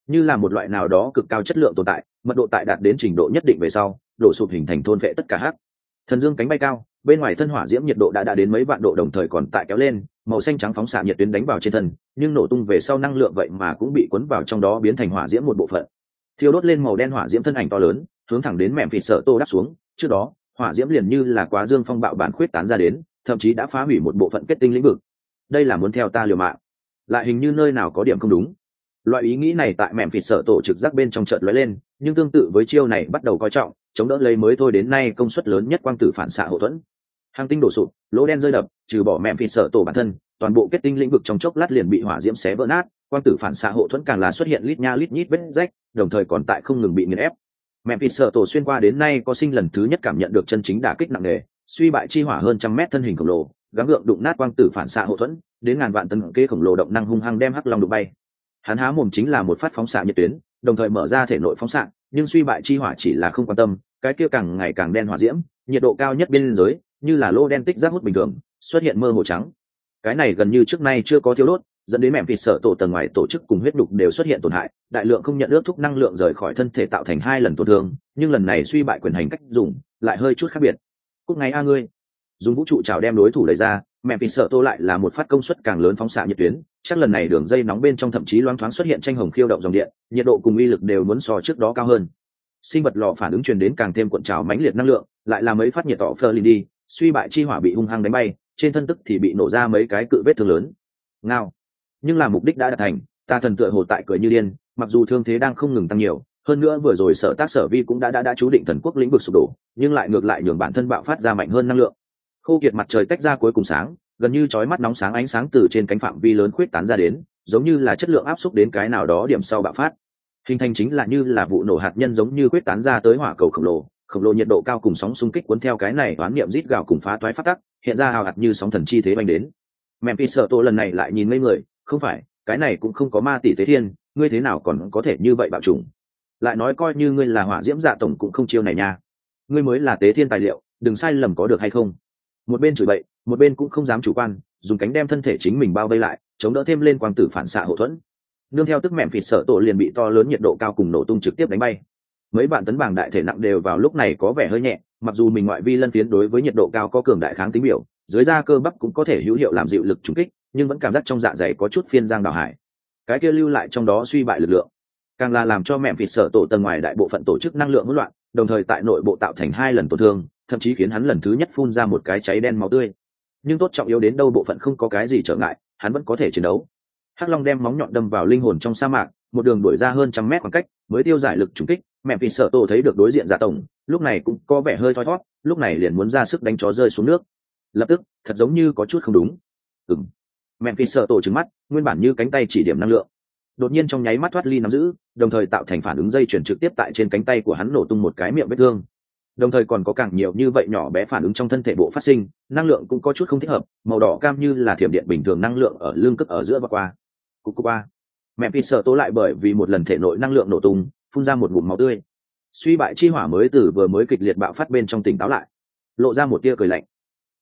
như là một loại nào đó cực cao chất lượng tồn tại, mật độ tại đạt đến trình độ nhất định về sau đổ sụp hình thành thôn vệ tất cả hắc thần dương cánh bay cao, bên ngoài thân hỏa diễm nhiệt độ đã đã đến mấy vạn độ đồng thời còn tại kéo lên, màu xanh trắng phóng xạ nhiệt tuyến đánh vào trên thân, nhưng nổ tung về sau năng lượng vậy mà cũng bị cuốn vào trong đó biến thành hỏa diễm một bộ phận, thiêu đốt lên màu đen hỏa diễm thân ảnh to lớn hướng thẳng đến mẹm phịt sợ tô đáp xuống. Trước đó hỏa diễm liền như là quá dương phong bạo bản khuyết tán ra đến, thậm chí đã phá hủy một bộ phận kết tinh lĩnh vực. Đây là muốn theo ta liều mạng, lại hình như nơi nào có điểm không đúng. Loại ý nghĩ này tại mẹm phịt sợ tổ trực giác bên trong chợt lóe lên, nhưng tương tự với chiêu này bắt đầu coi trọng chống đỡ lấy mới thôi đến nay công suất lớn nhất quang tử phản xạ hậu thuẫn. Hàng tinh đổ sụp, lỗ đen rơi đập, trừ bỏ mẹm phịt sợ tổ bản thân, toàn bộ kết tinh lĩnh vực trong chốc lát liền bị hỏa diễm xé vỡ nát, quang tử phản xạ hộ thuẫn càng là xuất hiện lít nha lít nhít vết rách, đồng thời còn tại không ngừng bị nghiền ép. Mẹm phịt sợ tổ xuyên qua đến nay có sinh lần thứ nhất cảm nhận được chân chính đả kích nặng nề, suy bại chi hỏa hơn trăm mét thân hình khổng lồ gắng gượng đụng nát quang tử phản xạ hộ thuẫn, đến ngàn vạn tấn kế khổng lồ động năng hung hăng đem hắc long đụng bay. Hắn há mồm chính là một phát phóng xạ nhiệt tuyến, đồng thời mở ra thể nội phóng xạ, nhưng suy bại chi hỏa chỉ là không quan tâm, cái kia càng ngày càng đen hỏa diễm, nhiệt độ cao nhất biên giới, như là lô đen tích rác hút bình thường, xuất hiện mơ hồ trắng. Cái này gần như trước nay chưa có thiếu đốt, dẫn đến mẹm thịt sợ tổ tầng ngoài tổ chức cùng huyết đục đều xuất hiện tổn hại, đại lượng không nhận ước thúc năng lượng rời khỏi thân thể tạo thành hai lần tổn thương, nhưng lần này suy bại quyền hành cách dùng lại hơi chút khác biệt. Cúc ngày a ngươi, dùng vũ trụ trào đem đối thủ đẩy ra, mẹm thịt sợ tổ lại là một phát công suất càng lớn phóng xạ nhiệt tuyến, chắc lần này đường dây nóng bên trong thậm chí loáng thoáng xuất hiện tranh hồng khiêu động dòng điện, nhiệt độ cùng uy lực đều muốn so trước đó cao hơn. Sinh vật lò phản ứng truyền đến càng thêm cuộn trào mãnh liệt năng lượng, lại là mấy phát nhiệt tỏ phơ đi, suy bại chi hỏa bị hung hăng đánh bay, trên thân tức thì bị nổ ra mấy cái cự vết thương lớn. Ngao. Nhưng là mục đích đã đạt thành, ta thần tựa hồ tại cười như điên, mặc dù thương thế đang không ngừng tăng nhiều, hơn nữa vừa rồi sở tác sở vi cũng đã đã đã chú định thần quốc lĩnh vực sụp đổ, nhưng lại ngược lại nhường bản thân bạo phát ra mạnh hơn năng lượng. Khô kiệt mặt trời tách ra cuối cùng sáng, gần như chói mắt nóng sáng ánh sáng từ trên cánh phạm vi lớn khuyết tán ra đến, giống như là chất lượng áp xúc đến cái nào đó điểm sau bạo phát. Hình thành chính là như là vụ nổ hạt nhân giống như khuyết tán ra tới hỏa cầu khổng lồ, khổng lồ nhiệt độ cao cùng sóng xung kích cuốn theo cái này toán niệm rít gào cùng phá toái phát tắc, hiện ra hào hạt như sóng thần chi thế bay đến. Memphis sợ tổ lần này lại nhìn ngây người, không phải, cái này cũng không có ma tỷ tế thiên, ngươi thế nào còn có thể như vậy bạo trùng? Lại nói coi như ngươi là hỏa diễm dạ tổng cũng không chiêu này nha. Ngươi mới là tế thiên tài liệu, đừng sai lầm có được hay không? Một bên chửi bậy, một bên cũng không dám chủ quan, dùng cánh đem thân thể chính mình bao vây lại, chống đỡ thêm lên quang tử phản xạ hậu thuẫn. Nương theo tức mẹm phịt sợ tổ liền bị to lớn nhiệt độ cao cùng nổ tung trực tiếp đánh bay. Mấy bạn tấn bảng đại thể nặng đều vào lúc này có vẻ hơi nhẹ, mặc dù mình ngoại vi lân phiến đối với nhiệt độ cao có cường đại kháng tính biểu, dưới da cơ bắp cũng có thể hữu hiệu làm dịu lực trùng kích, nhưng vẫn cảm giác trong dạ dày có chút phiên giang đảo hải. Cái kia lưu lại trong đó suy bại lực lượng, càng là làm cho mẹm phịt sợ tổ tầng ngoài đại bộ phận tổ chức năng lượng hỗn loạn, đồng thời tại nội bộ tạo thành hai lần tổn thương, thậm chí khiến hắn lần thứ nhất phun ra một cái cháy đen máu tươi. Nhưng tốt trọng yếu đến đâu bộ phận không có cái gì trở ngại, hắn vẫn có thể chiến đấu. Hắc Long đem móng nhọn đâm vào linh hồn trong sa mạc, một đường đuổi ra hơn trăm mét khoảng cách, mới tiêu giải lực trùng kích. Mẹ vì sợ tổ thấy được đối diện giả tổng, lúc này cũng có vẻ hơi thoi thoát, lúc này liền muốn ra sức đánh chó rơi xuống nước. Lập tức, thật giống như có chút không đúng. Ừm. Mẹ vì sợ tổ trừng mắt, nguyên bản như cánh tay chỉ điểm năng lượng, đột nhiên trong nháy mắt thoát ly nắm giữ, đồng thời tạo thành phản ứng dây chuyển trực tiếp tại trên cánh tay của hắn nổ tung một cái miệng vết thương. Đồng thời còn có càng nhiều như vậy nhỏ bé phản ứng trong thân thể bộ phát sinh, năng lượng cũng có chút không thích hợp, màu đỏ cam như là thiểm điện bình thường năng lượng ở lưng cất ở giữa và qua. Cú qua. Mẹ Phi sợ tố lại bởi vì một lần thể nội năng lượng nổ tung, phun ra một ngụm máu tươi. Suy bại chi hỏa mới từ vừa mới kịch liệt bạo phát bên trong tỉnh táo lại, lộ ra một tia cười lạnh.